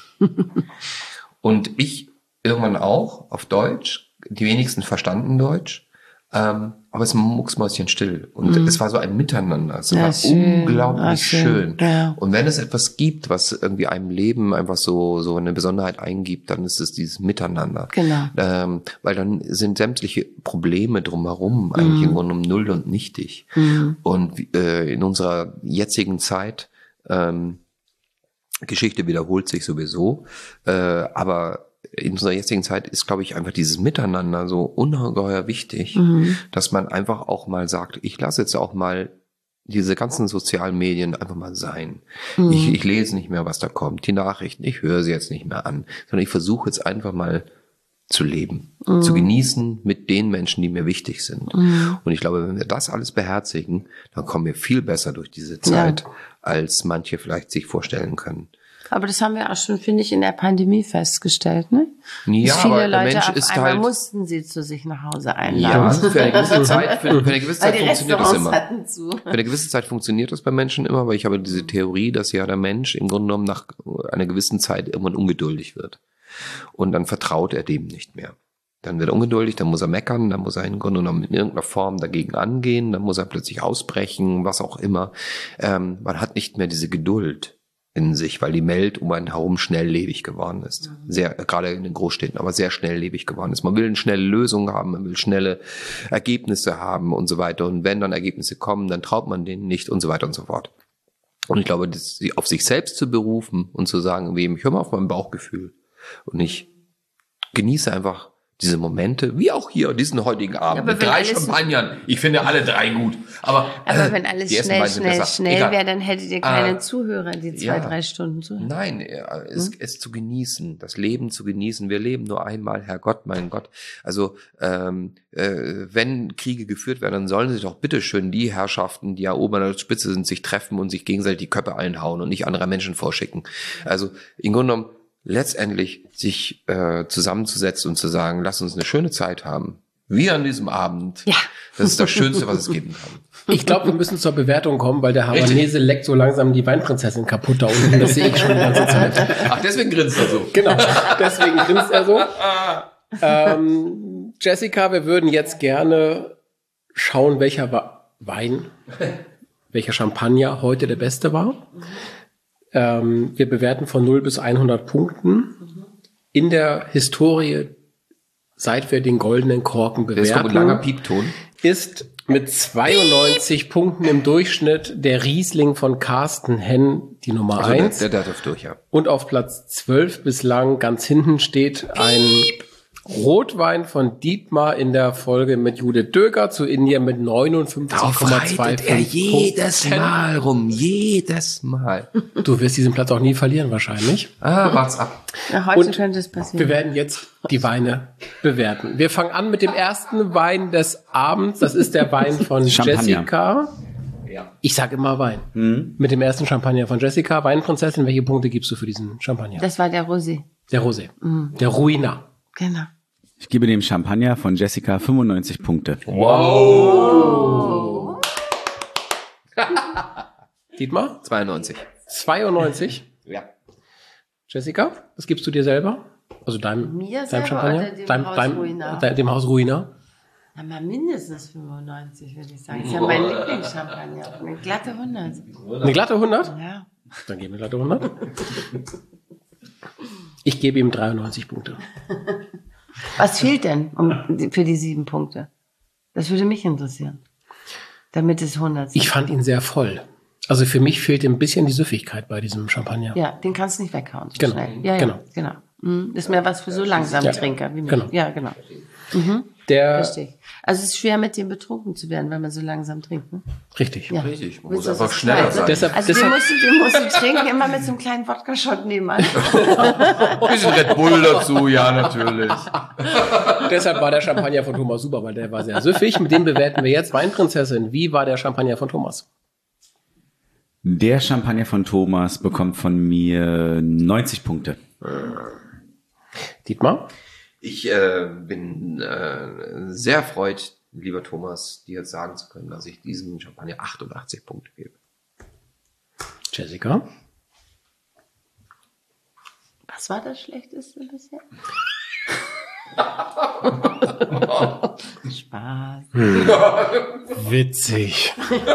Und ich irgendwann auch auf Deutsch. Die wenigsten verstanden Deutsch, ähm, aber es ist mucksmäuschenstill. Und mm. es war so ein Miteinander. Es ja, war schön. unglaublich ja, schön. schön. Ja. Und wenn es etwas gibt, was irgendwie einem Leben einfach so so eine Besonderheit eingibt, dann ist es dieses Miteinander. Genau. Ähm, weil dann sind sämtliche Probleme drumherum eigentlich mm. im Grunde um null und nichtig. Mm. Und äh, in unserer jetzigen Zeit, ähm, Geschichte wiederholt sich sowieso, äh, aber in unserer jetzigen Zeit ist, glaube ich, einfach dieses Miteinander so ungeheuer wichtig, mhm. dass man einfach auch mal sagt, ich lasse jetzt auch mal diese ganzen sozialen Medien einfach mal sein. Mhm. Ich, ich lese nicht mehr, was da kommt, die Nachrichten, ich höre sie jetzt nicht mehr an, sondern ich versuche jetzt einfach mal zu leben, mhm. zu genießen mit den Menschen, die mir wichtig sind. Mhm. Und ich glaube, wenn wir das alles beherzigen, dann kommen wir viel besser durch diese Zeit, ja. als manche vielleicht sich vorstellen können. Aber das haben wir auch schon, finde ich, in der Pandemie festgestellt, ne? Ja, dass viele aber der Leute Mensch auf ist einmal halt, mussten sie zu sich nach Hause einladen. Ja, für eine gewisse Zeit, für, für eine gewisse Zeit Weil die funktioniert das immer. hatten zu. Für eine gewisse Zeit funktioniert das bei Menschen immer, weil ich habe diese Theorie, dass ja der Mensch im Grunde genommen nach einer gewissen Zeit irgendwann ungeduldig wird. Und dann vertraut er dem nicht mehr. Dann wird er ungeduldig, dann muss er meckern, dann muss er im Grunde genommen in irgendeiner Form dagegen angehen, dann muss er plötzlich ausbrechen, was auch immer. Ähm, man hat nicht mehr diese Geduld in sich, weil die Welt um einen herum schnelllebig geworden ist. Sehr, gerade in den Großstädten, aber sehr schnelllebig geworden ist. Man will eine schnelle Lösung haben, man will schnelle Ergebnisse haben und so weiter. Und wenn dann Ergebnisse kommen, dann traut man denen nicht und so weiter und so fort. Und ich glaube, das, auf sich selbst zu berufen und zu sagen, wem, ich höre mal auf mein Bauchgefühl und ich genieße einfach diese Momente, wie auch hier, diesen heutigen Abend, ja, mit drei Champagnern. Ich finde alle drei gut. Aber, aber äh, wenn alles die schnell, schnell, schnell wäre, dann hättet ihr keine äh, Zuhörer, die zwei, ja, drei Stunden zuhören. Nein, es, hm? es zu genießen, das Leben zu genießen. Wir leben nur einmal, Herrgott, mein Gott. Also ähm, äh, wenn Kriege geführt werden, dann sollen sich doch bitteschön die Herrschaften, die ja oben an der Spitze sind, sich treffen und sich gegenseitig die Köpfe einhauen und nicht anderer Menschen vorschicken. Also im Grunde genommen, letztendlich sich äh, zusammenzusetzen und zu sagen, lass uns eine schöne Zeit haben. Wie an diesem Abend. Ja. Das ist das Schönste, was es geben kann. Ich glaube, wir müssen zur Bewertung kommen, weil der Havanese leckt so langsam die Weinprinzessin kaputt da unten. Das sehe ich schon die ganze Zeit. Ach, deswegen grinst er so. Genau, deswegen grinst er so. ähm, Jessica, wir würden jetzt gerne schauen, welcher Wein, welcher Champagner heute der beste war. Ähm, wir bewerten von null bis hundert Punkten. In der Historie, seit wir den goldenen Korken bewerten, das kommt ein langer Piepton, ist mit zweiundneunzig Punkten im Durchschnitt der Riesling von Carsten Henn die Nummer also eins. Der, der darf durch, ja. Und auf Platz zwölf bislang ganz hinten steht ein Rotwein von Dietmar in der Folge mit Judith Döger zu Indien mit neunundfünfzig Komma zwei er jedes Mal rum, jedes Mal. Du wirst diesen Platz auch nie verlieren wahrscheinlich. Ah, wart's ab. Ja, heute Und könnte es passieren. wir werden jetzt die Weine bewerten. Wir fangen an mit dem ersten Wein des Abends. Das ist der Wein von Champagner. Jessica. Ja. Ich sag immer Wein. Mhm. Mit dem ersten Champagner von Jessica. Weinprinzessin, welche Punkte gibst du für diesen Champagner? Das war der Rosé. Der Rosé. Der Ruina. Genau. Ich gebe dem Champagner von Jessica fünfundneunzig Punkte. Wow. Dietmar? zweiundneunzig. zweiundneunzig. Ja. Jessica, was gibst du dir selber? Also deinem, Mir deinem selber Champagner? oder dem deinem, Haus deinem, Ruina? de- dem Haus Ruina. Na, mal mindestens fünfundneunzig, würde ich sagen. Das ist ja mein Lieblingschampagner. Eine glatte hundert. Eine glatte hundert? Ja. Dann geben wir glatte hundert. Ich gebe ihm dreiundneunzig Punkte. Was fehlt denn um, für die sieben Punkte? Das würde mich interessieren. Damit es hundert sind. Ich fand ihn sehr voll. Also für mich fehlt ein bisschen die Süffigkeit bei diesem Champagner. Ja, den kannst du nicht weghauen so Genau, schnell. Ja, ja, genau. genau. Mhm. Ist mehr was für so langsame Ja, Trinker wie mich. genau. Ja, genau. Der, Richtig. Also es ist schwer, mit dem betrunken zu werden, wenn man so langsam trinkt. Ne? richtig. Ja. Richtig, man Willst muss du einfach das schneller knallen? sein. Deshalb, Also den deshalb, musst, du, den musst du trinken, immer mit so einem kleinen Wodka-Shot nebenan. Ein bisschen Red Bull dazu, ja, natürlich. deshalb war der Champagner von Thomas super, weil der war sehr süffig. Mit dem bewerten wir jetzt Weinprinzessin. Wie war der Champagner von Thomas? Der Champagner von Thomas bekommt von mir neunzig Punkte. Dietmar? Ich äh, bin äh, sehr erfreut, lieber Thomas, dir jetzt sagen zu können, dass ich diesem Champagner achtundachtzig Punkte gebe. Jessica? Was war das Schlechteste bisher? Spaß. Witzig.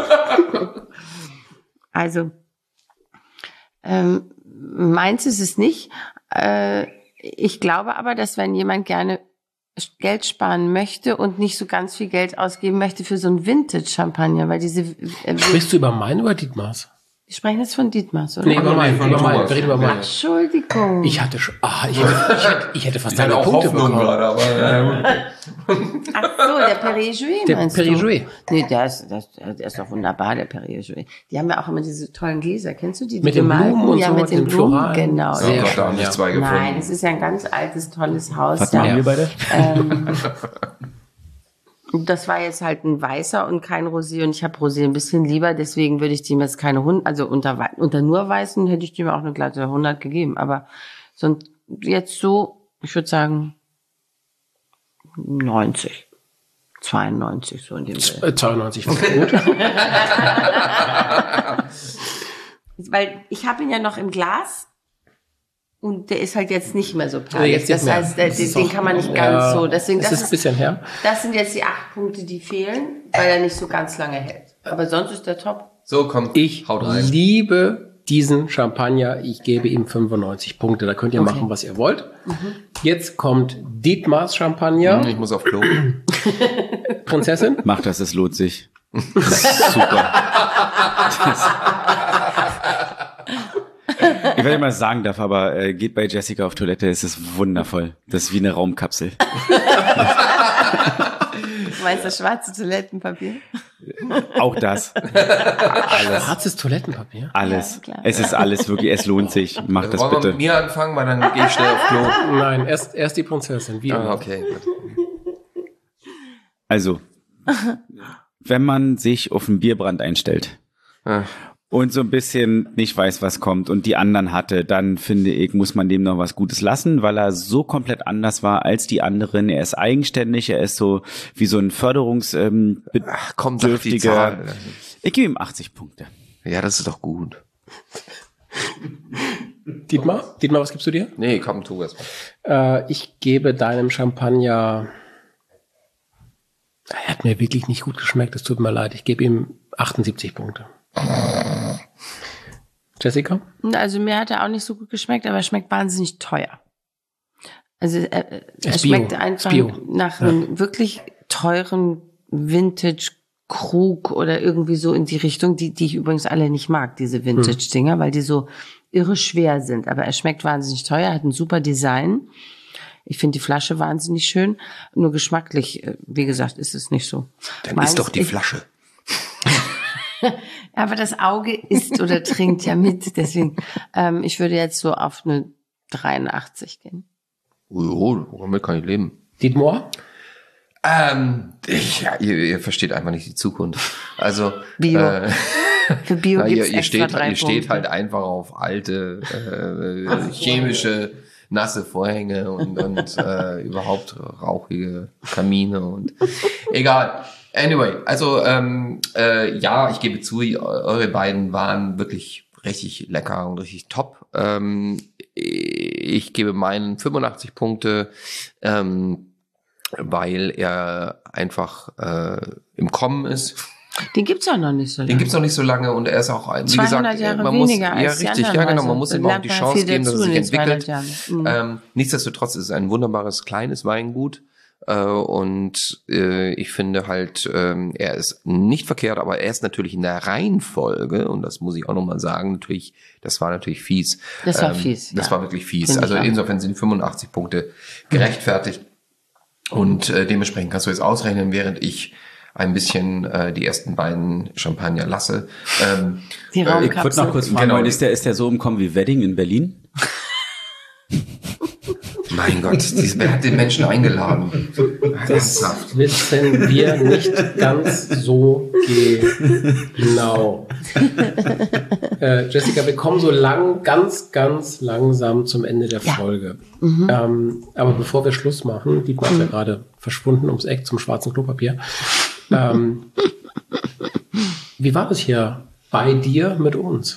Also, ähm, meins ist es nicht. Äh, ich glaube aber, dass wenn jemand gerne Geld sparen möchte und nicht so ganz viel Geld ausgeben möchte für so ein Vintage-Champagner, weil diese... Äh, Sprichst du über meinen oder Dietmars? wir sprechen jetzt von Dietmars, oder? Nee, über meinen. von Über meinen. Thomas. Wir reden über meinen. Entschuldigung. Ich hatte schon, ah, ich hätte, ich hätte, ich hätte fast deine Punkte bekommen. aber ja, Ach so, der Perrier-Jouet Der meinst Perrier-Jouet. du? Nee, der ist, der, der ist doch wunderbar, der Perrier-Jouet. Die haben ja auch immer diese tollen Gläser, kennst du die? die Mit den gemalten? Blumen und ja, so, mit den den Blumen, Floralen. genau. Sehr ja, schön, da haben sich ja. zwei gefunden. Nein, es ist ja ein ganz altes, tolles Haus. Was ja. machen wir beide? Ähm, das war jetzt halt ein weißer und kein Rosé und ich habe Rosé ein bisschen lieber, deswegen würde ich dem jetzt keine hundert, also unter, Wei- unter nur weißen hätte ich dem auch eine glatte hundert gegeben, aber so jetzt so, ich würde sagen neunzig, zweiundneunzig so in dem Bild. Äh, zweiundneunzig. Gut. Weil ich habe ihn ja noch im Glas und der ist halt jetzt nicht mehr so Ja, perlig. jetzt nicht Das mehr. heißt, der, Das den, ist den auch- kann man nicht ja, ganz so. Deswegen, es das ist ein bisschen her. Das sind jetzt die acht Punkte, die fehlen, weil er nicht so ganz lange hält. Aber sonst ist der top. So, komm, Ich haut rein. liebe diesen Champagner. Ich gebe ihm fünfundneunzig Punkte. Da könnt ihr Okay. machen, was ihr wollt. Jetzt kommt Dietmars Champagner. Ich muss auf Klo. Prinzessin. Mach das, es lohnt sich. Das ist super. Das ich werde mal sagen darf, aber äh, geht bei Jessica auf Toilette, es ist wundervoll. Das ist wie eine Raumkapsel. Du meinst das schwarze Toilettenpapier? Auch das. Alles. Schwarzes Toilettenpapier. Alles. Ja, klar. Es ist alles wirklich, es lohnt sich. Macht das Wollen wir bitte. mit mir anfangen, weil dann gehe ich schnell auf Klo. Nein, erst, erst die Prinzessin. Wie Ah, immer. okay. gut. Also, wenn man sich auf einen Bierbrand einstellt Ah. und so ein bisschen nicht weiß, was kommt und die anderen hatte, dann finde ich, muss man dem noch was Gutes lassen, weil er so komplett anders war als die anderen. Er ist eigenständig, er ist so wie so ein Förderungs ähm, Ach, komm, sag die bedürftiger. Zahl. Ich gebe ihm achtzig Punkte. Ja, das ist doch gut. Dietmar? Dietmar, was gibst du dir? Nee, komm, tu es mal. Äh, ich gebe deinem Champagner. Er hat mir wirklich nicht gut geschmeckt. Es tut mir leid. Ich gebe ihm achtundsiebzig Punkte. Jessica? Also mir hat er auch nicht so gut geschmeckt, aber er schmeckt wahnsinnig teuer. Also er, er Ist Bio. schmeckt einfach Ist Bio. nach einem wirklich teuren Vintage-Krug oder irgendwie so in die Richtung, die, die ich übrigens alle nicht mag, diese Vintage-Dinger, weil die so irre schwer sind. Aber er schmeckt wahnsinnig teuer, hat ein super Design. Ich finde die Flasche wahnsinnig schön, nur geschmacklich, wie gesagt, ist es nicht so. Dann Meins, ist doch die ich, Flasche. Aber das Auge isst oder trinkt ja mit, deswegen, ähm, ich würde jetzt so auf eine dreiundachtzig gehen. Oh, damit kann ich leben. Dietmar? Ähm, ich, ja, ihr, ihr versteht einfach nicht die Zukunft. Also Bio. Äh, Für Bio na, gibt's ihr, ihr, extra steht, drei ihr steht Punkte. halt einfach auf alte äh, chemische nasse Vorhänge und, und äh, überhaupt rauchige Kamine und egal. Anyway, also ähm, äh, ja, ich gebe zu, eure beiden waren wirklich richtig lecker und richtig top. Ähm, ich gebe meinen fünfundachtzig Punkte, ähm, weil er einfach äh, im Kommen ist. Den gibt's auch noch nicht so lange. Den gibt's noch nicht so lange und er ist auch, wie zweihundert gesagt, Jahre man muss, weniger ja als die richtig, ja anderen genau, man Häuser. muss Da ihm auch lernt die man Chance viel geben, dass er dazu sich in den entwickelt. zweihundert Jahren. Mhm. Ähm, nichtsdestotrotz ist es ein wunderbares kleines Weingut äh, und äh, ich finde halt, ähm, er ist nicht verkehrt, aber er ist natürlich in der Reihenfolge und das muss ich auch nochmal sagen, natürlich, das war natürlich fies. Das war ähm, fies, Das ja. war wirklich fies. Finde ich Also auch. insofern sind fünfundachtzig Punkte gerechtfertigt. Und äh, dementsprechend kannst du jetzt ausrechnen, während ich ein bisschen äh, die ersten beiden Champagner lasse. Ähm, Die Ich würde Raumkapsel. noch kurz fragen, Genau. wollen, ist der, ist der so umkommen wie Wedding in Berlin? mein Gott, dies, wer hat den Menschen eingeladen? Das wissen wir nicht ganz so genau. äh, Jessica, wir kommen so lang, ganz, ganz langsam zum Ende der Ja. Folge. Ähm, aber bevor wir Schluss machen, Dietmar ist ja gerade verschwunden ums Eck zum schwarzen Klopapier. Ähm, wie war es hier bei dir mit uns?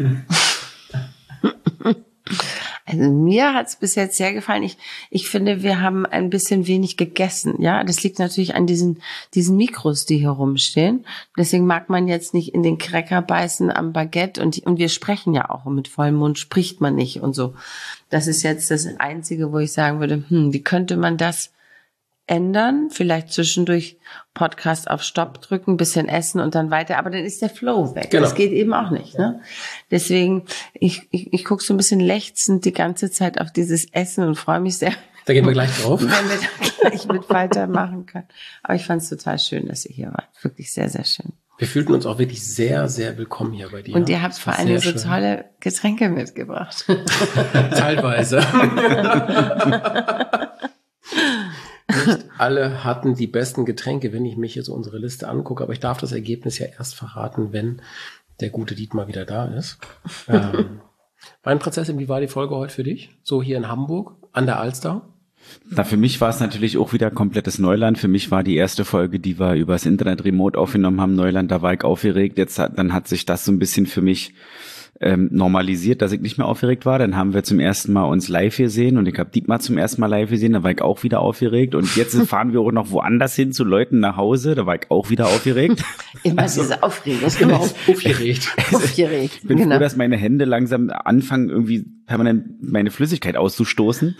Also mir hat's bis jetzt sehr gefallen. Ich, ich finde, wir haben ein bisschen wenig gegessen. Ja, das liegt natürlich an diesen, diesen Mikros, die hier rumstehen. Deswegen mag man jetzt nicht in den Cracker beißen am Baguette und, und wir sprechen ja auch. Und mit vollem Mund spricht man nicht und so. Das ist jetzt das Einzige, wo ich sagen würde, hm, wie könnte man das ändern? Vielleicht zwischendurch Podcast auf Stopp drücken, bisschen essen und dann weiter. Aber dann ist der Flow weg. Genau. Das geht eben auch nicht. Ne? Deswegen, ich, ich, ich gucke so ein bisschen lechzend die ganze Zeit auf dieses Essen und freue mich sehr, Da gehen wir gleich drauf. wenn wir da gleich mit weitermachen können. Aber ich fand es total schön, dass ihr hier wart. Wirklich sehr, sehr schön. Wir fühlten uns auch wirklich sehr, sehr willkommen hier bei dir. Und ihr habt Das vor war allem sehr so schön. tolle Getränke mitgebracht. Teilweise. Nicht alle hatten die besten Getränke, wenn ich mich jetzt unsere Liste angucke, aber ich darf das Ergebnis ja erst verraten, wenn der gute Dietmar wieder da ist. ähm, Weinprinzessin, wie war die Folge heute für dich? So hier in Hamburg, an der Alster? Na, für mich war es natürlich auch wieder komplettes Neuland. Für mich war die erste Folge, die wir übers Internet remote aufgenommen haben, Neuland, da war ich aufgeregt. Jetzt hat, dann hat sich das so ein bisschen für mich ähm, normalisiert, dass ich nicht mehr aufgeregt war. Dann haben wir zum ersten Mal uns live gesehen und ich habe Dietmar zum ersten Mal live gesehen, da war ich auch wieder aufgeregt. Und jetzt fahren wir auch noch woanders hin zu Leuten nach Hause, da war ich auch wieder aufgeregt. Immer diese Aufregung. Immer auf, aufgeregt. Aufgeregt. Ich bin Genau. froh, dass meine Hände langsam anfangen, irgendwie permanent meine Flüssigkeit auszustoßen.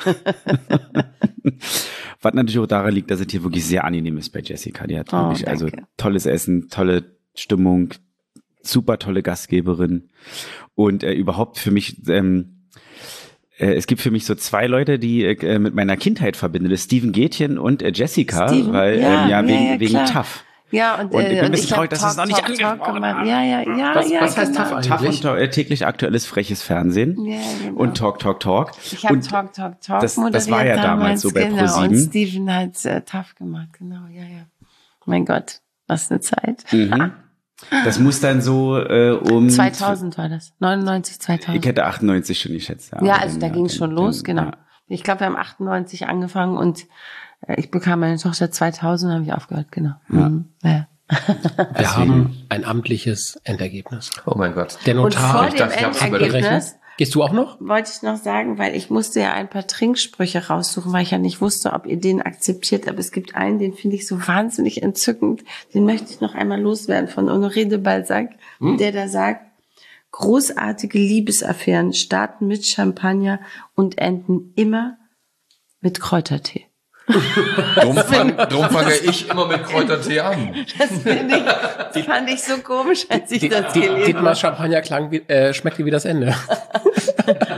Was natürlich auch daran liegt, dass es hier wirklich sehr angenehm ist bei Jessica. Die hat Oh, wirklich also danke. tolles Essen, tolle Stimmung, super tolle Gastgeberin. Und äh, überhaupt für mich, ähm, äh, es gibt für mich so zwei Leute, die ich äh, mit meiner Kindheit verbinde. Das ist Steven Gätchen und äh, Jessica, Steven? weil Ja, ähm, ja, ja, wegen, ja, wegen klar. Tough. Ja, und, Und ich bin äh, ein und bisschen ich hab traurig, dass es Talk, noch nicht Talk, Talk angesprochen gemacht. haben. Ja, ja, ja, Was- ja. was heißt genau. Tough eigentlich? Tough und äh, täglich aktuelles freches Fernsehen Ja, genau. und Talk, Talk, Talk. Ich habe Und Talk, Talk, Talk das- das moderiert war ja damals so bei genau. ProSieben. Und Steven hat äh, Tough gemacht, genau, ja, ja. Mein Gott, was eine Zeit. Mhm. Das muss dann so äh, um... zweitausend war das, neunundneunzig, zweitausend. Ich hätte achtundneunzig schon geschätzt. Ja, aber also dann, da ja, ging es dann- schon los, dann, genau. ja. Ich glaube, wir haben achtundneunzig angefangen und äh, ich bekam meine Tochter zweitausend, habe ich aufgehört, genau. Ja. Mhm. Ja. Wir haben ein amtliches Endergebnis. Oh mein Gott. Der Und Notar. vor ich dem dachte, ich hab's überlegt. Endergebnis Gehst du auch noch? wollte ich noch sagen, weil ich musste ja ein paar Trinksprüche raussuchen, weil ich ja nicht wusste, ob ihr den akzeptiert. Aber es gibt einen, den finde ich so wahnsinnig entzückend. Den möchte ich noch einmal loswerden von Honoré de Balzac, Hm? der da sagt, großartige Liebesaffären starten mit Champagner und enden immer mit Kräutertee. Drum fange drum fange ich immer mit Kräutertee an. Das, finde ich, das fand ich so komisch, als ich das gelesen Dietmar habe. Champagner klang wie, äh, schmeckte wie das Ende. Also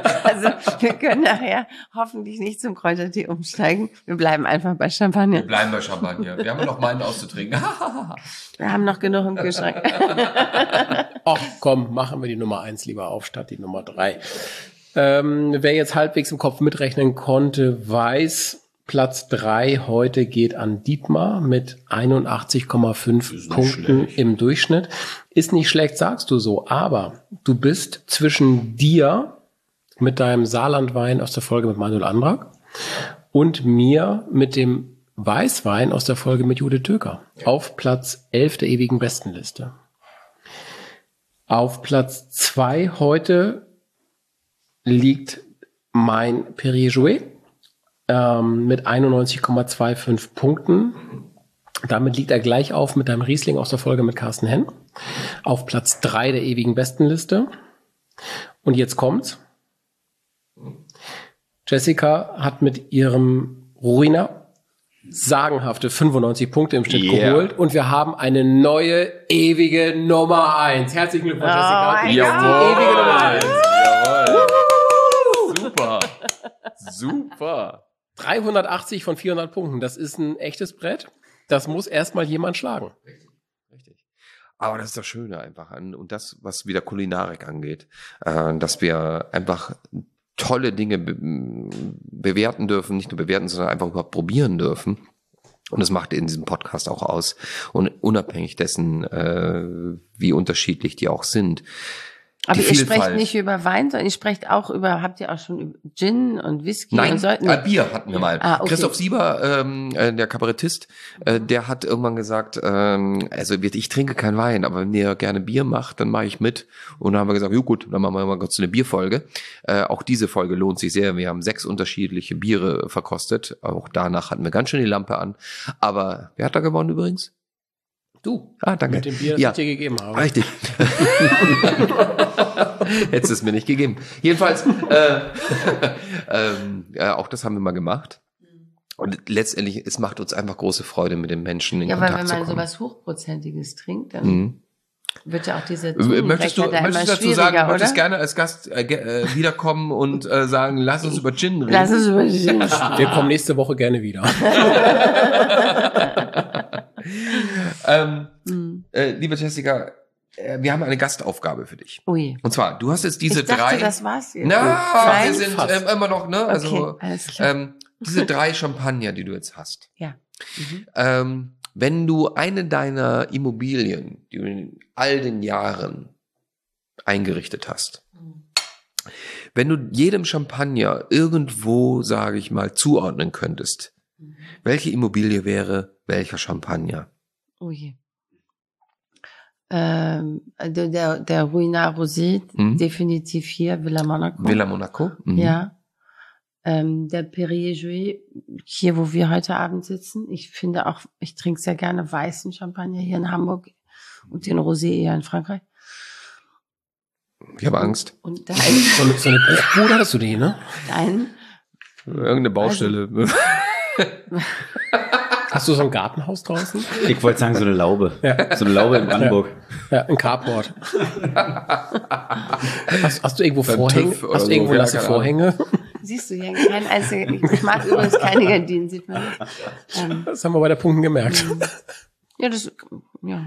Also wir können nachher hoffentlich nicht zum Kräutertee umsteigen. Wir bleiben einfach bei Champagner. Wir bleiben bei Champagner. Wir haben noch mal einen auszutrinken. Wir haben noch genug im Kühlschrank. Ach komm, machen wir die Nummer eins lieber auf, statt die Nummer drei. Ähm, wer jetzt halbwegs im Kopf mitrechnen konnte, weiß, Platz drei heute geht an Dietmar mit einundachtzig Komma fünf Punkten schlecht. Im Durchschnitt. Ist nicht schlecht, sagst du so, aber du bist zwischen dir mit deinem Saarlandwein aus der Folge mit Manuel Andrak und mir mit dem Weißwein aus der Folge mit Judith Töker auf Platz elf der ewigen Bestenliste. Auf Platz zwei heute liegt mein Perrier-Jouet ähm, mit einundneunzig Komma fünfundzwanzig Punkten. Damit liegt er gleich auf mit deinem Riesling aus der Folge mit Carsten Henn. Auf Platz drei der ewigen Bestenliste. Und jetzt kommt's. Jessica hat mit ihrem Ruina sagenhafte fünfundneunzig Punkte im Schnitt yeah. geholt und wir haben eine neue ewige Nummer eins. Herzlichen Glückwunsch, oh, Jessica. Jawohl. Die ewige Nummer eins. Jawohl. Super. Super. dreihundertachtzig von vierhundert Punkten. Das ist ein echtes Brett. Das muss erstmal jemand schlagen. Richtig. Richtig. Aber das ist das Schöne einfach an und das, was wieder Kulinarik angeht, äh, dass wir einfach tolle Dinge be- bewerten dürfen, nicht nur bewerten, sondern einfach überhaupt probieren dürfen. Und das macht in diesem Podcast auch aus. Und unabhängig dessen, äh, wie unterschiedlich die auch sind. Aber ihr sprecht nicht über Wein, sondern ihr sprecht auch über, habt ihr auch schon über Gin und Whisky? Nein, und so? Nee. Äh, Bier hatten wir mal. Ah, okay. Christoph Sieber, ähm, äh, der Kabarettist, äh, der hat irgendwann gesagt, ähm, also ich trinke keinen Wein, aber wenn ihr gerne Bier macht, dann mache ich mit. Und dann haben wir gesagt, jo gut, dann machen wir mal kurz eine Bierfolge. Äh, auch diese Folge lohnt sich sehr. Wir haben sechs unterschiedliche Biere verkostet. Auch danach hatten wir ganz schön die Lampe an. Aber wer hat da gewonnen übrigens? Du. Ah, danke. Mit dem Bier, das ja. ich dir gegeben habe. Richtig. Hättest du es mir nicht gegeben. Jedenfalls, äh, ähm, ja, auch das haben wir mal gemacht. Und letztendlich, es macht uns einfach große Freude, mit den Menschen in ja, Kontakt weil zu kommen. wenn man sowas Hochprozentiges trinkt, dann Mhm. wird ja auch diese Möchtest du, da möchtest du dazu sagen, du möchtest gerne als Gast äh, äh, wiederkommen und äh, sagen, lass uns über Gin reden? Lass uns über Gin reden. Wir kommen nächste Woche gerne wieder. ähm, mhm. äh, liebe Jessica, äh, wir haben eine Gastaufgabe für dich. Ui. Und zwar, du hast jetzt diese ich dachte, drei. Das war's jetzt. Na, Nein, wir sind ähm, immer noch, ne? Also okay, alles klar. ähm, diese drei Champagner, die du jetzt hast. Ja. Mhm. Ähm, wenn du eine deiner Immobilien, die du in all den Jahren eingerichtet hast, mhm. wenn du jedem Champagner irgendwo, sage ich mal, zuordnen könntest, mhm. welche Immobilie wäre welcher Champagner? Oh je. Ähm, der, der, der Ruinart Rosé, mhm. definitiv hier, Villa Monaco. Villa Monaco? Mhm. Ja. Ähm, der Perrier-Jouet, hier, wo wir heute Abend sitzen. Ich finde auch, ich trinke sehr gerne weißen Champagner hier in Hamburg und den Rosé eher in Frankreich. Ich habe Angst. Und dein, so, eine, so eine Bruchbude hattest du die, ne? Dein? Irgendeine Baustelle. Also, hast du so ein Gartenhaus draußen? Ich wollte sagen, so eine Laube. Ja. So eine Laube in Brandenburg. Ja, ja, ein Carport. hast, hast du irgendwo Vorhänge? Hast du so. irgendwo Ja, lasse Vorhänge? Siehst du, ja, kein einziger, ich mag übrigens keine Gardinen, sieht man nicht. Ähm, das haben wir bei der Punkten gemerkt. Ja, das, ja.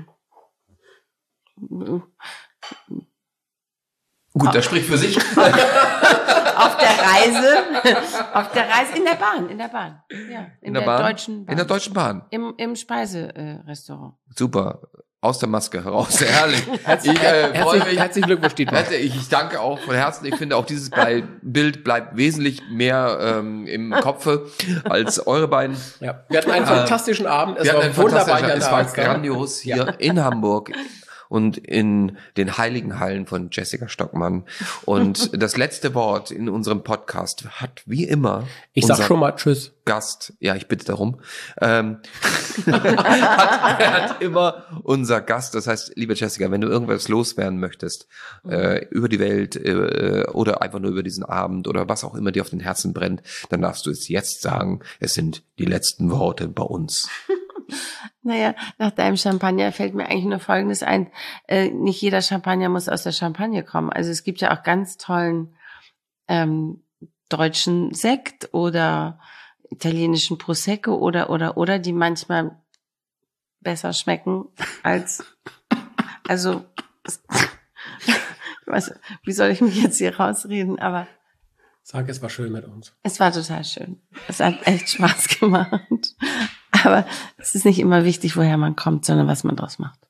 Gut, das spricht für sich. Auf der Reise, auf der Reise, in der Bahn, in der Bahn. Ja, in, in der, der Bahn? Deutschen Bahn. In der Deutschen Bahn. Im, im Speiserestaurant. Super. Aus der Maske heraus. Herrlich. Herzlich, ich, äh, herzlich, mich. herzlichen Glückwunsch, Dietmar. Ich, ich danke auch von Herzen. Ich finde auch dieses Bild bleibt wesentlich mehr ähm, im Kopfe als eure beiden. Ja. Wir hatten einen äh, fantastischen Abend. Es war wunderbar. Es war grandios hier ja. in Hamburg. Und in den heiligen Hallen von Jessica Stockmann. Und das letzte Wort in unserem Podcast hat wie immer ich sag schon mal Tschüss. Gast, ja, ich bitte darum, ähm, hat, hat immer unser Gast. Das heißt, liebe Jessica, wenn du irgendwas loswerden möchtest, mhm. äh, über die Welt äh, oder einfach nur über diesen Abend oder was auch immer dir auf den Herzen brennt, dann darfst du es jetzt sagen. Es sind die letzten Worte bei uns. Naja, nach deinem Champagner fällt mir eigentlich nur Folgendes ein. Äh, nicht jeder Champagner muss aus der Champagne kommen. Also es gibt ja auch ganz tollen ähm, deutschen Sekt oder italienischen Prosecco oder, oder, oder, die manchmal besser schmecken als, also, was, wie soll ich mich jetzt hier rausreden, aber. Sag, es war schön mit uns. Es war total schön. Es hat echt Spaß gemacht. Aber es ist nicht immer wichtig, woher man kommt, sondern was man draus macht.